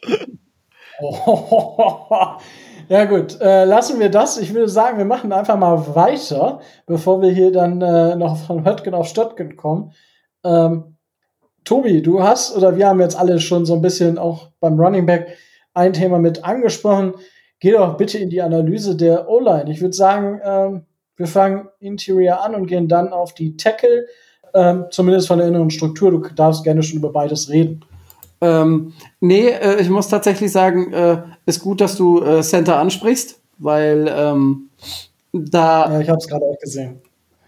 Ja gut, lassen wir das. Ich würde sagen, wir machen einfach mal weiter, bevor wir hier dann noch von Höttgen auf Stöttgen kommen. Tobi, wir haben jetzt alle schon so ein bisschen auch beim Running Back ein Thema mit angesprochen. Geh doch bitte in die Analyse der O-Line. Ich würde sagen, wir fangen Interior an und gehen dann auf die Tackle, zumindest von der inneren Struktur. Du darfst gerne schon über beides reden. Ich muss tatsächlich sagen, ist gut, dass du Center ansprichst, weil Ja, ich habe es gerade auch gesehen.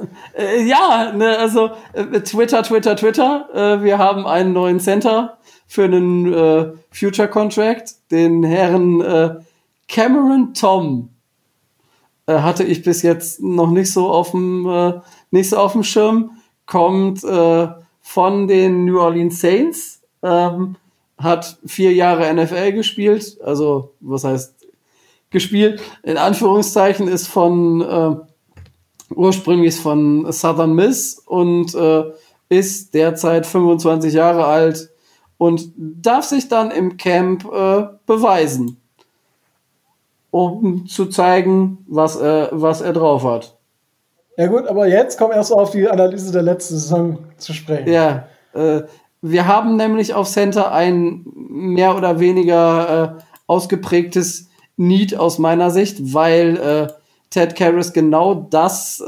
Also Twitter. Wir haben einen neuen Center für einen Future Contract, den Herrn Cameron Tom. Hatte ich bis jetzt noch nicht so auf dem Schirm. Kommt von den New Orleans Saints, hat 4 Jahre NFL gespielt, also was heißt gespielt? In Anführungszeichen ist ursprünglich von Southern Miss und ist derzeit 25 Jahre alt und darf sich dann im Camp beweisen, um zu zeigen, was er drauf hat. Ja gut, aber jetzt kommen erst auf die Analyse der letzten Saison zu sprechen. Ja, wir haben nämlich auf Center ein mehr oder weniger ausgeprägtes Need aus meiner Sicht, weil Ted Karras genau das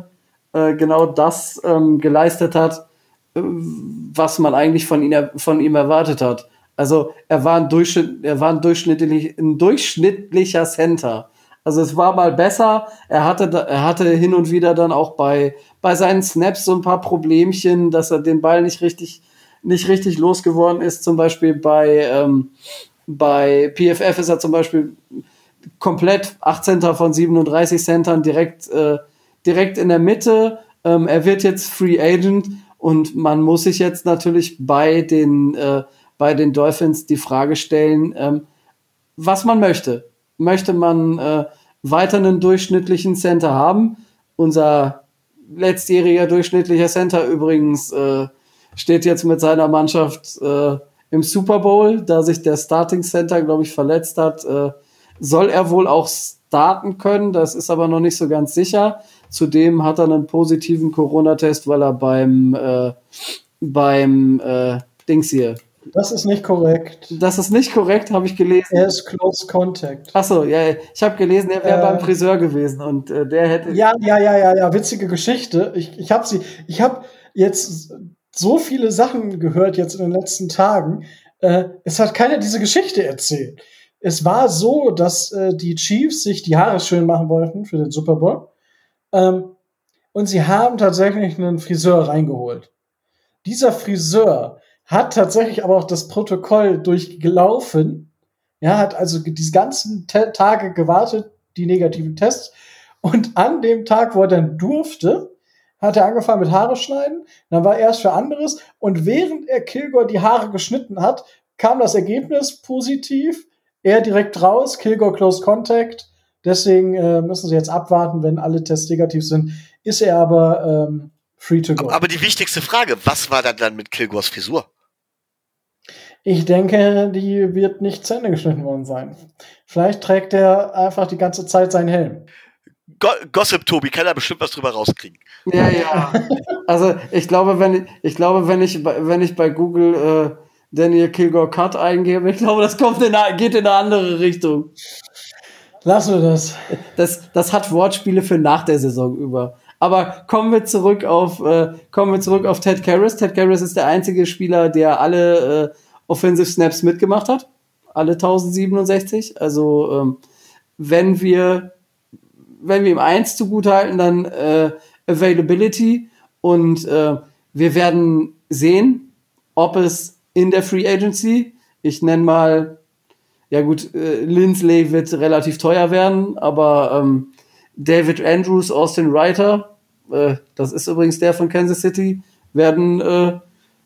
geleistet hat, was man eigentlich von ihm erwartet hat. Also er war ein durchschnittlicher Center. Also es war mal besser. Er hatte hin und wieder dann auch bei seinen Snaps so ein paar Problemchen, dass er den Ball nicht richtig losgeworden ist. Zum Beispiel bei PFF ist er zum Beispiel komplett 8 Center von 37 Centern direkt in der Mitte. Er wird jetzt Free Agent und man muss sich jetzt natürlich bei den Dolphins die Frage stellen, was man möchte. Möchte man weiter einen durchschnittlichen Center haben? Unser letztjähriger durchschnittlicher Center übrigens steht jetzt mit seiner Mannschaft im Super Bowl, da sich der Starting Center, glaube ich, verletzt hat. Soll er wohl auch starten können, das ist aber noch nicht so ganz sicher. Zudem hat er einen positiven Corona-Test, weil er beim Dings hier. Das ist nicht korrekt. Das ist nicht korrekt, habe ich gelesen. Er ist Close Contact. Achso, ja, ich habe gelesen, er wäre beim Friseur gewesen und der hätte... Ja, witzige Geschichte. Ich habe jetzt so viele Sachen gehört jetzt in den letzten Tagen. Es hat keiner diese Geschichte erzählt. Es war so, dass die Chiefs sich die Haare schön machen wollten für den Super Bowl. Und sie haben tatsächlich einen Friseur reingeholt. Dieser Friseur hat tatsächlich aber auch das Protokoll durchgelaufen. Ja, hat also diese ganzen Tage gewartet, die negativen Tests. Und an dem Tag, wo er dann durfte, hat er angefangen mit Haare schneiden. Dann war er erst für anderes. Und während er Kilgore die Haare geschnitten hat, kam das Ergebnis positiv. Er direkt raus, Kilgore Close Contact. Deswegen müssen sie jetzt abwarten, wenn alle Tests negativ sind. Ist er aber free to go. Aber die wichtigste Frage, was war dann mit Kilgores Frisur? Ich denke, die wird nicht zu Ende geschnitten worden sein. Vielleicht trägt er einfach die ganze Zeit seinen Helm. Gossip Tobi kann da bestimmt was drüber rauskriegen. Ja. Also ich glaube, wenn ich bei Google Daniel Kilgore Cut eingebe, ich glaube, das geht in eine andere Richtung. Lassen wir das. Das hat Wortspiele für nach der Saison über. Aber kommen wir zurück auf Ted Karras. Ted Karras ist der einzige Spieler, der alle Offensive Snaps mitgemacht hat. Alle 1067. Also wenn wir wenn wir ihm eins zugutehalten, dann Availability. Und wir werden sehen, ob es in der Free Agency, ich nenne mal, ja gut, Lindsley wird relativ teuer werden, aber David Andrews, Austin Reiter, das ist übrigens der von Kansas City, werden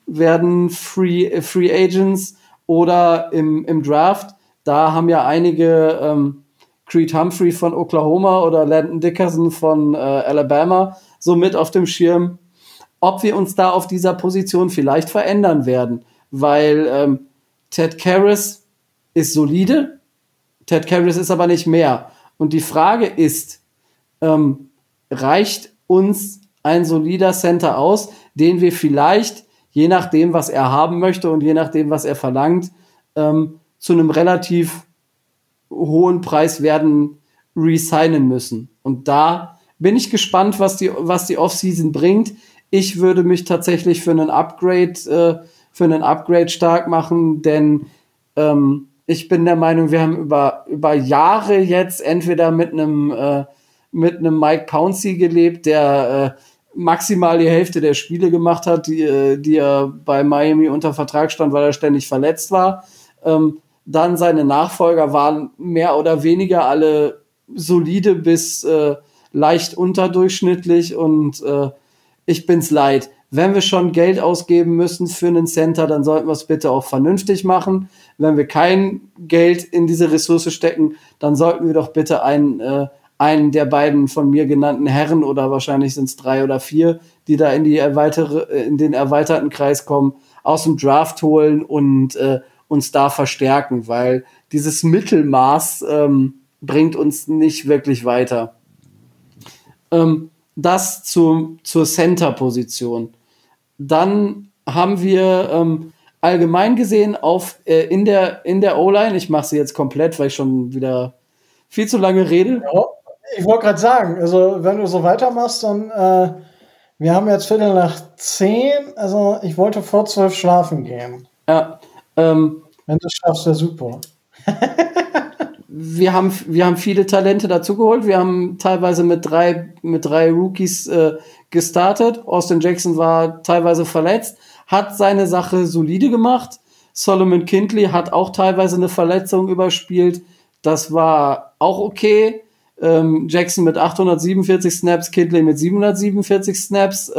Free Agents oder im Draft. Da haben ja einige Creed Humphrey von Oklahoma oder Landon Dickerson von Alabama so mit auf dem Schirm, ob wir uns da auf dieser Position vielleicht verändern werden, weil Ted Karras ist solide, Ted Karras ist aber nicht mehr. Und die Frage ist, reicht uns ein solider Center aus, den wir vielleicht, je nachdem, was er haben möchte und je nachdem, was er verlangt, zu einem relativ hohen Preis werden resignen müssen. Und da bin ich gespannt, was die Offseason bringt. Ich würde mich tatsächlich für einen Upgrade stark machen, denn ich bin der Meinung, wir haben über Jahre jetzt entweder mit einem Mike Pouncey gelebt, der maximal die Hälfte der Spiele gemacht hat, die er bei Miami unter Vertrag stand, weil er ständig verletzt war. Dann seine Nachfolger waren mehr oder weniger alle solide bis leicht unterdurchschnittlich und ich bin's leid. Wenn wir schon Geld ausgeben müssen für einen Center, dann sollten wir es bitte auch vernünftig machen. Wenn wir kein Geld in diese Ressource stecken, dann sollten wir doch bitte einen der beiden von mir genannten Herren, oder wahrscheinlich sind es 3 oder 4, die da in den erweiterten Kreis kommen, aus dem Draft holen und uns da verstärken, weil dieses Mittelmaß bringt uns nicht wirklich weiter. Das zur Center-Position. Dann haben wir allgemein gesehen in der O-Line, ich mache sie jetzt komplett, weil ich schon wieder viel zu lange rede. Ja, ich wollte gerade sagen, also wenn du so weitermachst, dann wir haben jetzt 10:15, also ich wollte vor 12 schlafen gehen. Ja. Wenn du es schaffst, wäre super. Wir haben viele Talente dazugeholt. Wir haben teilweise mit drei Rookies gestartet. Austin Jackson war teilweise verletzt, hat seine Sache solide gemacht. Solomon Kindley hat auch teilweise eine Verletzung überspielt. Das war auch okay. Jackson mit 847 Snaps, Kindley mit 747 Snaps.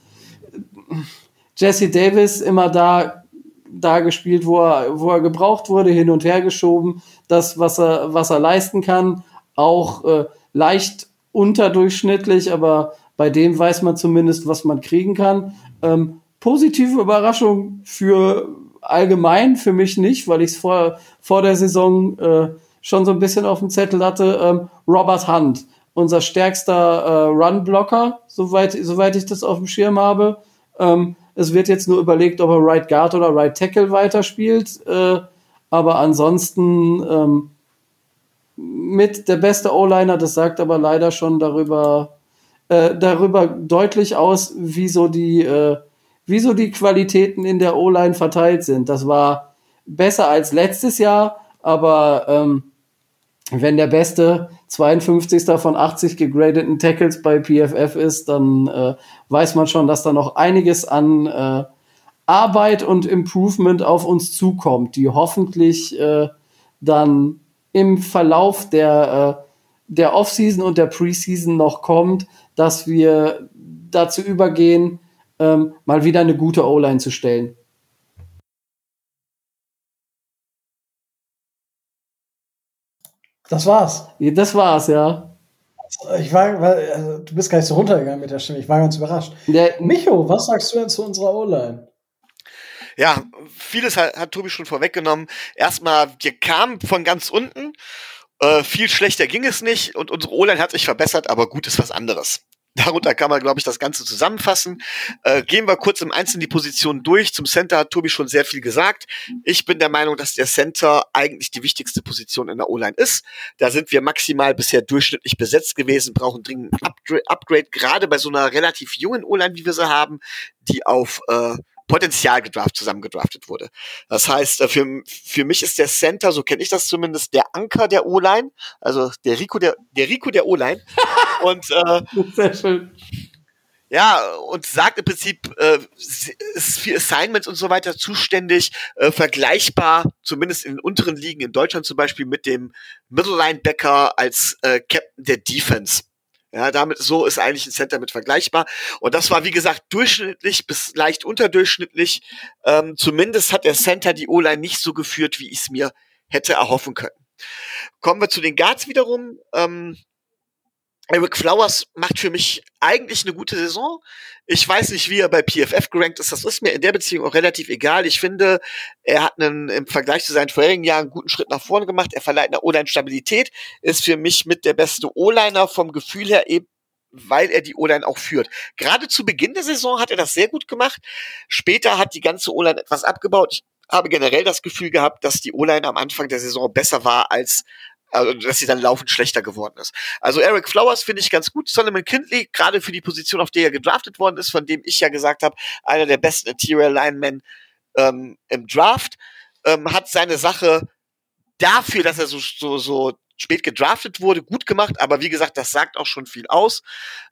Jesse Davis immer da gespielt, wo er gebraucht wurde, hin und her geschoben, das, was er leisten kann, auch leicht unterdurchschnittlich, aber bei dem weiß man zumindest, was man kriegen kann. Positive Überraschung für allgemein, für mich nicht, weil ich es vor der Saison schon so ein bisschen auf dem Zettel hatte. Robert Hunt, unser stärkster Run-Blocker, soweit ich das auf dem Schirm habe. Es wird jetzt nur überlegt, ob er Right Guard oder Right Tackle weiterspielt. Aber ansonsten mit der beste O-Liner, das sagt aber leider schon darüber deutlich aus, wie so die Qualitäten in der O-Line verteilt sind. Das war besser als letztes Jahr, aber wenn der beste 52. von 80 gegradeten Tackles bei PFF ist, dann weiß man schon, dass da noch einiges an Arbeit und Improvement auf uns zukommt, die hoffentlich dann im Verlauf der Offseason und der Preseason noch kommt, dass wir dazu übergehen, mal wieder eine gute O-Line zu stellen. Das war's. Das war's, ja. Du bist gar nicht so runtergegangen mit der Stimme. Ich war ganz überrascht. Micho, was sagst du denn zu unserer O-Line? Ja, vieles hat Tobi schon vorweggenommen. Erstmal, wir kamen von ganz unten. Viel schlechter ging es nicht und unsere O-Line hat sich verbessert, aber gut ist was anderes. Darunter kann man, glaube ich, das Ganze zusammenfassen. Gehen wir kurz im Einzelnen die Positionen durch. Zum Center hat Tobi schon sehr viel gesagt. Ich bin der Meinung, dass der Center eigentlich die wichtigste Position in der O-Line ist. Da sind wir maximal bisher durchschnittlich besetzt gewesen, brauchen dringend ein Upgrade, gerade bei so einer relativ jungen O-Line, wie wir sie haben, die auf Potenzial zusammengedraftet wurde. Das heißt, für mich ist der Center, so kenne ich das zumindest, der Anker der O-Line, also der Rico der O-Line. Und Sehr schön. ja, und sagt im Prinzip, ist für Assignments und so weiter zuständig, vergleichbar, zumindest in den unteren Ligen in Deutschland zum Beispiel, mit dem Middle Linebacker als Captain der Defense. Ja, so ist eigentlich ein Center mit vergleichbar. Und das war, wie gesagt, durchschnittlich bis leicht unterdurchschnittlich. Zumindest hat der Center die O-Line nicht so geführt, wie ich es mir hätte erhoffen können. Kommen wir zu den Guards wiederum. Ereck Flowers macht für mich eigentlich eine gute Saison. Ich weiß nicht, wie er bei PFF gerankt ist. Das ist mir in der Beziehung auch relativ egal. Ich finde, er hat im Vergleich zu seinen vorherigen Jahren einen guten Schritt nach vorne gemacht. Er verleiht einer O-Line Stabilität, ist für mich mit der beste O-Liner vom Gefühl her, eben weil er die O-Line auch führt. Gerade zu Beginn der Saison hat er das sehr gut gemacht. Später hat die ganze O-Line etwas abgebaut. Ich habe generell das Gefühl gehabt, dass die O-Line am Anfang der Saison besser war dass sie dann laufend schlechter geworden ist. Also Ereck Flowers finde ich ganz gut. Solomon Kindley, gerade für die Position, auf der er gedraftet worden ist, von dem ich ja gesagt habe, einer der besten Interior Linemen im Draft, hat seine Sache dafür, dass er so spät gedraftet wurde, gut gemacht. Aber wie gesagt, das sagt auch schon viel aus.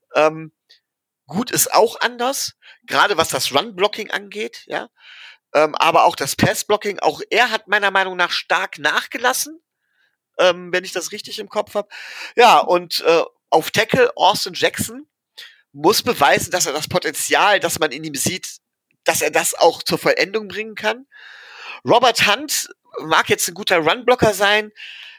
Gut ist auch anders, gerade was das Run-Blocking angeht, ja. Aber auch das Pass-Blocking, auch er hat meiner Meinung nach stark nachgelassen. Wenn ich das richtig im Kopf habe. Ja, und auf Tackle Austin Jackson muss beweisen, dass er das Potenzial, das man in ihm sieht, dass er das auch zur Vollendung bringen kann. Robert Hunt mag jetzt ein guter Runblocker sein,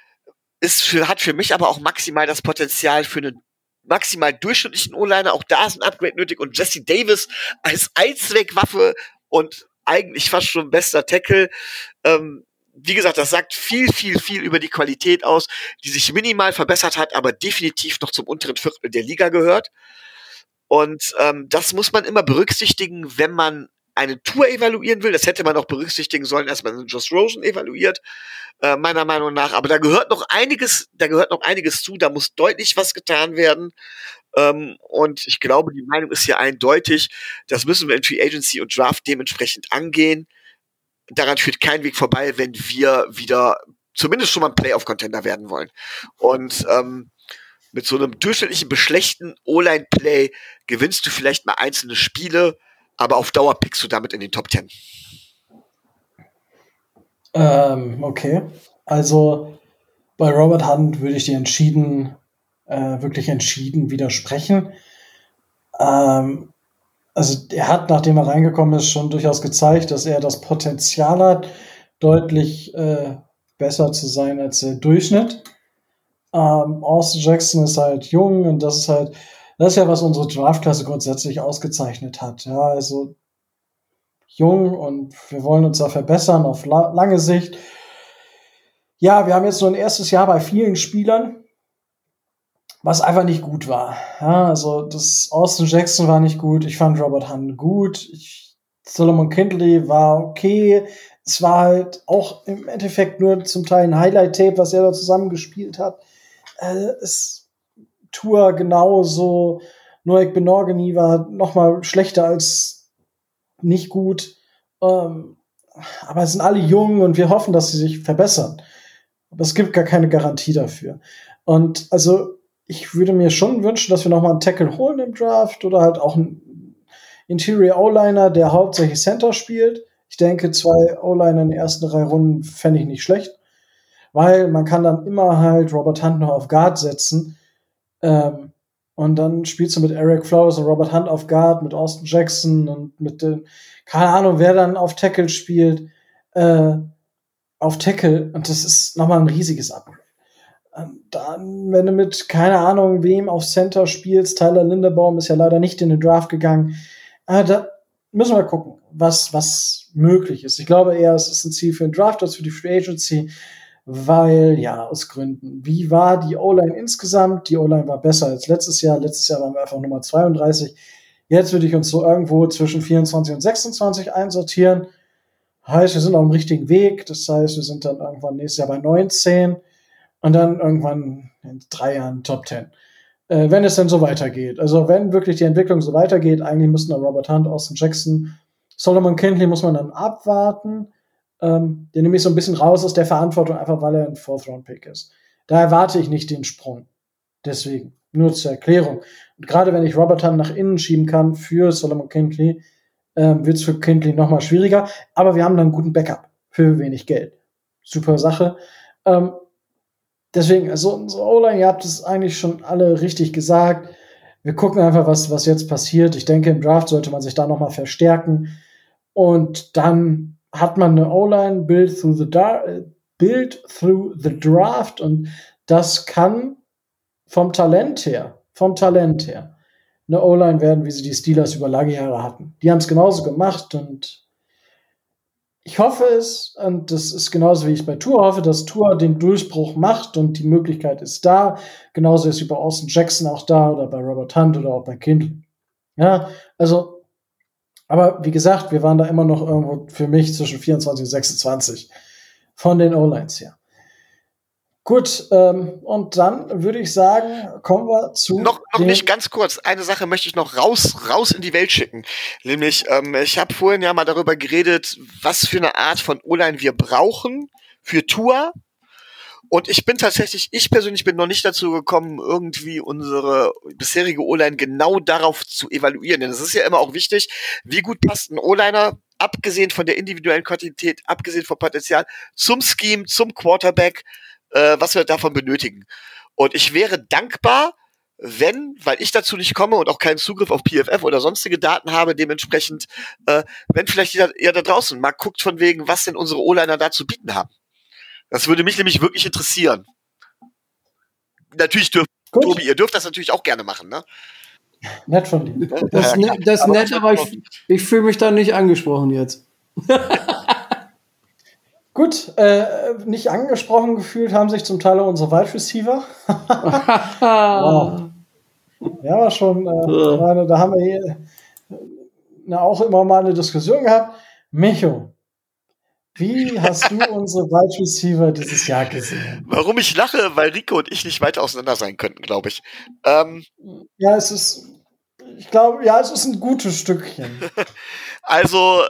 hat für mich aber auch maximal das Potenzial für einen maximal durchschnittlichen O-Liner. Auch da ist ein Upgrade nötig. Und Jesse Davis als Allzweckwaffe und eigentlich fast schon bester Tackle, wie gesagt, das sagt viel über die Qualität aus, die sich minimal verbessert hat, aber definitiv noch zum unteren Viertel der Liga gehört. Und das muss man immer berücksichtigen, wenn man eine Tour evaluieren will. Das hätte man auch berücksichtigen sollen, als man Josh Rosen evaluiert, meiner Meinung nach. Aber da gehört noch einiges zu. Da muss deutlich was getan werden. Und ich glaube, die Meinung ist hier eindeutig. Das müssen wir in Free Agency und Draft dementsprechend angehen. Daran führt kein Weg vorbei, wenn wir wieder zumindest schon mal ein Playoff-Contender werden wollen. Und mit so einem durchschnittlichen, beschlechten O-Line-Play gewinnst du vielleicht mal einzelne Spiele, aber auf Dauer pickst du damit in den Top 10. Okay. Also bei Robert Hunt würde ich dir wirklich entschieden widersprechen. Also er hat, nachdem er reingekommen ist, schon durchaus gezeigt, dass er das Potenzial hat, deutlich besser zu sein als der Durchschnitt. Austin Jackson ist halt jung und das ist ja, was unsere Draftklasse grundsätzlich ausgezeichnet hat. Ja, also jung und wir wollen uns da verbessern auf lange Sicht. Ja, wir haben jetzt nur ein erstes Jahr bei vielen Spielern, was einfach nicht gut war. Ja, also das Austin Jackson war nicht gut. Ich fand Robert Hunt gut. Solomon Kindley war okay. Es war halt auch im Endeffekt nur zum Teil ein Highlight-Tape, was er da zusammengespielt hat. Tour genauso. Noek Benorgeni war noch mal schlechter als nicht gut. Aber es sind alle jung und wir hoffen, dass sie sich verbessern. Aber es gibt gar keine Garantie dafür. Und also ich würde mir schon wünschen, dass wir noch mal einen Tackle holen im Draft oder halt auch einen Interior O-Liner, der hauptsächlich Center spielt. Ich denke, 2 O-Liner in den ersten 3 Runden fände ich nicht schlecht, weil man kann dann immer halt Robert Hunt noch auf Guard setzen und dann spielst du mit Ereck Flowers und Robert Hunt auf Guard, mit Austin Jackson und mit den, keine Ahnung, wer dann auf Tackle spielt, auf Tackle, und das ist nochmal ein riesiges Upgrade. Dann, wenn du mit, keine Ahnung, wem auf Center spielst, Tyler Linderbaum ist ja leider nicht in den Draft gegangen, da müssen wir gucken, was möglich ist. Ich glaube eher, es ist ein Ziel für den Draft als für die Free Agency, weil, ja, aus Gründen. Wie war die O-Line insgesamt? Die O-Line war besser als letztes Jahr. Letztes Jahr waren wir einfach Nummer 32. Jetzt würde ich uns so irgendwo zwischen 24 und 26 einsortieren. Heißt, wir sind auf dem richtigen Weg. Das heißt, wir sind dann irgendwann nächstes Jahr bei 19 und dann irgendwann in 3 Jahren Top 10. Wenn es denn so weitergeht. Also wenn wirklich die Entwicklung so weitergeht, eigentlich müssten dann Robert Hunt, Austin Jackson, Solomon Kindley muss man dann abwarten. Den nehme ich so ein bisschen raus aus der Verantwortung, einfach weil er ein Fourth-Round-Pick ist. Da erwarte ich nicht den Sprung. Deswegen, nur zur Erklärung. Und gerade wenn ich Robert Hunt nach innen schieben kann für Solomon Kindley, wird es für Kindley noch mal schwieriger. Aber wir haben dann einen guten Backup für wenig Geld. Super Sache. Deswegen, also unsere O-Line, ihr habt es eigentlich schon alle richtig gesagt. Wir gucken einfach, was jetzt passiert. Ich denke, im Draft sollte man sich da noch mal verstärken. Und dann hat man eine O-Line build through the draft. Und das kann vom Talent her, eine O-Line werden, wie sie die Steelers über lange Jahre hatten. Die haben es genauso gemacht und ich hoffe es, und das ist genauso wie ich bei Tua hoffe, dass Tua den Durchbruch macht und die Möglichkeit ist da. Genauso ist wie bei Austin Jackson auch da oder bei Robert Hunt oder auch bei Kindle. Ja, also, aber wie gesagt, wir waren da immer noch irgendwo für mich zwischen 24 und 26 von den O-Lines her. Gut, und dann würde ich sagen, kommen wir zu noch nicht ganz kurz. Eine Sache möchte ich noch raus in die Welt schicken. Nämlich, ich habe vorhin ja mal darüber geredet, was für eine Art von O-Line wir brauchen für Tua. Und ich persönlich bin noch nicht dazu gekommen, irgendwie unsere bisherige O-Line genau darauf zu evaluieren. Denn es ist ja immer auch wichtig, wie gut passt ein O-Liner, abgesehen von der individuellen Quantität, abgesehen vom Potenzial, zum Scheme, zum Quarterback, was wir davon benötigen. Und ich wäre dankbar, weil ich dazu nicht komme und auch keinen Zugriff auf PFF oder sonstige Daten habe, dementsprechend, wenn vielleicht ihr da draußen mal guckt von wegen, was denn unsere O-Liner da zu bieten haben. Das würde mich nämlich wirklich interessieren. Natürlich Tobi, ihr dürft das natürlich auch gerne machen, ne? Nett von dir. Das ist nett, aber ich fühle mich da nicht angesprochen jetzt. Gut, nicht angesprochen gefühlt haben sich zum Teil auch unsere Wide Receiver. Wow. Ja, aber schon, da haben wir hier auch immer mal eine Diskussion gehabt. Micho, wie hast du unsere Wide Receiver dieses Jahr gesehen? Warum ich lache? Weil Rico und ich nicht weiter auseinander sein könnten, glaube ich. Ja, es ist ein gutes Stückchen. Also,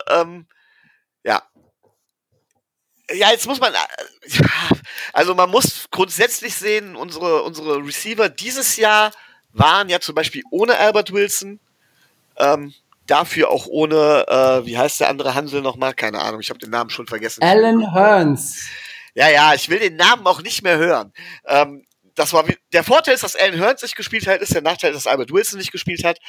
ja, jetzt muss man, also man muss grundsätzlich sehen, unsere Receiver dieses Jahr waren ja zum Beispiel ohne Albert Wilson, dafür auch ohne, wie heißt der andere Hansel nochmal? Keine Ahnung, ich habe den Namen schon vergessen. Alan Hearns. Ja, ich will den Namen auch nicht mehr hören. Der Vorteil ist, dass Alan Hearns nicht gespielt hat, ist der Nachteil, dass Albert Wilson nicht gespielt hat.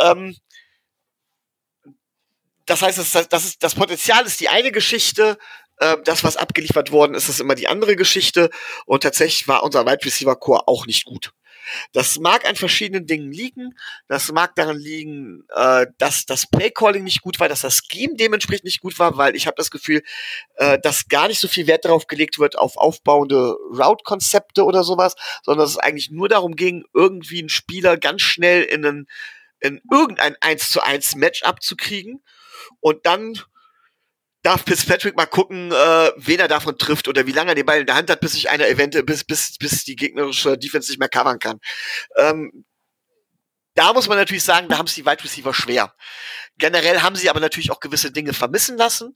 Das heißt, das Potenzial ist die eine Geschichte, das, was abgeliefert worden ist, ist immer die andere Geschichte. Und tatsächlich war unser Wide Receiver Core auch nicht gut. Das mag an verschiedenen Dingen liegen. Das mag daran liegen, dass das Playcalling nicht gut war, dass das Scheme dementsprechend nicht gut war, weil ich habe das Gefühl, dass gar nicht so viel Wert darauf gelegt wird, auf aufbauende Route-Konzepte oder sowas, sondern dass es eigentlich nur darum ging, irgendwie einen Spieler ganz schnell in irgendein 1-zu-1 Matchup zu kriegen. Und dann darf Fitzpatrick mal gucken, wen er davon trifft oder wie lange er den Ball in der Hand hat, bis sich einer eventuell, bis die gegnerische Defense nicht mehr covern kann. Da muss man natürlich sagen, da haben es die Wide Receiver schwer. Generell haben sie aber natürlich auch gewisse Dinge vermissen lassen.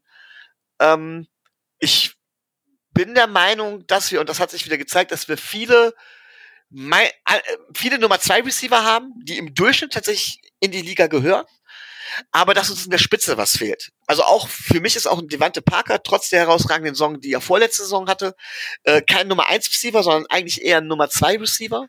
Ich bin der Meinung, dass wir, und das hat sich wieder gezeigt, dass wir viele Nummer 2 Receiver haben, die im Durchschnitt tatsächlich in die Liga gehören. Aber dass uns in der Spitze was fehlt. Also auch für mich ist auch ein Devante Parker, trotz der herausragenden Saison, die er vorletzte Saison hatte, kein Nummer 1 Receiver, sondern eigentlich eher ein Nummer 2 Receiver.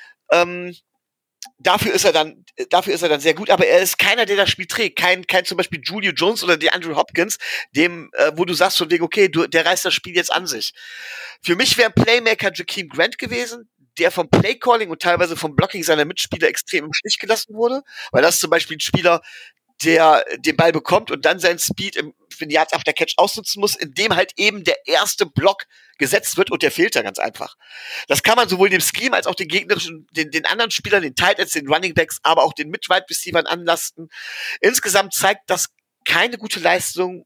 Dafür ist er dann sehr gut, aber er ist keiner, der das Spiel trägt. Kein zum Beispiel Julio Jones oder der Andrew Hopkins, wo du sagst von wegen, okay, der reißt das Spiel jetzt an sich. Für mich wäre ein Playmaker Jakeem Grant gewesen, der vom Playcalling und teilweise vom Blocking seiner Mitspieler extrem im Stich gelassen wurde, weil das ist zum Beispiel ein Spieler, der den Ball bekommt und dann seinen Speed für den Yards after Catch ausnutzen muss, indem halt eben der erste Block gesetzt wird und der fehlt da ganz einfach. Das kann man sowohl dem Scheme als auch den gegnerischen, den anderen Spielern, den Tight Ends, den Running Backs, aber auch den Mid-Wide Receivern anlasten. Insgesamt zeigt das keine gute Leistung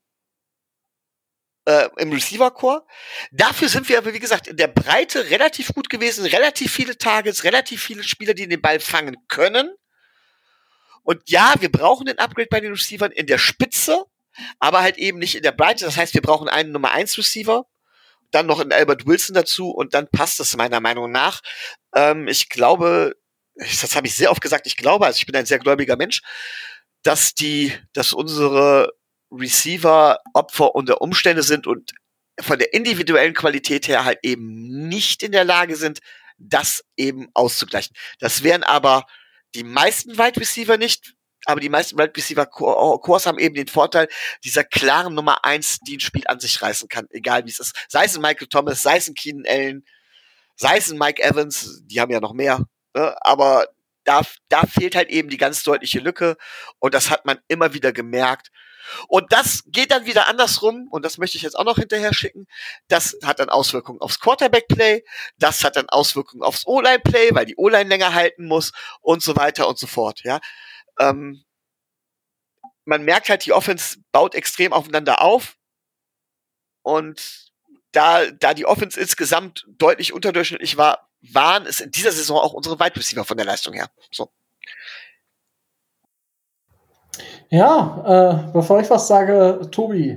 im Receiver-Core. Dafür sind wir aber, wie gesagt, in der Breite relativ gut gewesen, relativ viele Targets, relativ viele Spieler, die den Ball fangen können. Und ja, wir brauchen den Upgrade bei den Receivern in der Spitze, aber halt eben nicht in der Breite. Das heißt, wir brauchen einen Nummer 1 Receiver, dann noch einen Albert Wilson dazu und dann passt es meiner Meinung nach. Ich glaube, das habe ich sehr oft gesagt, ich glaube, also ich bin ein sehr gläubiger Mensch, dass unsere Receiver Opfer unter Umstände sind und von der individuellen Qualität her halt eben nicht in der Lage sind, das eben auszugleichen. Das wären aber die meisten Wide Receiver nicht, aber die meisten Wide Receiver Cores haben eben den Vorteil dieser klaren Nummer 1, die ein Spiel an sich reißen kann, egal wie es ist. Sei es ein Michael Thomas, sei es ein Keenan Allen, sei es ein Mike Evans, die haben ja noch mehr, ne? Aber da fehlt halt eben die ganz deutliche Lücke und das hat man immer wieder gemerkt. Und das geht dann wieder andersrum, und das möchte ich jetzt auch noch hinterher schicken. Das hat dann Auswirkungen aufs Quarterback-Play, das hat dann Auswirkungen aufs O-Line-Play, weil die O-Line länger halten muss und so weiter und so fort. Ja, man merkt halt, die Offense baut extrem aufeinander auf, und da die Offense insgesamt deutlich unterdurchschnittlich war, waren es in dieser Saison auch unsere Wide Receiver von der Leistung her. So. Ja, bevor ich was sage, Tobi.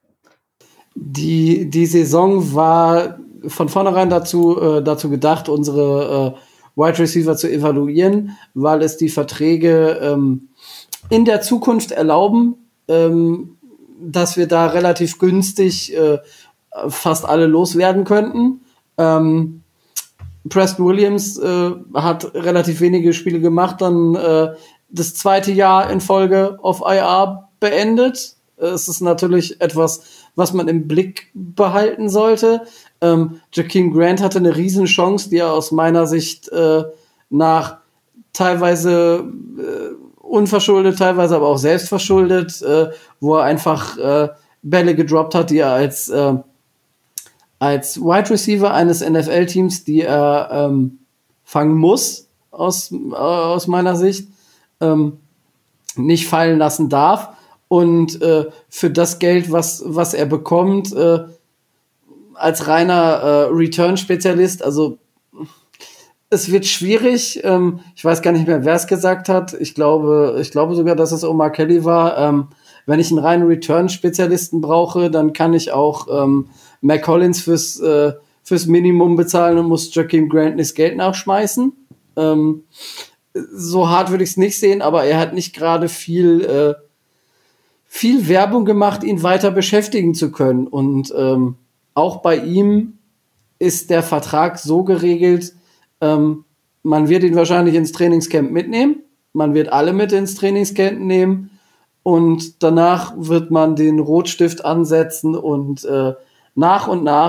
Die Saison war von vornherein dazu gedacht, unsere Wide Receiver zu evaluieren, weil es die Verträge in der Zukunft erlauben, dass wir da relativ günstig fast alle loswerden könnten. Preston Williams hat relativ wenige Spiele gemacht, dann das zweite Jahr in Folge auf IR beendet. Es ist natürlich etwas, was man im Blick behalten sollte. Jakeem Grant hatte eine Riesenchance, die er aus meiner Sicht nach teilweise unverschuldet, teilweise aber auch selbstverschuldet, wo er einfach Bälle gedroppt hat, die er als Wide Receiver eines NFL-Teams, die er fangen muss, aus meiner Sicht, nicht fallen lassen darf. Und für das Geld, was er bekommt, als reiner Return-Spezialist, also es wird schwierig. Ich weiß gar nicht mehr, wer es gesagt hat. Ich glaube sogar, dass es Omar Kelly war. Wenn ich einen reinen Return-Spezialisten brauche, dann kann ich auch Mac Collins fürs Minimum bezahlen und muss Jakeem Grant das Geld nachschmeißen. So hart würde ich es nicht sehen, aber er hat nicht gerade viel Werbung gemacht, ihn weiter beschäftigen zu können. Und auch bei ihm ist der Vertrag so geregelt, man wird ihn wahrscheinlich ins Trainingscamp mitnehmen, man wird alle mit ins Trainingscamp nehmen und danach wird man den Rotstift ansetzen und nach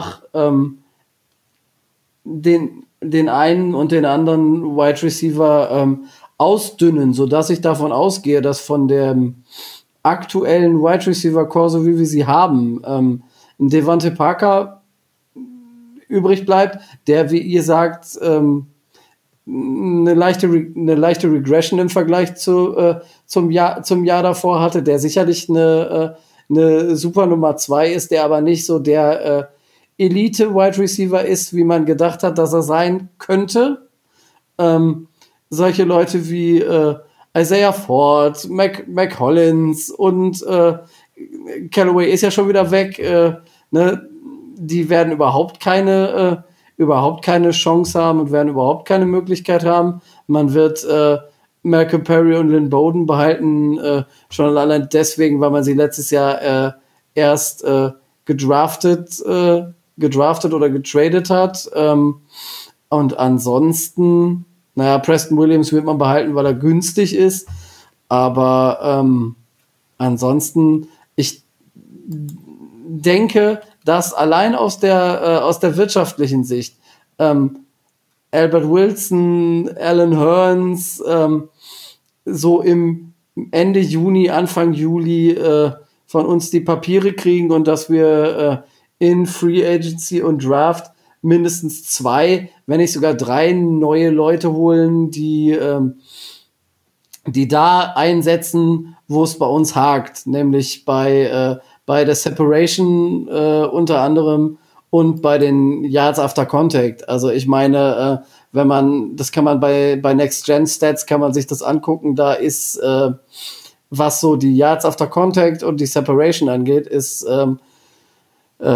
den einen und den anderen Wide Receiver ausdünnen, sodass ich davon ausgehe, dass von dem aktuellen Wide Receiver Core, so wie wir sie haben, ein Devontae Parker übrig bleibt, der, wie ihr sagt, eine leichte Regression im Vergleich zum Jahr davor hatte, der sicherlich eine super Nummer 2 ist, der aber nicht so der Elite-Wide Receiver ist, wie man gedacht hat, dass er sein könnte. Solche Leute wie Isaiah Ford, Mac Hollins und Callaway ist ja schon wieder weg, ne? Die werden überhaupt keine Chance haben und werden überhaupt keine Möglichkeit haben. Man wird Malcolm Perry und Lynn Bowden behalten, schon allein deswegen, weil man sie letztes Jahr erst gedraftet oder getradet hat. Und ansonsten, Preston Williams wird man behalten, weil er günstig ist. Aber ansonsten, ich denke, dass allein aus der wirtschaftlichen Sicht Albert Wilson, Alan Hearns so im Ende Juni, Anfang Juli von uns die Papiere kriegen und dass wir in Free Agency und Draft mindestens 2, wenn nicht sogar 3 neue Leute holen, die da einsetzen, wo es bei uns hakt, nämlich bei der Separation unter anderem und bei den Yards After Contact. Also ich meine, das kann man bei Next Gen Stats kann man sich das angucken, da ist was so die Yards after Contact und die Separation angeht, ist wie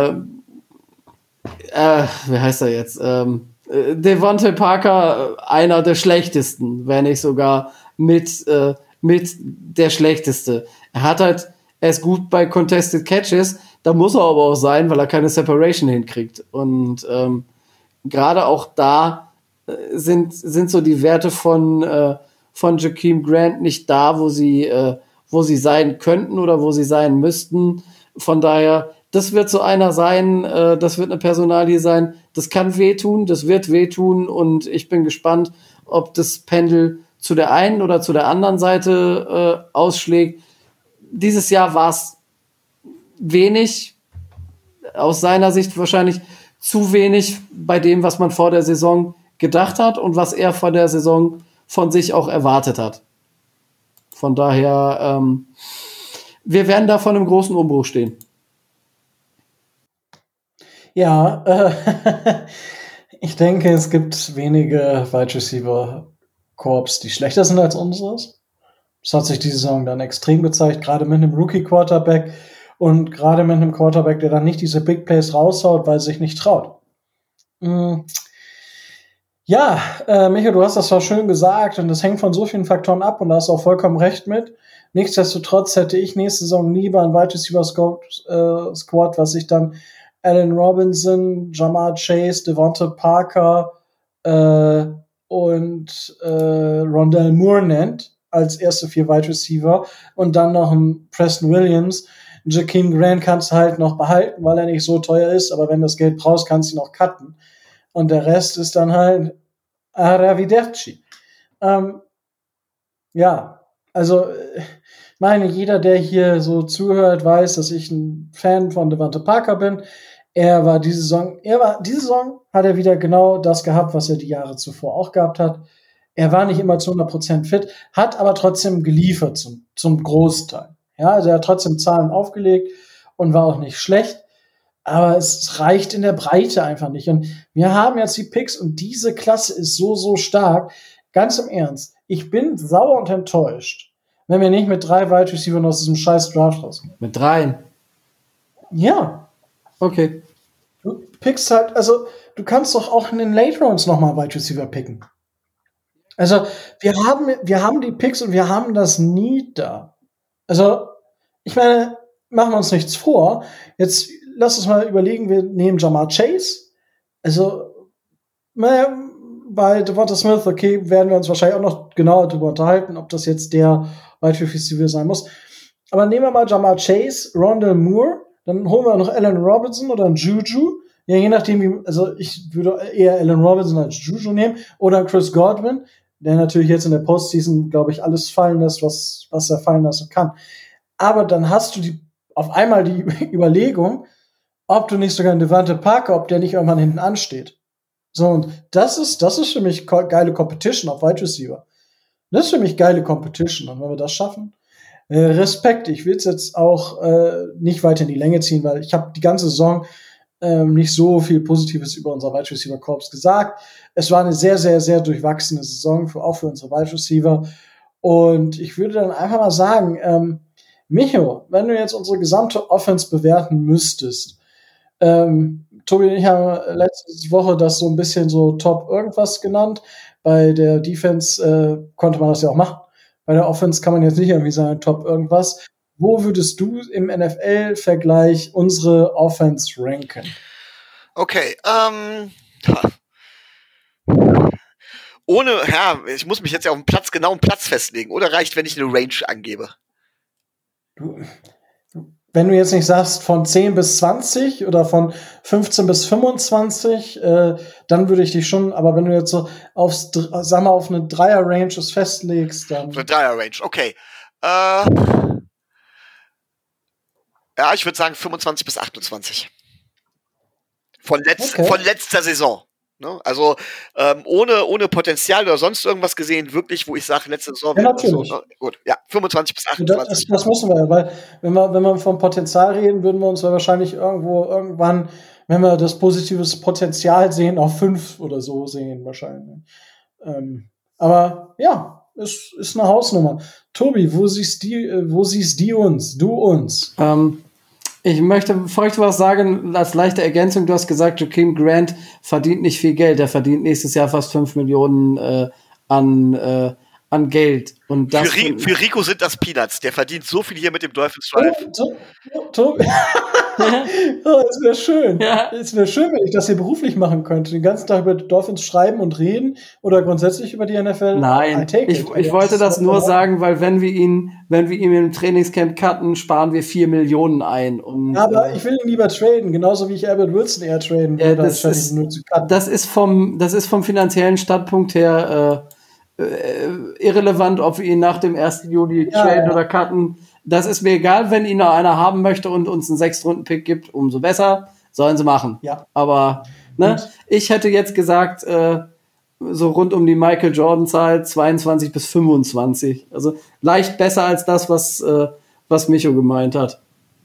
heißt er jetzt? Devontae Parker einer der schlechtesten, wenn nicht sogar mit der schlechteste. Er ist gut bei Contested Catches, da muss er aber auch sein, weil er keine Separation hinkriegt. Und gerade auch da sind so die Werte von Jakeem Grant nicht da, wo sie sein könnten oder wo sie sein müssten. Von daher, das wird so einer sein, das wird eine Personalie sein, das kann wehtun, das wird wehtun und ich bin gespannt, ob das Pendel zu der einen oder zu der anderen Seite ausschlägt. Dieses Jahr war es wenig, aus seiner Sicht wahrscheinlich zu wenig bei dem, was man vor der Saison gedacht hat und was er vor der Saison von sich auch erwartet hat. Von daher, wir werden da vor einem großen Umbruch stehen. Ja, ich denke, es gibt wenige Wide Receiver Corps, die schlechter sind als unseres. Das hat sich diese Saison dann extrem gezeigt, gerade mit einem Rookie-Quarterback und gerade mit einem Quarterback, der dann nicht diese Big Plays raushaut, weil er sich nicht traut. Ja, Michael, du hast das zwar schön gesagt und das hängt von so vielen Faktoren ab und da hast du auch vollkommen recht mit. Nichtsdestotrotz hätte ich nächste Saison lieber ein Wide Receiver Squad, was sich dann Allen Robinson, Ja'Marr Chase, Devontae Parker und Rondale Moore nennt als erste 4 Wide Receiver und dann noch ein Preston Williams. Jakeem Grant kannst du halt noch behalten, weil er nicht so teuer ist, aber wenn du das Geld brauchst, kannst du ihn noch cutten. Und der Rest ist dann halt Arrivederci. Ja, also meine, jeder, der hier so zuhört, weiß, dass ich ein Fan von Devontae Parker bin. Diese Saison hat er wieder genau das gehabt, was er die Jahre zuvor auch gehabt hat. Er war nicht immer zu 100% fit, hat aber trotzdem geliefert zum Großteil. Ja, also er hat trotzdem Zahlen aufgelegt und war auch nicht schlecht. Aber es reicht in der Breite einfach nicht. Und wir haben jetzt die Picks und diese Klasse ist so, so stark. Ganz im Ernst. Ich bin sauer und enttäuscht, wenn wir nicht mit 3 Wide Receivers aus diesem scheiß Draft rauskommen. Mit 3? Ja. Okay. Du pickst halt, also du kannst doch auch in den Late Rounds nochmal Wide Receiver picken. Also wir haben die Picks und wir haben das Need da. Also ich meine, machen wir uns nichts vor. Jetzt lass uns mal überlegen, wir nehmen Ja'Marr Chase. Also bei Devonta Smith, okay, werden wir uns wahrscheinlich auch noch genauer darüber unterhalten, ob das jetzt der Wide Receiver sein muss. Aber nehmen wir mal Ja'Marr Chase, Rondale Moore, dann holen wir noch Allen Robinson oder einen Juju. Ja, je nachdem, also ich würde eher Allen Robinson als Juju nehmen oder Chris Godwin, der natürlich jetzt in der Postseason, glaube ich, alles fallen lässt, was er fallen lassen kann. Aber dann hast du auf einmal die Überlegung, ob du nicht sogar einen Devontae Parker, ob der nicht irgendwann hinten ansteht. So, und das ist für mich geile Competition auf Wide Receiver. Das ist für mich geile Competition. Und wenn wir das schaffen, Respekt. Ich will es jetzt auch nicht weiter in die Länge ziehen, weil ich habe die ganze Saison nicht so viel Positives über unser Wide Receiver Corps gesagt. Es war eine sehr, sehr, sehr durchwachsene Saison, auch für unsere Wide Receiver. Und ich würde dann einfach mal sagen, Micho, wenn du jetzt unsere gesamte Offense bewerten müsstest, Tobi und ich haben letzte Woche das so ein bisschen so Top irgendwas genannt. Bei der Defense konnte man das ja auch machen. Bei der Offense kann man jetzt nicht irgendwie sagen Top irgendwas. Wo würdest du im NFL-Vergleich unsere Offense ranken? Okay, ich muss mich jetzt ja auf einen genauen Platz festlegen. Oder reicht, wenn ich eine Range angebe? Wenn du jetzt nicht sagst von 10 bis 20 oder von 15 bis 25, dann würde ich dich schon, aber wenn du jetzt so auf eine Dreier-Range es festlegst, dann... Eine Dreier-Range, okay. Ja, ich würde sagen 25 bis 28. Von letzter Saison. Ne? Also ohne Potenzial oder sonst irgendwas gesehen, wirklich, wo ich sage, letzte Saison. Ja, natürlich. So, ne? Gut, ja, 25 bis 28. Das müssen wir, weil wenn wir vom Potenzial reden, würden wir uns wahrscheinlich irgendwann, wenn wir das positives Potenzial sehen, auf 5 oder so sehen wahrscheinlich. Aber ja, ist eine Hausnummer. Tobi, wo siehst du uns? Ich möchte, bevor ich was sagen, als leichte Ergänzung, du hast gesagt, Jakeem Grant verdient nicht viel Geld. Er verdient nächstes Jahr fast 5 Millionen an Geld. Und das für Rico sind das Peanuts. Der verdient so viel hier mit dem Dolphins Drive. Tobi. Es wäre schön. Ja. Es wäre schön, wenn ich das hier beruflich machen könnte. Den ganzen Tag über Dolphins schreiben und reden oder grundsätzlich über die NFL. Nein, ich wollte das nur sagen, weil wenn wir ihn im Trainingscamp cutten, sparen wir 4 Millionen ein. Und, aber ich will ihn lieber traden, genauso wie ich Albert Wilson eher traden würde, das ist vom finanziellen Standpunkt her irrelevant, ob wir ihn nach dem 1. Juli traden oder cutten. Das ist mir egal, wenn ihn noch einer haben möchte und uns einen 6-Runden-Pick gibt, umso besser, sollen sie machen. Ja. Aber ich hätte jetzt gesagt, so rund um die Michael Jordan-Zahl 22 bis 25. Also leicht besser als das, was Micho gemeint hat.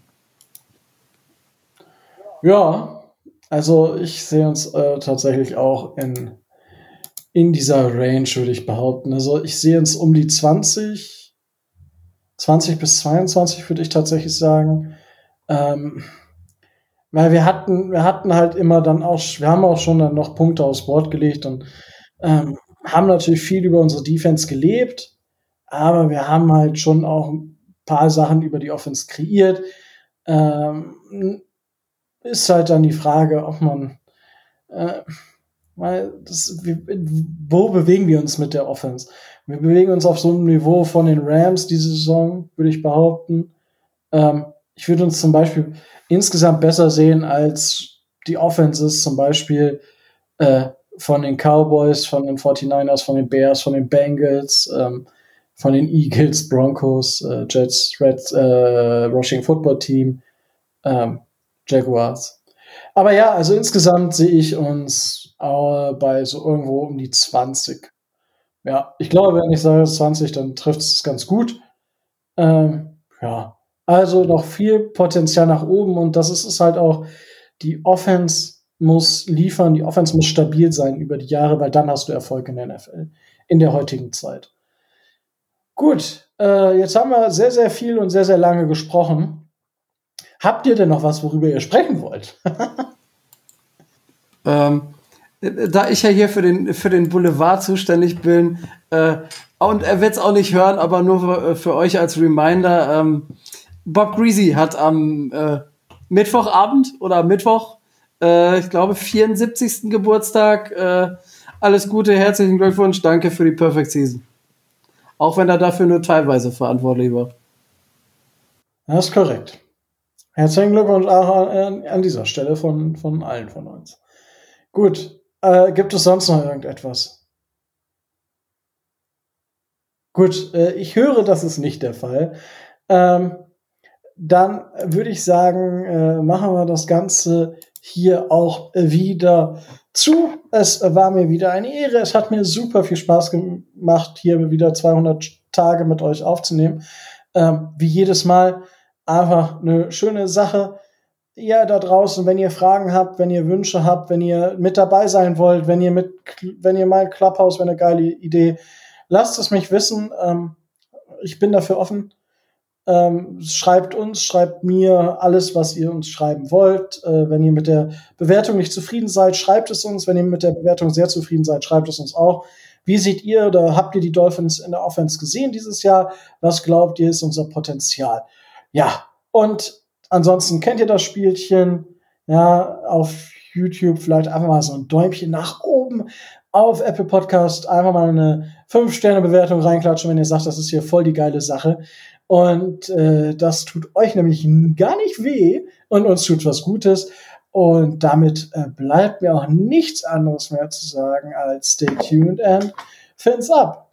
Ja, also ich sehe uns tatsächlich auch in dieser Range, würde ich behaupten. Also ich sehe uns um die 20 bis 22, würde ich tatsächlich sagen. Weil wir hatten halt immer dann auch, wir haben auch schon dann noch Punkte aufs Board gelegt und haben natürlich viel über unsere Defense gelebt, aber wir haben halt schon auch ein paar Sachen über die Offense kreiert. Ist halt dann die Frage, ob man wo bewegen wir uns mit der Offense? Wir bewegen uns auf so einem Niveau von den Rams diese Saison, würde ich behaupten. Ich würde uns zum Beispiel insgesamt besser sehen als die Offenses, zum Beispiel von den Cowboys, von den 49ers, von den Bears, von den Bengals, von den Eagles, Broncos, Jets, Reds, Washington Football Team, Jaguars. Aber ja, also insgesamt sehe ich uns bei so irgendwo um die 20. Ja, ich glaube, wenn ich sage 20, dann trifft es ganz gut. Ja, also noch viel Potenzial nach oben und das ist es halt auch, die Offense muss liefern, die Offense muss stabil sein über die Jahre, weil dann hast du Erfolg in der NFL, in der heutigen Zeit. Gut, jetzt haben wir sehr, sehr viel und sehr, sehr lange gesprochen. Habt ihr denn noch was, worüber ihr sprechen wollt? Da ich ja hier für den Boulevard zuständig bin, und er wird es auch nicht hören, aber nur für euch als Reminder, Bob Greasy hat am Mittwochabend oder Mittwoch, ich glaube, 74. Geburtstag. Alles Gute, herzlichen Glückwunsch, danke für die Perfect Season. Auch wenn er dafür nur teilweise verantwortlich war. Das ist korrekt. Herzlichen Glückwunsch auch an dieser Stelle von allen von uns. Gut, gibt es sonst noch irgendetwas? Gut, ich höre, das ist nicht der Fall. Dann würde ich sagen, machen wir das Ganze hier auch wieder zu. Es war mir wieder eine Ehre. Es hat mir super viel Spaß gemacht, hier wieder 200 Tage mit euch aufzunehmen. Wie jedes Mal einfach eine schöne Sache. Ihr da draußen, wenn ihr Fragen habt, wenn ihr Wünsche habt, wenn ihr mit dabei sein wollt, wenn ihr mal Clubhouse, wenn eine geile Idee, lasst es mich wissen. Ich bin dafür offen. Schreibt uns, schreibt mir alles, was ihr uns schreiben wollt. Wenn ihr mit der Bewertung nicht zufrieden seid, schreibt es uns. Wenn ihr mit der Bewertung sehr zufrieden seid, schreibt es uns auch. Wie seht ihr oder habt ihr die Dolphins in der Offense gesehen dieses Jahr? Was glaubt ihr, ist unser Potenzial? Ja, und ansonsten kennt ihr das Spielchen. Ja, auf YouTube vielleicht einfach mal so ein Däumchen nach oben. Auf Apple Podcast einfach mal eine 5-Sterne-Bewertung reinklatschen, wenn ihr sagt, das ist hier voll die geile Sache. Und das tut euch nämlich gar nicht weh und uns tut was Gutes. Und damit bleibt mir auch nichts anderes mehr zu sagen als stay tuned and fins up.